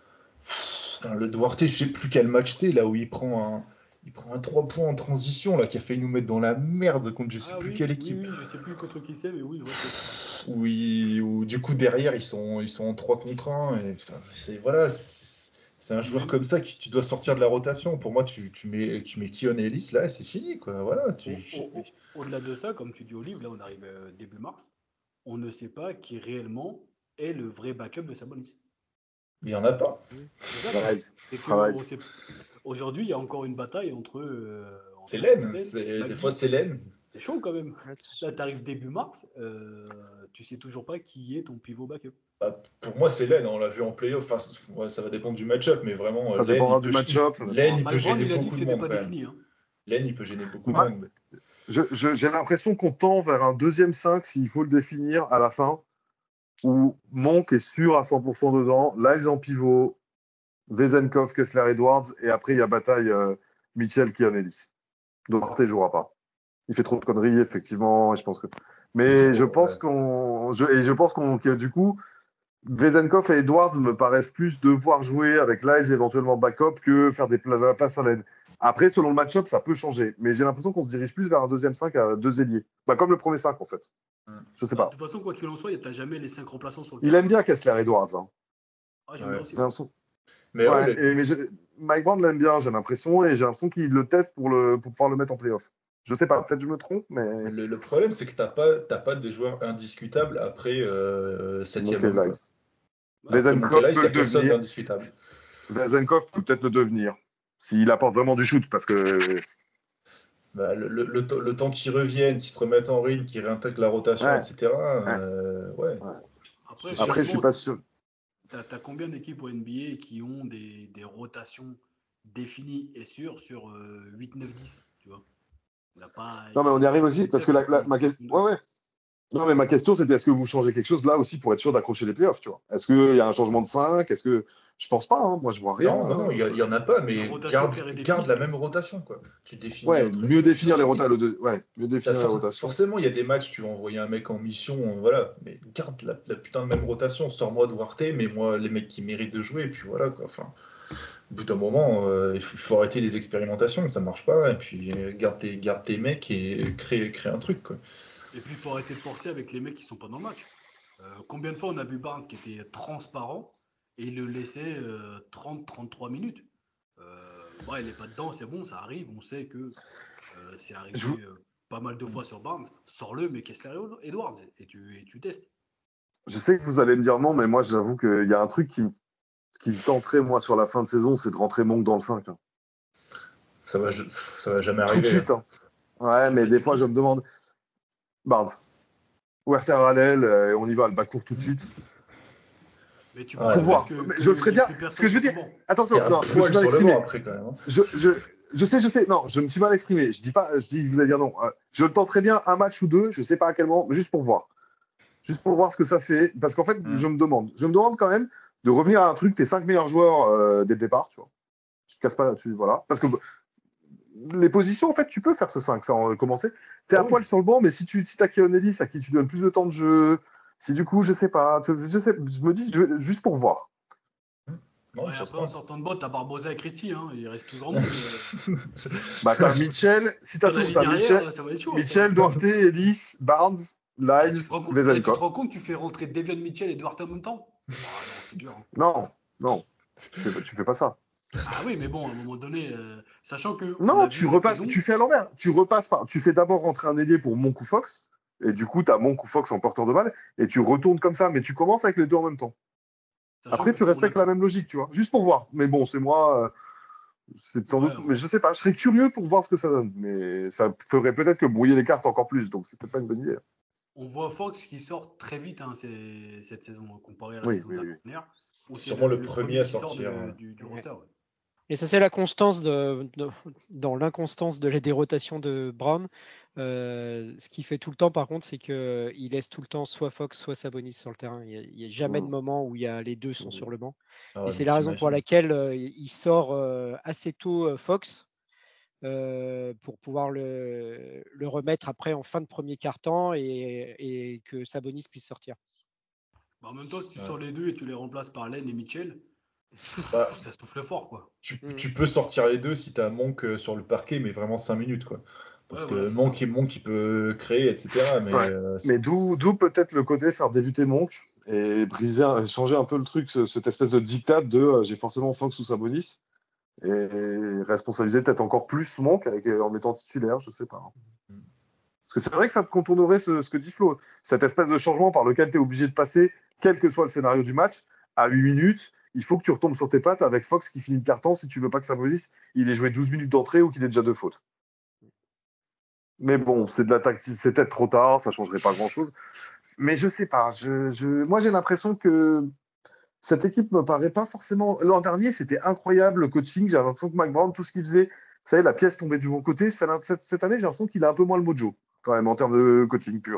Pff, le Duarte, je sais plus quel match c'est, là où il prend un, il prend un trois points en transition, là, qui a failli nous mettre dans la merde contre je sais Ah plus oui, quelle oui, équipe. oui, je sais plus contre qui c'est, mais oui, je vois que c'est. Où, il- où, du coup, derrière, ils sont, ils sont en trois contre un. Et, putain, c'est, voilà, c'est, c'est un joueur Mais- comme ça que tu dois sortir de la rotation. Pour moi, tu, tu mets, tu mets Keon Ellis, là, et c'est fini, quoi. Voilà, tu, Au- au- au- Au-delà de ça, comme tu dis Olive, là on arrive euh, début mars, on ne sait pas qui réellement est le vrai backup de Sabonis. il n'y en a pas. C'est ça, quoi. Lyles. C'est que Sera Lyles. on sait- Aujourd'hui, il y a encore une bataille entre. euh, entre C'est laine. Sten C'est, et des McGee. fois, c'est laine. C'est chaud quand même. Ouais, c'est Là, tu arrives début mars, euh, tu sais toujours pas qui est ton pivot backup. Bah, pour moi, c'est laine. On l'a vu en playoff. Enfin, c'est- ouais, ça va dépendre du match-up, mais vraiment, Ça Laine, dépendra il du peut, match-up, ça il- dépendra. Laine, il peut Mike Brown, gêner il a dit beaucoup que de c'était monde, pas quand même. défini. Hein. Laine, il peut gêner beaucoup de Ouais. monde. Je- je- j'ai l'impression qu'on tend vers un deuxième cinq, s'il faut le définir, à la fin, où Monk est sûr à cent pour cent dedans, Lyles en pivot, Vezenkov, Kessler Edwards, et après, il y a bataille euh, Mitchell, Keon Ellis. Duarte ne jouera pas. Il fait trop de conneries, effectivement, et je pense que. Mais je pense Ouais. qu'on. Je, et je pense qu'on, que du coup, Vezenkov et Edwards me paraissent plus devoir jouer avec Lyles éventuellement backup que faire des pla- places à l'aide. Après, selon le match-up, ça peut changer. Mais j'ai l'impression qu'on se dirige plus vers un deuxième cinq à deux ailiers. Bah, comme le premier cinq, en fait. Mm. Je sais Bah, pas. de toute façon, quoi qu'il en soit, tu n'as jamais les cinq remplaçants sur le Il terrain. aime bien Kessler Edwards. Hein. Ah, j'aime Ouais. bien aussi. J'ai l'impression. Mais Ouais, ouais, le- et- mais je- Mike Brown l'aime bien, j'ai l'impression, et j'ai l'impression qu'il le teste pour, le, pour pouvoir le mettre en playoff. Je sais pas, peut-être je me trompe, mais. Le, le problème, c'est que tu n'as pas, t'as pas de joueurs indiscutables après euh, septième Monk et homme. Lyles. Ouais, Vezenkov Là, il peut n'y a le personne devenir. d'indiscutable. Vezenkov peut peut-être le devenir. S'il apporte vraiment du shoot, parce que. Bah, le, le- le temps- le temps qu'ils reviennent, qu'ils se remettent en rythme, qu'ils réintègrent la rotation, Ouais. et cetera. euh, ouais. Après, C'est sûr. Après, je suis pas sûr. Tu as combien d'équipes au N B A qui ont des, des rotations définies et sûres sur euh, huit, neuf, dix, tu vois? Il a pas, Non, mais on y arrive aussi, il- parce que la, la- ma question. Ouais, ouais. Non, mais ma question, c'était est-ce que vous changez quelque chose là aussi pour être sûr d'accrocher les playoffs, tu vois? Est-ce qu'il y a un changement de cinq? Est-ce que. Je pense pas, hein. Moi, je vois rien. Non, non, non, il y, y en a pas, mais La rotation garde, claire et définie. garde la même rotation, quoi. Tu définis Ouais, un truc. mieux définir les Forcément, rotations. Le... Ouais, mieux t'as définir les for- rotations. Forcément, il y a des matchs, tu vas envoyer un mec en mission, euh, voilà. Mais garde la, la putain de même rotation. Sors-moi Duarte, mais moi, les mecs qui méritent de jouer, et puis voilà, quoi. Enfin, au bout d'un moment, euh, il faut, faut arrêter les expérimentations, ça marche pas. Et puis, euh, garde tes, garde tes mecs et crée, crée un truc, quoi. Et puis, il faut arrêter de forcer avec les mecs qui sont pas dans le match. Euh, combien de fois on a vu Barnes qui était transparent et il le laissait euh, trente à trente-trois minutes. Euh, ouais, il n'est pas dedans, c'est bon, ça arrive. On sait que euh, c'est arrivé Je- euh, pas mal de fois sur Barnes. Sors-le, mais Kessler Edwards et tu, et tu testes. Je sais que vous allez me dire non, mais moi, j'avoue qu'il y a un truc qui, qui me tenterait, moi, sur la fin de saison, c'est de rentrer Monk dans le cinq. Hein. Ça va, ça va jamais Tout de arriver. suite. hein. Hein. Ouais, mais des fois, je me demande. Barnes. Werther Hallel, euh, on y va, le bas court tout de suite. Mais tu Ouais, peux pour pas voir. parce que- Mais que je le ferai il y a bien. plus personne Ce que je veux sur dire- le banc. Il y Attention, a un non, je me poil suis mal sur le exprimé. banc après, quand même. hein. Je, je, je sais, je sais. Non, je me suis mal exprimé. Je dis pas, je dis, vous allez dire non. Euh, Je le tenterai bien un match ou deux, je sais pas à quel moment, mais juste pour voir. Juste pour voir ce que ça fait. Parce qu'en fait, Mm. je me demande. Je me demande quand même de revenir à un truc, tes cinq meilleurs joueurs euh, dès le départ, tu vois. Tu te casses pas là-dessus, voilà. Parce que les positions, en fait, tu peux faire ce cinq, ça, en commencer. T'es Ah à oui. poil sur le banc, mais si tu si t'as Keon Ellis à qui tu donnes plus de temps de jeu, si du coup, je sais pas, tu- je sais, je me dis, je- juste pour voir. Non, Ouais, ça se après, en tente. sortant de bas, t'as Barbosa et Christy. Hein. Il reste plus grand monde. euh, Bah, t'as Mitchell, si t'as Dans la tout, ligne t'as arrière, Mitchell, ça va être chaud. Michel, Duarte, Ellis, Barnes, Eh, Lyles, tu, te rends compte, eh, tu te Vezenkov. rends compte que tu fais rentrer Devion Mitchell et Duarte en même temps? Ah non, c'est dur. hein. Non, non, tu fais, pas- tu fais pas ça. Ah oui, mais bon, à un moment donné, euh, sachant que. on a Non, vu tu cette repasses, saison- tu fais à l'envers. Tu repasses par, tu fais d'abord rentrer un ailier pour Monk ou Fox, et du coup, t'as Monk ou Fox en porteur de balle, et tu retournes comme ça, mais tu commences avec les deux en même temps. sachant Après, que tu on respectes a- la même logique, tu vois, juste pour voir. Mais bon, c'est moi, euh, c'est sans Ouais, doute, ouais. mais je sais pas, je serais curieux pour voir ce que ça donne, mais ça ferait peut-être que brouiller les cartes encore plus, donc c'est peut-être pas une bonne idée. On voit Fox qui sort très vite hein, c'est- cette saison, hein, comparé à la Oui, saison oui, oui. dernière. où c'est Sûrement le premier à qui sort sortir, de- ouais. du, du Ouais. roster. ouais. Et ça, c'est la constance de, de- dans l'inconstance de la dérotation de Brown. Euh, ce qu'il fait tout le temps, par contre, c'est qu'il laisse tout le temps soit Fox, soit Sabonis sur le terrain. Il n'y a, jamais de Mm. moment où il y a, les deux sont sur le banc. Ah Et ouais, c'est mais la raison pour t'imagines. laquelle euh, il sort euh, assez tôt euh, Fox euh, pour pouvoir le, le remettre après en fin de premier quart-temps et, et que Sabonis puisse sortir. Bah, en même temps, si tu Ouais. sors les deux et tu les remplaces par Len et Mitchell, Bah, ça souffle fort, quoi. tu, Mm. tu peux sortir les deux si t'as Monk euh, sur le parquet, mais vraiment cinq minutes, quoi. Parce Ouais, que voilà, c'est Monk, ça. il, Monk, il peut créer, et cetera. Mais, Ouais. euh, c'est- Mais d'où, d'où peut-être le côté faire débuter Monk et briser, un- changer un peu le truc, ce- cette espèce de diktat de euh, j'ai forcément Fox ou Sabonis et responsabiliser peut-être encore plus Monk avec, en mettant titulaire, je sais pas. Mm. Parce que c'est vrai que ça te contournerait ce, ce que dit Flo, cette espèce de changement par lequel tu es obligé de passer, quel que soit le scénario du match, à huit minutes. Il faut que tu retombes sur tes pattes avec Fox qui finit le carton si tu veux pas que Sabonis il ait joué douze minutes d'entrée ou qu'il ait déjà deux fautes. Mais bon, c'est de la tactique, c'est peut-être trop tard, ça changerait pas grand-chose. Mais je sais pas. Je, je... Moi, j'ai l'impression que cette équipe me paraît pas forcément. L'an dernier, c'était incroyable le coaching. J'ai l'impression que McBrown, tout ce qu'il faisait, vous savez, la pièce tombait du bon côté. Cette, cette année, j'ai l'impression qu'il a un peu moins le mojo, quand même, en termes de coaching pur.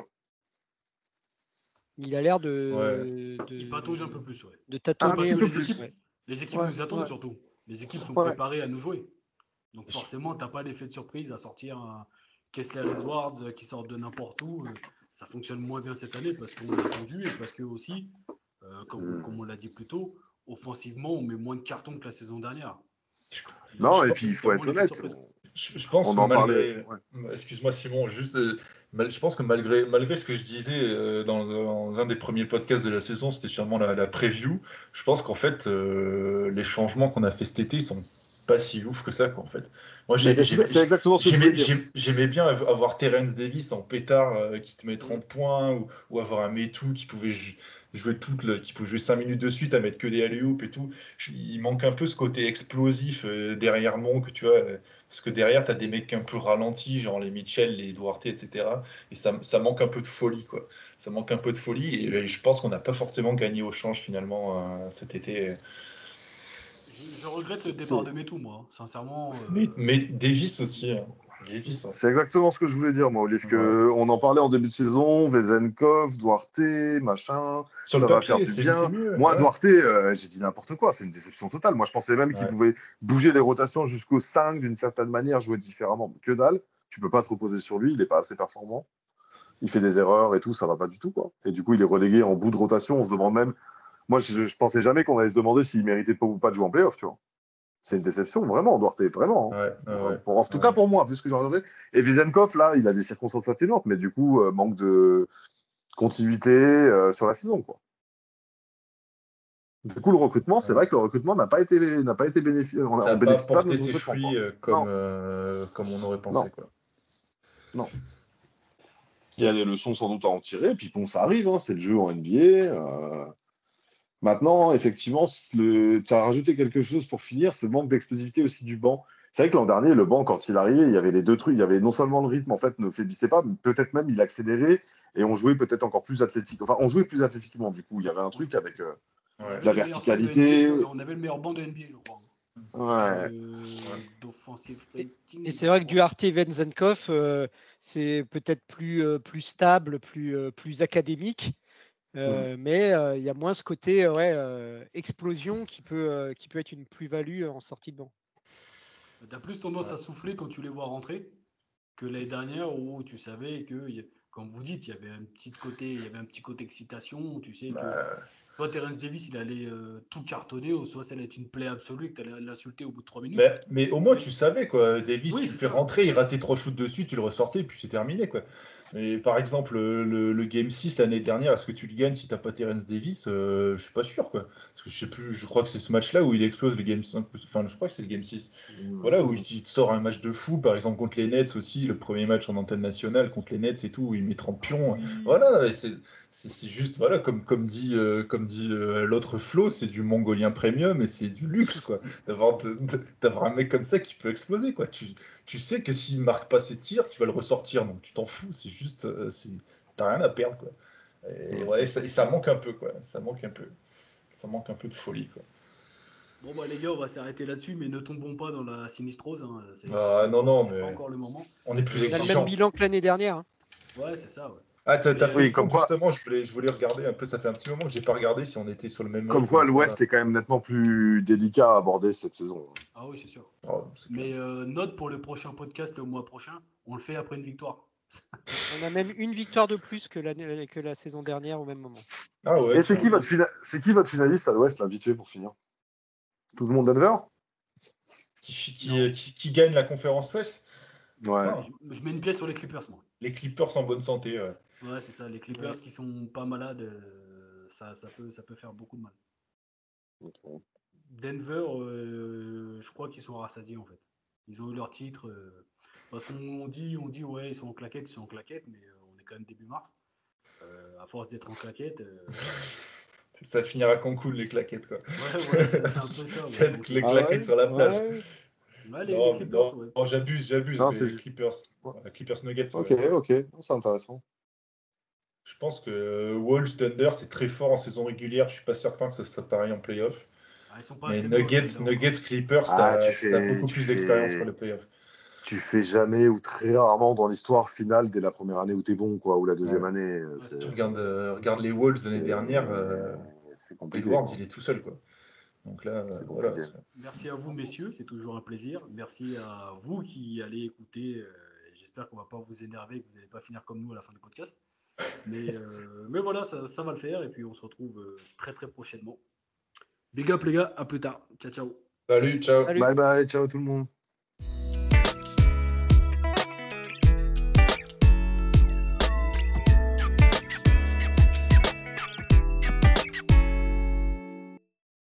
Il a l'air de, Ouais. de, Il patauge un peu plus, ouais. de Un tâtonner petit un peu peu plus. plus. Les ouais. équipes, les équipes Ouais, nous attendent ouais. surtout. Les équipes sont Ouais. préparées à nous jouer. Donc forcément, t'as pas l'effet de surprise à sortir un Kessler Edwards euh, qui sort de n'importe où. euh, Ça fonctionne moins bien cette année parce qu'on l'a attendu et parce que aussi, euh, comme, Mm. comme on l'a dit plus tôt, offensivement, on met moins de cartons que la saison dernière. Non, Je et pense puis il que faut t'as être moins l'effet de honnête. surprise. Je, je pense On que en malgré, parlait. Ouais. excuse-moi Simon, juste, euh, mal- je pense que malgré, malgré ce que je disais euh, dans, dans un des premiers podcasts de la saison, c'était sûrement la, la preview. Je pense qu'en fait, euh, les changements qu'on a fait cet été, ils sont pas si ouf que ça, quoi, en fait. Moi, j'ai- Mais j'ai- C'est exactement ce que je j'aimais, voulais dire. j'ai- j'aimais bien av- avoir Terence Davis en pétard euh, qui te met trente points ou, ou avoir un Metu qui pouvait jou- jouer toute le, qui pouvait jouer cinq minutes de suite à mettre que des alley-oops et tout. Je- il manque un peu ce côté explosif euh, derrière Monk, tu vois. euh, Parce que derrière, tu as des mecs un peu ralentis, genre les Mitchell, les Duarte, et cetera. Et ça, ça manque un peu de folie, quoi. Ça manque un peu de folie. Et, et je pense qu'on n'a pas forcément gagné au change, finalement, euh, cet été. Je, je regrette le C'est- départ c'est- de Metu, moi. hein. Sincèrement, euh, Mais, mais Davis aussi. hein. Davis, hein. C'est exactement ce que je voulais dire, moi, Olive, que on en parlait en début de saison, Vezenkov, Duarte, machin, Sur ça le va papier, faire du c'est bien. c'est mieux. Moi, ouais. Duarte, euh, j'ai dit n'importe quoi, c'est une déception totale. Moi, je pensais même qu'il Ouais. pouvait bouger les rotations jusqu'au cinq d'une certaine manière, jouer différemment. Que dalle, tu peux pas te reposer sur lui, il est pas assez performant. Il fait des erreurs et tout, ça va pas du tout, quoi. Et du coup, il est relégué en bout de rotation, on se demande même. Moi, je, je pensais jamais qu'on allait se demander s'il méritait pas ou pas de jouer en playoff, tu vois. C'est une déception, vraiment, Duarte, vraiment. hein. Ouais, ouais, ouais. Pour- en tout Ouais. cas, pour moi, vu ce que j'en ai. Et Vizenkov, là, il a des circonstances atténuantes, mais du coup, euh, manque de continuité euh, sur la saison, quoi. Du coup, le recrutement, c'est Ouais. vrai que le recrutement n'a pas été, n'a pas été bénéfique. On, Ça on n'a pas bénéficie pas de porté notre ses recrutement, fruits quoi. euh, comme, Non, euh, comme on aurait pensé. non, Quoi. non. Il y a des leçons sans doute à en tirer, puis bon, ça arrive, hein, c'est le jeu en N B A. euh. Maintenant, effectivement, tu as rajouté quelque chose pour finir, ce manque d'explosivité aussi du banc. C'est vrai que l'an dernier, le banc, quand il arrivait, il y avait les deux trucs. Il y avait non seulement le rythme, en fait, ne faiblissait pas, mais peut-être même il accélérait et on jouait peut-être encore plus athlétique. Enfin, on jouait plus athlétiquement, du coup. Il y avait un truc avec euh, On Ouais. avait la le meilleur score de N B A, verticalité. je- on avait le meilleur banc de N B A, je crois. Ouais. Euh, D'offensive Et, rating. et c'est vrai que Duarte et Vezenkov, euh, c'est peut-être plus, euh, plus stable, plus, euh, plus académique, euh, mais euh, il y a moins ce côté euh, ouais, euh, explosion qui peut, euh, qui peut être une plus-value en sortie de banc. T'as plus tendance Ouais. à souffler quand tu les vois rentrer que l'année dernière où tu savais que, y a- comme vous dites, il y avait un petit côté, il y avait un petit côté excitation. Où tu sais que Bah, soit Terence Davis, il allait euh, tout cartonner, ou soit ça allait être une plaie absolue et que tu allais l'insulter au bout de trois minutes. mais, mais au moins, Mais- tu savais, quoi. Davis, Oui, tu le c'est fais ça. rentrer, il ratait trois shoots dessus, tu le ressortais, puis c'est terminé, quoi. Mais par exemple, le, le- le Game six l'année dernière, est-ce que tu le gagnes si t'as pas Terence Davis? Euh, je suis pas sûr, quoi. Parce que je sais plus, je crois que c'est ce match-là où il explose le Game cinq, enfin, je crois que c'est le Game six. Voilà, où il il te sort un match de fou, par exemple contre les Nets aussi, le premier match en antenne nationale contre les Nets et tout, où il met trente pions. Oui. Voilà, et c'est c'est- c'est juste, voilà, comme, comme dit, euh, comme dit euh, l'autre Flo, c'est du mongolien premium et c'est du luxe, quoi. D'avoir de- de- d'avoir un mec comme ça qui peut exploser, quoi. Tu, tu sais que s'il marque pas ses tirs, tu vas le ressortir, donc tu t'en fous, c'est juste, euh, c'est- t'as rien à perdre, quoi. Et ouais, ça, et ça manque un peu, quoi. Ça manque un peu. Ça manque un peu de folie, quoi. Bon, bah, les gars, on va s'arrêter là-dessus, mais ne tombons pas dans la sinistrose. Hein. C'est c'est Ah, pas, non, encore- non, c'est mais- pas encore le moment. On est plus On a le même exigeant. bilan que l'année dernière. hein. Ouais, c'est ça. Ouais. Ah, t'as t'as Mais, fait Oui, le comme compte, quoi- justement, je voulais, je voulais regarder un peu, ça fait un petit moment que j'ai pas regardé si on était sur le même Comme rythme quoi, ou l'Ouest pas. est quand même nettement plus délicat à aborder cette saison. Ah oui, c'est sûr. Oh, c'est clair. Mais euh, note pour le prochain podcast le mois prochain, on le fait après une victoire. On a même une victoire de plus que, l'année- que la saison dernière au même moment. Ah ouais, Et c'est tiens. qui, votre fina- c'est qui votre finaliste à l'Ouest, là, vite fait, pour finir? Tout le monde Denver? Qui, qui, qui, qui gagne la conférence Ouest? Ouais. Ah, Je, je mets une pièce sur les Clippers, moi. les Clippers en bonne santé, ouais. Ouais, c'est ça. Les Clippers qui sont pas malades, euh, ça, ça, peut, ça peut faire beaucoup de mal. Denver, euh, je crois qu'ils sont rassasiés en fait. Ils ont eu leur titre. euh, parce qu'on dit, on dit, ouais, ils sont en claquette, ils sont en claquette, mais euh, on est quand même début mars. Euh, à force d'être en claquette. euh, Ça finira à Cancun, les claquettes, quoi. Ouais, voilà, c'est c'est un peu ça. Ça ouais. va être Donc, les Ah claquettes ouais, sur la plage. ouais. ouais, les, les Non, Clippers, non, ouais. non, j'abuse, j'abuse, Non, mais c'est- les Clippers. Ouais, Clippers Nuggets, Ok, ouais. ok, c'est intéressant. Je pense que euh, Wolves, Thunder, c'est très fort en saison régulière. Je suis pas certain que ça sera pareil en playoff. Ah, ils sont pas Mais assez bons, Nuggets, les Thunder, Nuggets, Clippers, Ah, t'as tu fais- t'as beaucoup tu plus fais- d'expérience pour les playoffs. Tu fais jamais ou très rarement dans l'histoire finale dès la première année où t'es bon, quoi, ou la deuxième Ouais. année. euh, Ouais, c'est- Tu regardes, euh, regarde les Wolves l'année c'est- dernière, euh, c'est compliqué. Edwards, quoi. il est tout seul, quoi. Donc là, euh, C'est voilà. compliqué. c'est- Merci à vous, messieurs, c'est toujours un plaisir. Merci à vous qui allez écouter. euh, J'espère qu'on va pas vous énerver, que vous n'allez pas finir comme nous à la fin du podcast. Mais, euh, mais voilà, ça, ça va le faire. Et puis on se retrouve euh, très très prochainement. Big up les gars, à plus tard. Ciao ciao. Salut, ciao. Salut. Bye bye, ciao tout le monde.